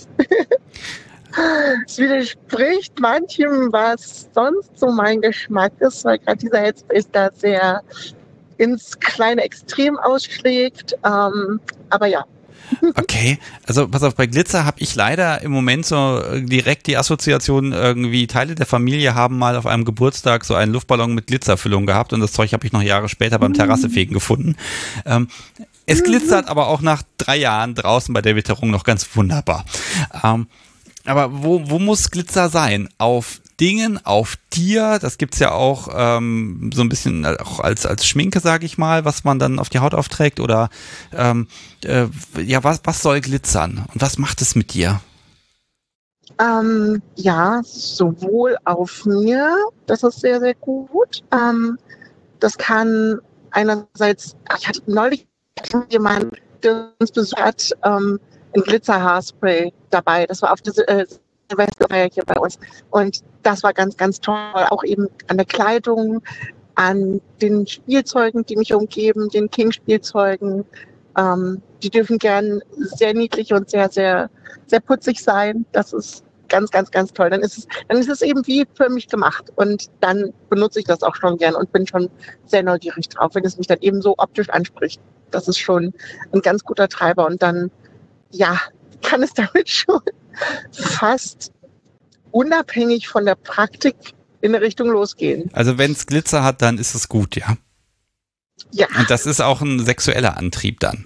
es widerspricht manchem, was sonst so mein Geschmack ist, weil gerade dieser Headspace da sehr ins kleine Extrem ausschlägt, aber ja. Okay, also pass auf, bei Glitzer habe ich leider im Moment so direkt die Assoziation, irgendwie Teile der Familie haben mal auf einem Geburtstag so einen Luftballon mit Glitzerfüllung gehabt und das Zeug habe ich noch Jahre später beim Terrassefegen gefunden. Es glitzert aber auch nach 3 Jahren draußen bei der Witterung noch ganz wunderbar. Aber wo muss Glitzer sein? Auf Dingen, auf dir, das gibt's ja auch so ein bisschen auch als Schminke, sage ich mal, was man dann auf die Haut aufträgt, oder was soll glitzern und was macht es mit dir? Ja, sowohl auf mir, das ist sehr, sehr gut. Das kann einerseits, ich hatte neulich jemanden, der uns besucht hat, ein Glitzer-Haarspray dabei. Das war auf der Silvesterfeier hier bei uns. Und das war ganz, ganz toll. Auch eben an der Kleidung, an den Spielzeugen, die mich umgeben, den King-Spielzeugen. Die dürfen gern sehr niedlich und sehr, sehr, sehr putzig sein. Das ist ganz, ganz, ganz toll. Dann ist es eben wie für mich gemacht. Und dann benutze ich das auch schon gern und bin schon sehr neugierig drauf, wenn es mich dann eben so optisch anspricht. Das ist schon ein ganz guter Treiber. Und dann, ja, kann es damit schon fast unabhängig von der Praktik in eine Richtung losgehen. Also wenn es Glitzer hat, dann ist es gut, ja? Ja. Und das ist auch ein sexueller Antrieb dann?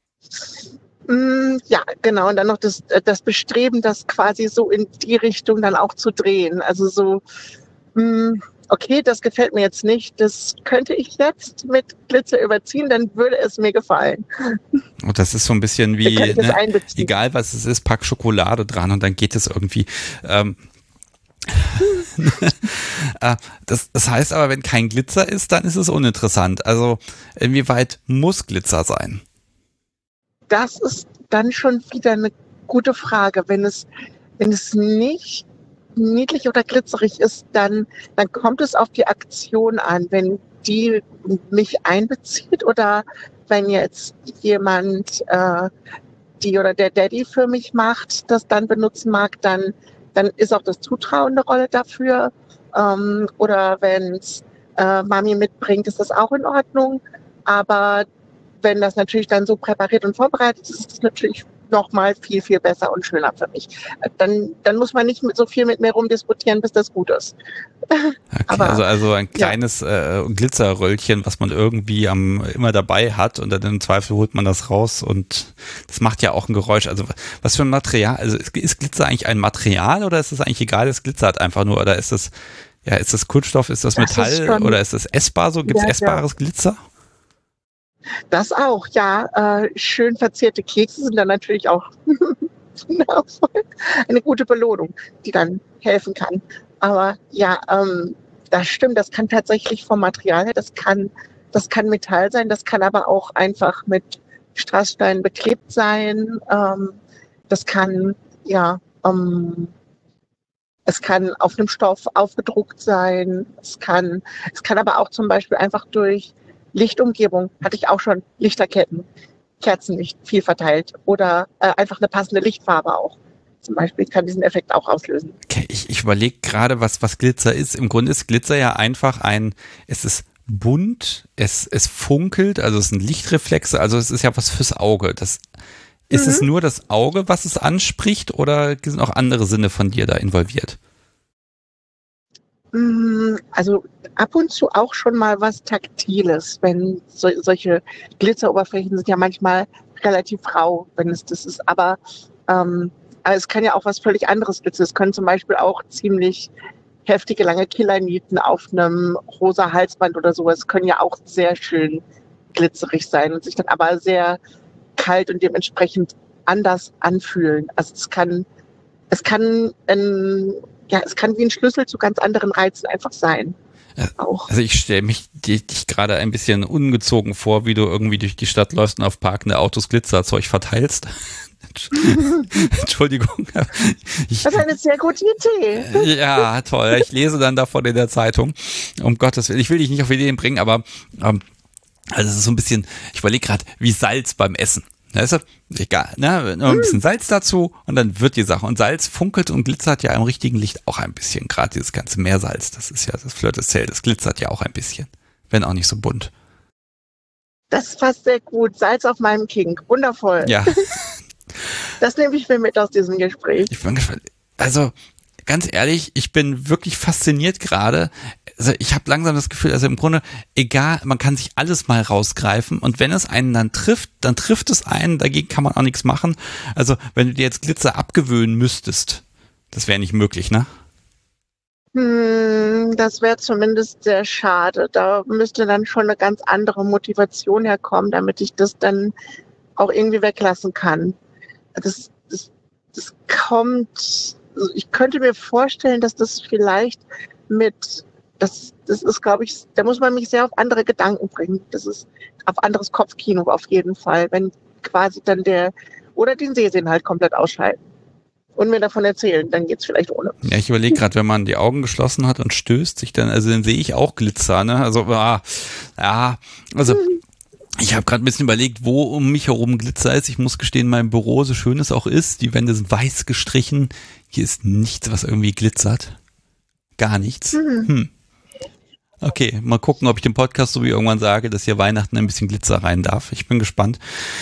Ja, genau. Und dann noch das Bestreben, das quasi so in die Richtung dann auch zu drehen. Also so, okay, das gefällt mir jetzt nicht, das könnte ich jetzt mit Glitzer überziehen, dann würde es mir gefallen. Und das ist so ein bisschen wie, egal was es ist, pack Schokolade dran und dann geht es irgendwie. Das heißt aber, wenn kein Glitzer ist, dann ist es uninteressant. Also inwieweit muss Glitzer sein? Das ist dann schon wieder eine gute Frage. Wenn es nicht niedlich oder glitzerig ist, dann kommt es auf die Aktion an, wenn die mich einbezieht oder wenn jetzt jemand die oder der Daddy für mich macht, das dann benutzen mag, dann ist auch das Zutrauen eine Rolle dafür. Oder wenn es Mami mitbringt, ist das auch in Ordnung. Aber wenn das natürlich dann so präpariert und vorbereitet ist, ist es natürlich nochmal viel, viel besser und schöner für mich. Dann muss man nicht so viel mit mir rumdiskutieren, bis das gut ist. Okay, Aber, also ein kleines Glitzerröllchen, was man irgendwie immer dabei hat und dann im Zweifel holt man das raus und das macht ja auch ein Geräusch. Also was für ein Material, also ist Glitzer eigentlich ein Material oder ist es eigentlich egal, es glitzert einfach nur oder ist das Kunststoff, ist das Metall oder ist das essbar so? Gibt es essbares Glitzer? Das auch, ja. Schön verzierte Kekse sind dann natürlich auch eine gute Belohnung, die dann helfen kann. Aber ja, das stimmt, das kann tatsächlich vom Material her, das kann Metall sein, das kann aber auch einfach mit Strasssteinen beklebt sein. Das kann, es kann auf einem Stoff aufgedruckt sein. Es kann aber auch zum Beispiel einfach durch Lichtumgebung, hatte ich auch schon, Lichterketten, Kerzenlicht viel verteilt oder einfach eine passende Lichtfarbe auch. Zum Beispiel kann diesen Effekt auch auslösen. Okay, ich überlege gerade, was Glitzer ist. Im Grunde ist Glitzer ja einfach es ist bunt, es funkelt, also es sind Lichtreflexe, also es ist ja was fürs Auge. Ist es nur das Auge, was es anspricht oder sind auch andere Sinne von dir da involviert? Also ab und zu auch schon mal was Taktiles, wenn solche Glitzeroberflächen sind ja manchmal relativ rau, wenn es das ist. Aber es kann ja auch was völlig anderes glitzern. Es können zum Beispiel auch ziemlich heftige, lange Killernieten auf einem rosa Halsband oder sowas können ja auch sehr schön glitzerig sein und sich dann aber sehr kalt und dementsprechend anders anfühlen. Also es kann wie ein Schlüssel zu ganz anderen Reizen einfach sein. Auch. Also ich stelle dich gerade ein bisschen ungezogen vor, wie du irgendwie durch die Stadt läufst und auf parkende Autos Glitzerzeug verteilst. Entschuldigung. Das ist eine sehr gute Idee. Ja, toll. Ich lese dann davon in der Zeitung. Um Gottes Willen. Ich will dich nicht auf Ideen bringen, aber also es ist so ein bisschen, ich überlege gerade, wie Salz beim Essen. Das ist egal, ne? Nur ein bisschen Salz dazu und dann wird die Sache. Und Salz funkelt und glitzert ja im richtigen Licht auch ein bisschen. Gerade dieses ganze Meersalz, das ist ja das Fleur de Sel, das glitzert ja auch ein bisschen. Wenn auch nicht so bunt. Das passt sehr gut. Salz auf meinem King. Wundervoll. Ja. Das nehme ich mir mit aus diesem Gespräch. Ich bin gespannt. Also, ganz ehrlich, ich bin wirklich fasziniert gerade. Also ich habe langsam das Gefühl, also im Grunde, egal, man kann sich alles mal rausgreifen und wenn es einen dann trifft es einen, dagegen kann man auch nichts machen. Also wenn du dir jetzt Glitzer abgewöhnen müsstest, das wäre nicht möglich, ne? Das wäre zumindest sehr schade. Da müsste dann schon eine ganz andere Motivation herkommen, damit ich das dann auch irgendwie weglassen kann. Das kommt, also ich könnte mir vorstellen, dass das vielleicht das ist, glaube ich, da muss man mich sehr auf andere Gedanken bringen. Das ist auf anderes Kopfkino auf jeden Fall, wenn quasi dann oder den Sehsinn halt komplett ausschalten und mir davon erzählen, dann geht's vielleicht ohne. Ja, ich überlege gerade, wenn man die Augen geschlossen hat und stößt sich dann, also dann sehe ich auch Glitzer, ne? Also, ich habe gerade ein bisschen überlegt, wo um mich herum Glitzer ist. Ich muss gestehen, mein Büro, so schön es auch ist, die Wände sind weiß gestrichen. Hier ist nichts, was irgendwie glitzert. Gar nichts. Okay, mal gucken, ob ich den Podcast so wie irgendwann sage, dass hier Weihnachten ein bisschen Glitzer rein darf. Ich bin gespannt.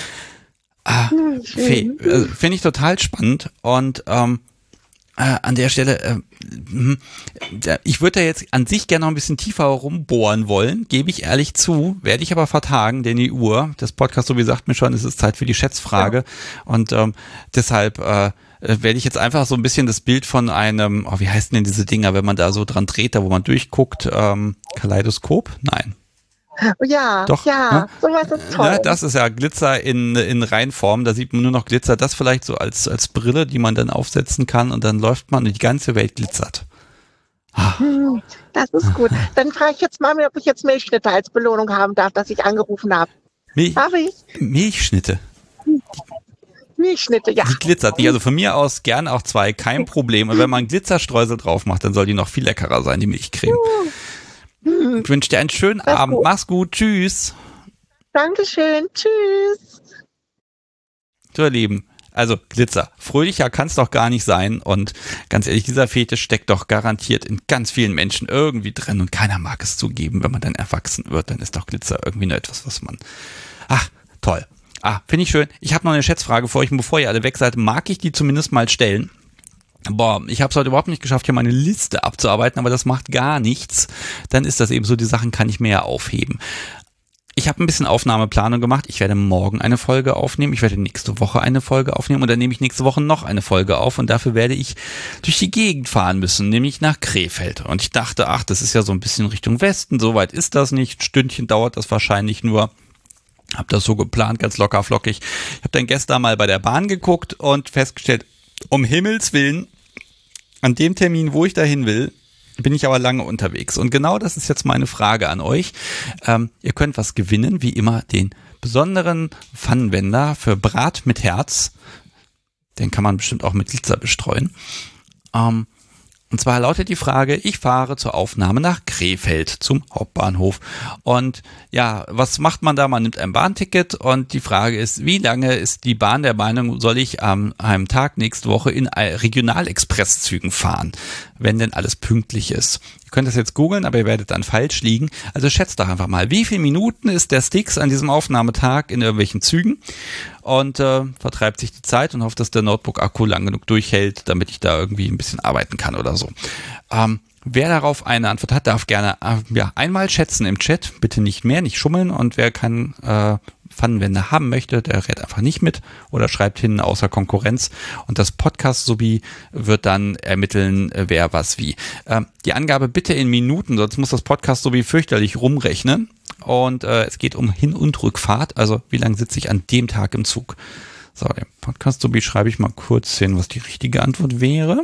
Fee, finde ich total spannend und an der Stelle, ich würde da jetzt an sich gerne noch ein bisschen tiefer rumbohren wollen, gebe ich ehrlich zu, werde ich aber vertagen, denn die Uhr, das Podcast, so wie sagt mir schon, es ist Zeit für die Schätzfrage und deshalb werde ich jetzt einfach so ein bisschen das Bild von einem, wie heißen denn diese Dinger, wenn man da so dran dreht, da wo man durchguckt, Kaleidoskop? Nein. Ja, doch, ja, ne? Sowas ist toll. Ja, das ist ja Glitzer in Reinform, da sieht man nur noch Glitzer, das vielleicht so als Brille, die man dann aufsetzen kann und dann läuft man und die ganze Welt glitzert. Das ist gut. Dann frage ich jetzt mal, ob ich jetzt Milchschnitte als Belohnung haben darf, dass ich angerufen habe. Darf ich? Milchschnitte? Milchschnitte, ja. Die glitzert nicht, also von mir aus gern auch 2, kein Problem. Und wenn man Glitzerstreusel drauf macht, dann soll die noch viel leckerer sein, die Milchcreme. Ich wünsche dir einen schönen Abend. Mach's gut. Tschüss. Dankeschön. Tschüss. zu erleben. Also Glitzer, fröhlicher kann es doch gar nicht sein und ganz ehrlich, dieser Fetisch steckt doch garantiert in ganz vielen Menschen irgendwie drin und keiner mag es zugeben, wenn man dann erwachsen wird, dann ist doch Glitzer irgendwie nur etwas, was man, toll. Finde ich schön. Ich habe noch eine Schätzfrage für euch und bevor ihr alle weg seid, mag ich die zumindest mal stellen. Ich habe es heute überhaupt nicht geschafft, hier meine Liste abzuarbeiten, aber das macht gar nichts. Dann ist das eben so, die Sachen kann ich mir ja aufheben. Ich habe ein bisschen Aufnahmeplanung gemacht. Ich werde morgen eine Folge aufnehmen. Ich werde nächste Woche eine Folge aufnehmen und dann nehme ich nächste Woche noch eine Folge auf und dafür werde ich durch die Gegend fahren müssen, nämlich nach Krefeld. Und ich dachte, das ist ja so ein bisschen Richtung Westen, so weit ist das nicht. Stündchen dauert das wahrscheinlich nur. Hab das so geplant, ganz locker flockig. Ich habe dann gestern mal bei der Bahn geguckt und festgestellt, um Himmels Willen, an dem Termin, wo ich dahin will, bin ich aber lange unterwegs. Und genau das ist jetzt meine Frage an euch. Ihr könnt was gewinnen, wie immer den besonderen Pfannenwender für Brat mit Herz. Den kann man bestimmt auch mit Glitzer bestreuen. Und zwar lautet die Frage, ich fahre zur Aufnahme nach Krefeld zum Hauptbahnhof. Und ja, was macht man da? Man nimmt ein Bahnticket und die Frage ist, wie lange ist die Bahn der Meinung, soll ich an einem Tag nächste Woche in Regionalexpresszügen fahren, wenn denn alles pünktlich ist? Ihr könnt das jetzt googeln, aber ihr werdet dann falsch liegen. Also schätzt doch einfach mal, wie viele Minuten ist der Stix an diesem Aufnahmetag in irgendwelchen Zügen? Und vertreibt sich die Zeit und hofft, dass der Notebook-Akku lang genug durchhält, damit ich da irgendwie ein bisschen arbeiten kann oder so. Wer darauf eine Antwort hat, darf gerne einmal schätzen im Chat. Bitte nicht mehr, nicht schummeln. Und wer keinen Pfannenwender haben möchte, der rät einfach nicht mit oder schreibt hin außer Konkurrenz. Und das Podcast-Subi wird dann ermitteln, wer was wie. Die Angabe bitte in Minuten, sonst muss das Podcast-Subi fürchterlich rumrechnen. Und es geht um Hin- und Rückfahrt, also wie lange sitze ich an dem Tag im Zug. So, dem Podcast-Subi schreibe ich mal kurz hin, was die richtige Antwort wäre.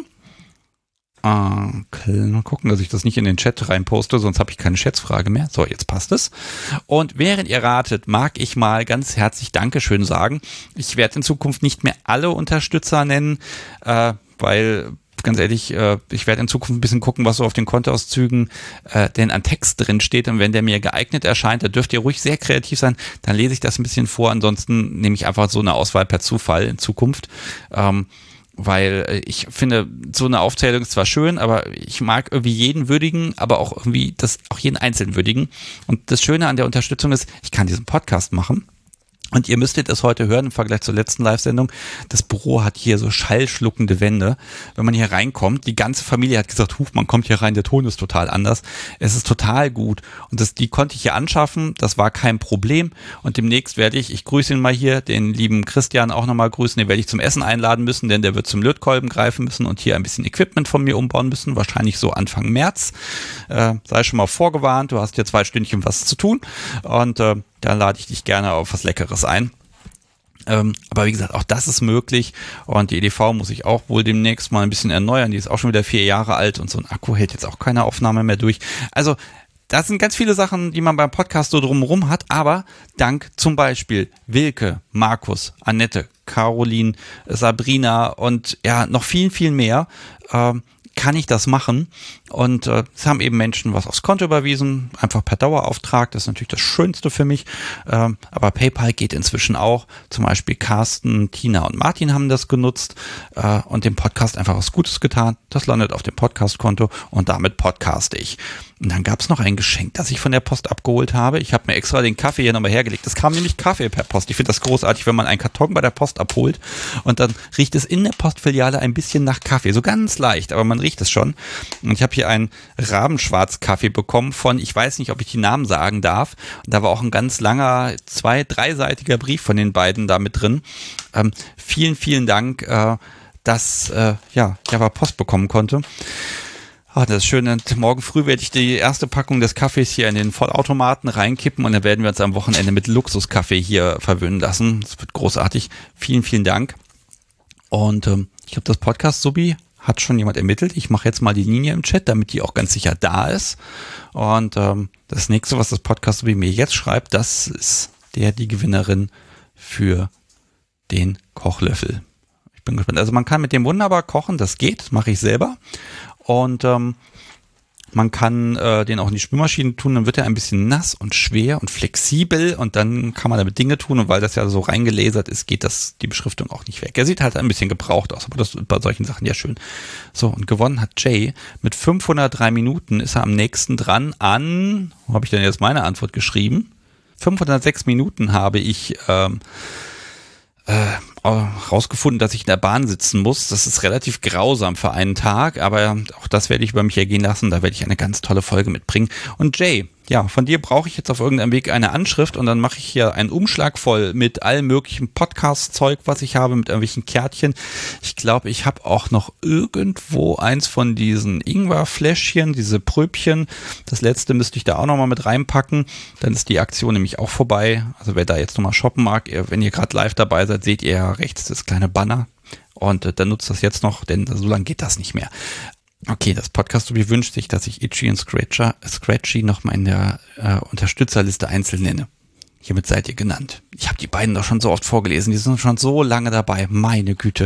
Mal gucken, dass ich das nicht in den Chat reinposte, sonst habe ich keine Schätzfrage mehr. So, jetzt passt es. Und während ihr ratet, mag ich mal ganz herzlich Dankeschön sagen. Ich werde in Zukunft nicht mehr alle Unterstützer nennen, weil ganz ehrlich, ich werde in Zukunft ein bisschen gucken, was so auf den Kontoauszügen denn an Text drin steht. Und wenn der mir geeignet erscheint, da dürft ihr ruhig sehr kreativ sein, dann lese ich das ein bisschen vor. Ansonsten nehme ich einfach so eine Auswahl per Zufall in Zukunft. Weil ich finde, so eine Aufzählung ist zwar schön, aber ich mag irgendwie jeden würdigen, aber auch irgendwie auch jeden Einzelnen würdigen. Und das Schöne an der Unterstützung ist, ich kann diesen Podcast machen. Und ihr müsstet es heute hören im Vergleich zur letzten Live-Sendung. Das Büro hat hier so schallschluckende Wände. Wenn man hier reinkommt, die ganze Familie hat gesagt, man kommt hier rein, der Ton ist total anders. Es ist total gut. Und die konnte ich hier anschaffen. Das war kein Problem. Und demnächst werde ich grüße ihn mal hier, den lieben Christian auch nochmal grüßen. Den werde ich zum Essen einladen müssen, denn der wird zum Lötkolben greifen müssen und hier ein bisschen Equipment von mir umbauen müssen. Wahrscheinlich so Anfang März. Sei schon mal vorgewarnt. Du hast hier 2 Stündchen was zu tun. Und da lade ich dich gerne auf was Leckeres ein. Aber wie gesagt, auch das ist möglich und die EDV muss ich auch wohl demnächst mal ein bisschen erneuern. Die ist auch schon wieder 4 Jahre alt und so ein Akku hält jetzt auch keine Aufnahme mehr durch. Also das sind ganz viele Sachen, die man beim Podcast so drumherum hat, aber dank zum Beispiel Wilke, Markus, Annette, Caroline, Sabrina und ja noch vielen, vielen mehr, kann ich das machen. Und es haben eben Menschen was aufs Konto überwiesen, einfach per Dauerauftrag. Das ist natürlich das Schönste für mich. Aber PayPal geht inzwischen auch. Zum Beispiel Carsten, Tina und Martin haben das genutzt und dem Podcast einfach was Gutes getan. Das landet auf dem Podcast-Konto und damit podcaste ich. Und dann gab es noch ein Geschenk, das ich von der Post abgeholt habe. Ich habe mir extra den Kaffee hier nochmal hergelegt. Es kam nämlich Kaffee per Post. Ich finde das großartig, wenn man einen Karton bei der Post abholt und dann riecht es in der Postfiliale ein bisschen nach Kaffee. So ganz leicht, aber man riecht es schon. Und ich habe hier einen Rabenschwarz-Kaffee bekommen von, ich weiß nicht, ob ich die Namen sagen darf. Und da war auch ein ganz langer, 2-, 3-seitiger Brief von den beiden da mit drin. Vielen, vielen Dank, dass Java Post bekommen konnte. Das ist schön. Und morgen früh werde ich die erste Packung des Kaffees hier in den Vollautomaten reinkippen und dann werden wir uns am Wochenende mit Luxuskaffee hier verwöhnen lassen. Das wird großartig. Vielen, vielen Dank. Und ich glaube, das Podcast-Subi hat schon jemand ermittelt. Ich mache jetzt mal die Linie im Chat, damit die auch ganz sicher da ist. Und das nächste, was das Podcast-Subi mir jetzt schreibt, das ist die Gewinnerin für den Kochlöffel. Ich bin gespannt. Also man kann mit dem wunderbar kochen, das geht, das mache ich selber. Und Man kann den auch in die Spülmaschine tun, dann wird er ein bisschen nass und schwer und flexibel und dann kann man damit Dinge tun und weil das ja so reingelasert ist, geht die Beschriftung auch nicht weg. Er sieht halt ein bisschen gebraucht aus, aber das ist bei solchen Sachen ja schön. So, und gewonnen hat Jay. Mit 503 Minuten ist er am nächsten dran an, wo habe ich denn jetzt meine Antwort geschrieben? 506 Minuten habe ich rausgefunden, dass ich in der Bahn sitzen muss. Das ist relativ grausam für einen Tag, aber auch das werde ich über mich ergehen lassen. Da werde ich eine ganz tolle Folge mitbringen. Und Jay, ja, von dir brauche ich jetzt auf irgendeinem Weg eine Anschrift und dann mache ich hier einen Umschlag voll mit allem möglichen Podcast-Zeug, was ich habe, mit irgendwelchen Kärtchen. Ich glaube, ich habe auch noch irgendwo eins von diesen Ingwer-Fläschchen, diese Pröbchen. Das letzte müsste ich da auch nochmal mit reinpacken. Dann ist die Aktion nämlich auch vorbei. Also wer da jetzt nochmal shoppen mag, wenn ihr gerade live dabei seid, seht ihr ja rechts das kleine Banner. Und dann nutzt das jetzt noch, denn so lange geht das nicht mehr. Okay, das Podcast-Subi wünscht sich, dass ich Itchy und Scratchy nochmal in der Unterstützerliste einzeln nenne. Hiermit seid ihr genannt. Ich habe die beiden doch schon so oft vorgelesen, die sind schon so lange dabei. Meine Güte.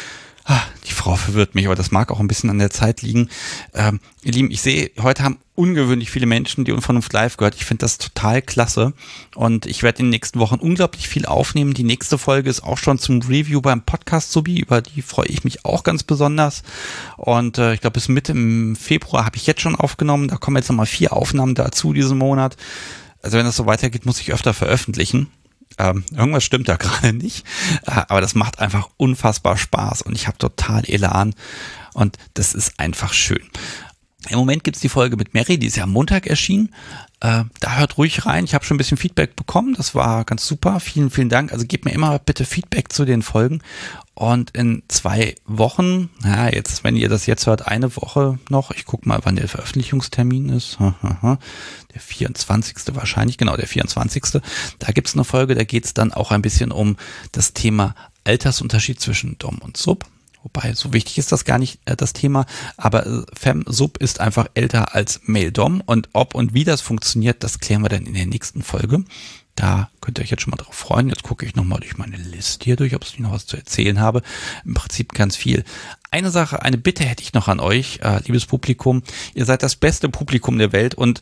Die Frau verwirrt mich, aber das mag auch ein bisschen an der Zeit liegen. Ihr Lieben, ich sehe, heute haben ungewöhnlich viele Menschen die Unvernunft live gehört. Ich finde das total klasse und ich werde in den nächsten Wochen unglaublich viel aufnehmen. Die nächste Folge ist auch schon zum Review beim Podcast-Subi, über die freue ich mich auch ganz besonders. Und ich glaube, bis Mitte im Februar habe ich jetzt schon aufgenommen. Da kommen jetzt nochmal 4 Aufnahmen dazu diesen Monat. Also wenn das so weitergeht, muss ich öfter veröffentlichen. Irgendwas stimmt da gerade nicht, aber das macht einfach unfassbar Spaß und ich habe total Elan und das ist einfach schön. Im Moment gibt's die Folge mit Mary, die ist ja am Montag erschienen. Da hört ruhig rein. Ich habe schon ein bisschen Feedback bekommen. Das war ganz super. Vielen, vielen Dank. Also gebt mir immer bitte Feedback zu den Folgen. Und in 2 Wochen, jetzt, wenn ihr das jetzt hört, eine Woche noch. Ich gucke mal, wann der Veröffentlichungstermin ist. Der 24. wahrscheinlich, genau, der 24. Da gibt's eine Folge, da geht's dann auch ein bisschen um das Thema Altersunterschied zwischen Dom und Sub. Wobei, so wichtig ist das gar nicht, das Thema, aber Fem-Sub ist einfach älter als Male-Dom und ob und wie das funktioniert, das klären wir dann in der nächsten Folge. Da könnt ihr euch jetzt schon mal drauf freuen. Jetzt gucke ich nochmal durch meine Liste hier durch, ob ich noch was zu erzählen habe. Im Prinzip ganz viel. Eine Bitte hätte ich noch an euch, liebes Publikum. Ihr seid das beste Publikum der Welt und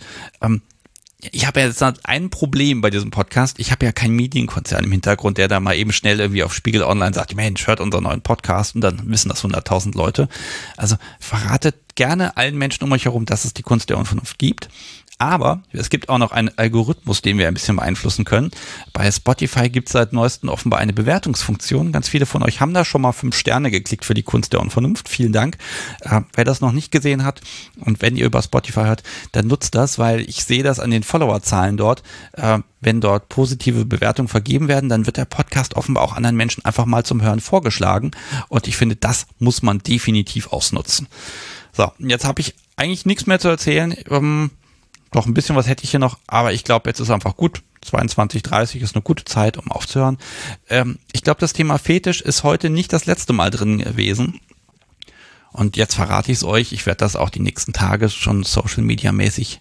ich habe ja jetzt ein Problem bei diesem Podcast. Ich habe ja keinen Medienkonzern im Hintergrund, der da mal eben schnell irgendwie auf Spiegel Online sagt, Mensch, hört unseren neuen Podcast und dann wissen das 100.000 Leute. Also verratet gerne allen Menschen um euch herum, dass es die Kunst der Unvernunft gibt. Aber es gibt auch noch einen Algorithmus, den wir ein bisschen beeinflussen können. Bei Spotify gibt es seit neuestem offenbar eine Bewertungsfunktion. Ganz viele von euch haben da schon mal 5 Sterne geklickt für die Kunst der Unvernunft. Vielen Dank. Wer das noch nicht gesehen hat und wenn ihr über Spotify hört, dann nutzt das, weil ich sehe das an den Followerzahlen dort. Wenn dort positive Bewertungen vergeben werden, dann wird der Podcast offenbar auch anderen Menschen einfach mal zum Hören vorgeschlagen. Und ich finde, das muss man definitiv ausnutzen. So, jetzt habe ich eigentlich nichts mehr zu erzählen. Noch ein bisschen was hätte ich hier noch, aber ich glaube, jetzt ist einfach gut. 22:30 ist eine gute Zeit, um aufzuhören. Ich glaube, das Thema Fetisch ist heute nicht das letzte Mal drin gewesen. Und jetzt verrate ich es euch. Ich werde das auch die nächsten Tage schon Social Media mäßig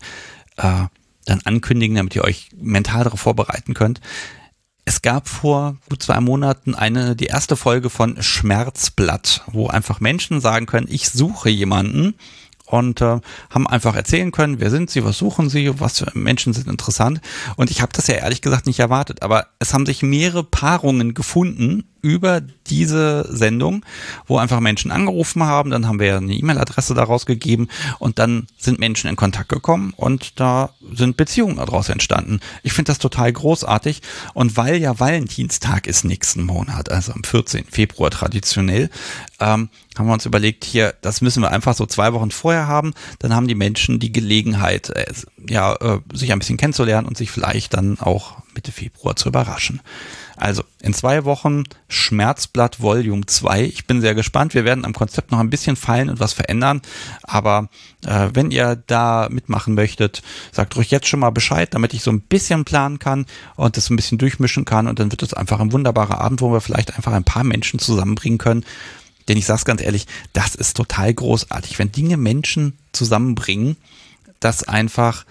dann ankündigen, damit ihr euch mental darauf vorbereiten könnt. Es gab vor gut 2 Monaten die erste Folge von Schmerzblatt, wo einfach Menschen sagen können, ich suche jemanden, und haben einfach erzählen können, wer sind sie, was suchen sie, was für Menschen sind interessant. Und ich habe das ja ehrlich gesagt nicht erwartet, aber es haben sich mehrere Paarungen gefunden über diese Sendung, wo einfach Menschen angerufen haben, dann haben wir ja eine E-Mail-Adresse daraus gegeben und dann sind Menschen in Kontakt gekommen und da sind Beziehungen daraus entstanden. Ich finde das total großartig und weil ja Valentinstag ist nächsten Monat, also am 14. Februar traditionell, haben wir uns überlegt, hier, das müssen wir einfach so 2 Wochen vorher haben, dann haben die Menschen die Gelegenheit, sich ein bisschen kennenzulernen und sich vielleicht dann auch Mitte Februar zu überraschen. Also in 2 Wochen Schmerzblatt Volume 2. Ich bin sehr gespannt. Wir werden am Konzept noch ein bisschen feilen und was verändern. Aber wenn ihr da mitmachen möchtet, sagt ruhig jetzt schon mal Bescheid, damit ich so ein bisschen planen kann und das ein bisschen durchmischen kann. Und dann wird es einfach ein wunderbarer Abend, wo wir vielleicht einfach ein paar Menschen zusammenbringen können. Denn ich sag's ganz ehrlich, das ist total großartig, wenn Dinge Menschen zusammenbringen, dass einfach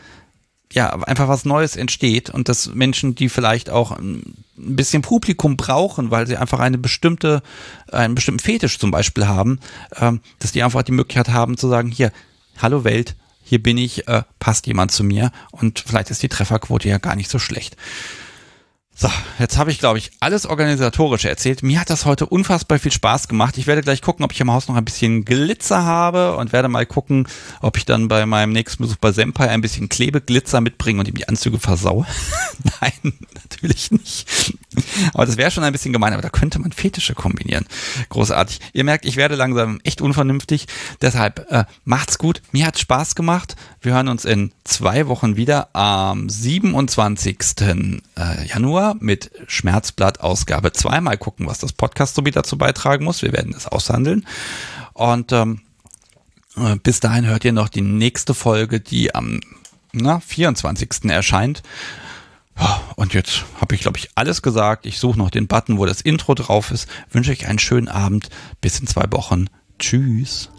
was Neues entsteht und dass Menschen, die vielleicht auch ein bisschen Publikum brauchen, weil sie einfach einen bestimmten Fetisch zum Beispiel haben, dass die einfach die Möglichkeit haben zu sagen, hier, hallo Welt, hier bin ich, passt jemand zu mir und vielleicht ist die Trefferquote ja gar nicht so schlecht. So, jetzt habe ich, glaube ich, alles Organisatorische erzählt. Mir hat das heute unfassbar viel Spaß gemacht. Ich werde gleich gucken, ob ich im Haus noch ein bisschen Glitzer habe und werde mal gucken, ob ich dann bei meinem nächsten Besuch bei Senpai ein bisschen Klebeglitzer mitbringe und ihm die Anzüge versaue. Nein, natürlich nicht. Aber das wäre schon ein bisschen gemein, aber da könnte man Fetische kombinieren. Großartig. Ihr merkt, ich werde langsam echt unvernünftig. Deshalb macht's gut. Mir hat's Spaß gemacht. Wir hören uns in 2 Wochen wieder am 27. Januar mit Schmerzblatt Ausgabe 2. Mal gucken, was das Podcast so wieder dazu beitragen muss. Wir werden es aushandeln. Und bis dahin hört ihr noch die nächste Folge, die am 24. erscheint. Und jetzt habe ich, glaube ich, alles gesagt. Ich suche noch den Button, wo das Intro drauf ist. Wünsche euch einen schönen Abend. Bis in 2 Wochen. Tschüss.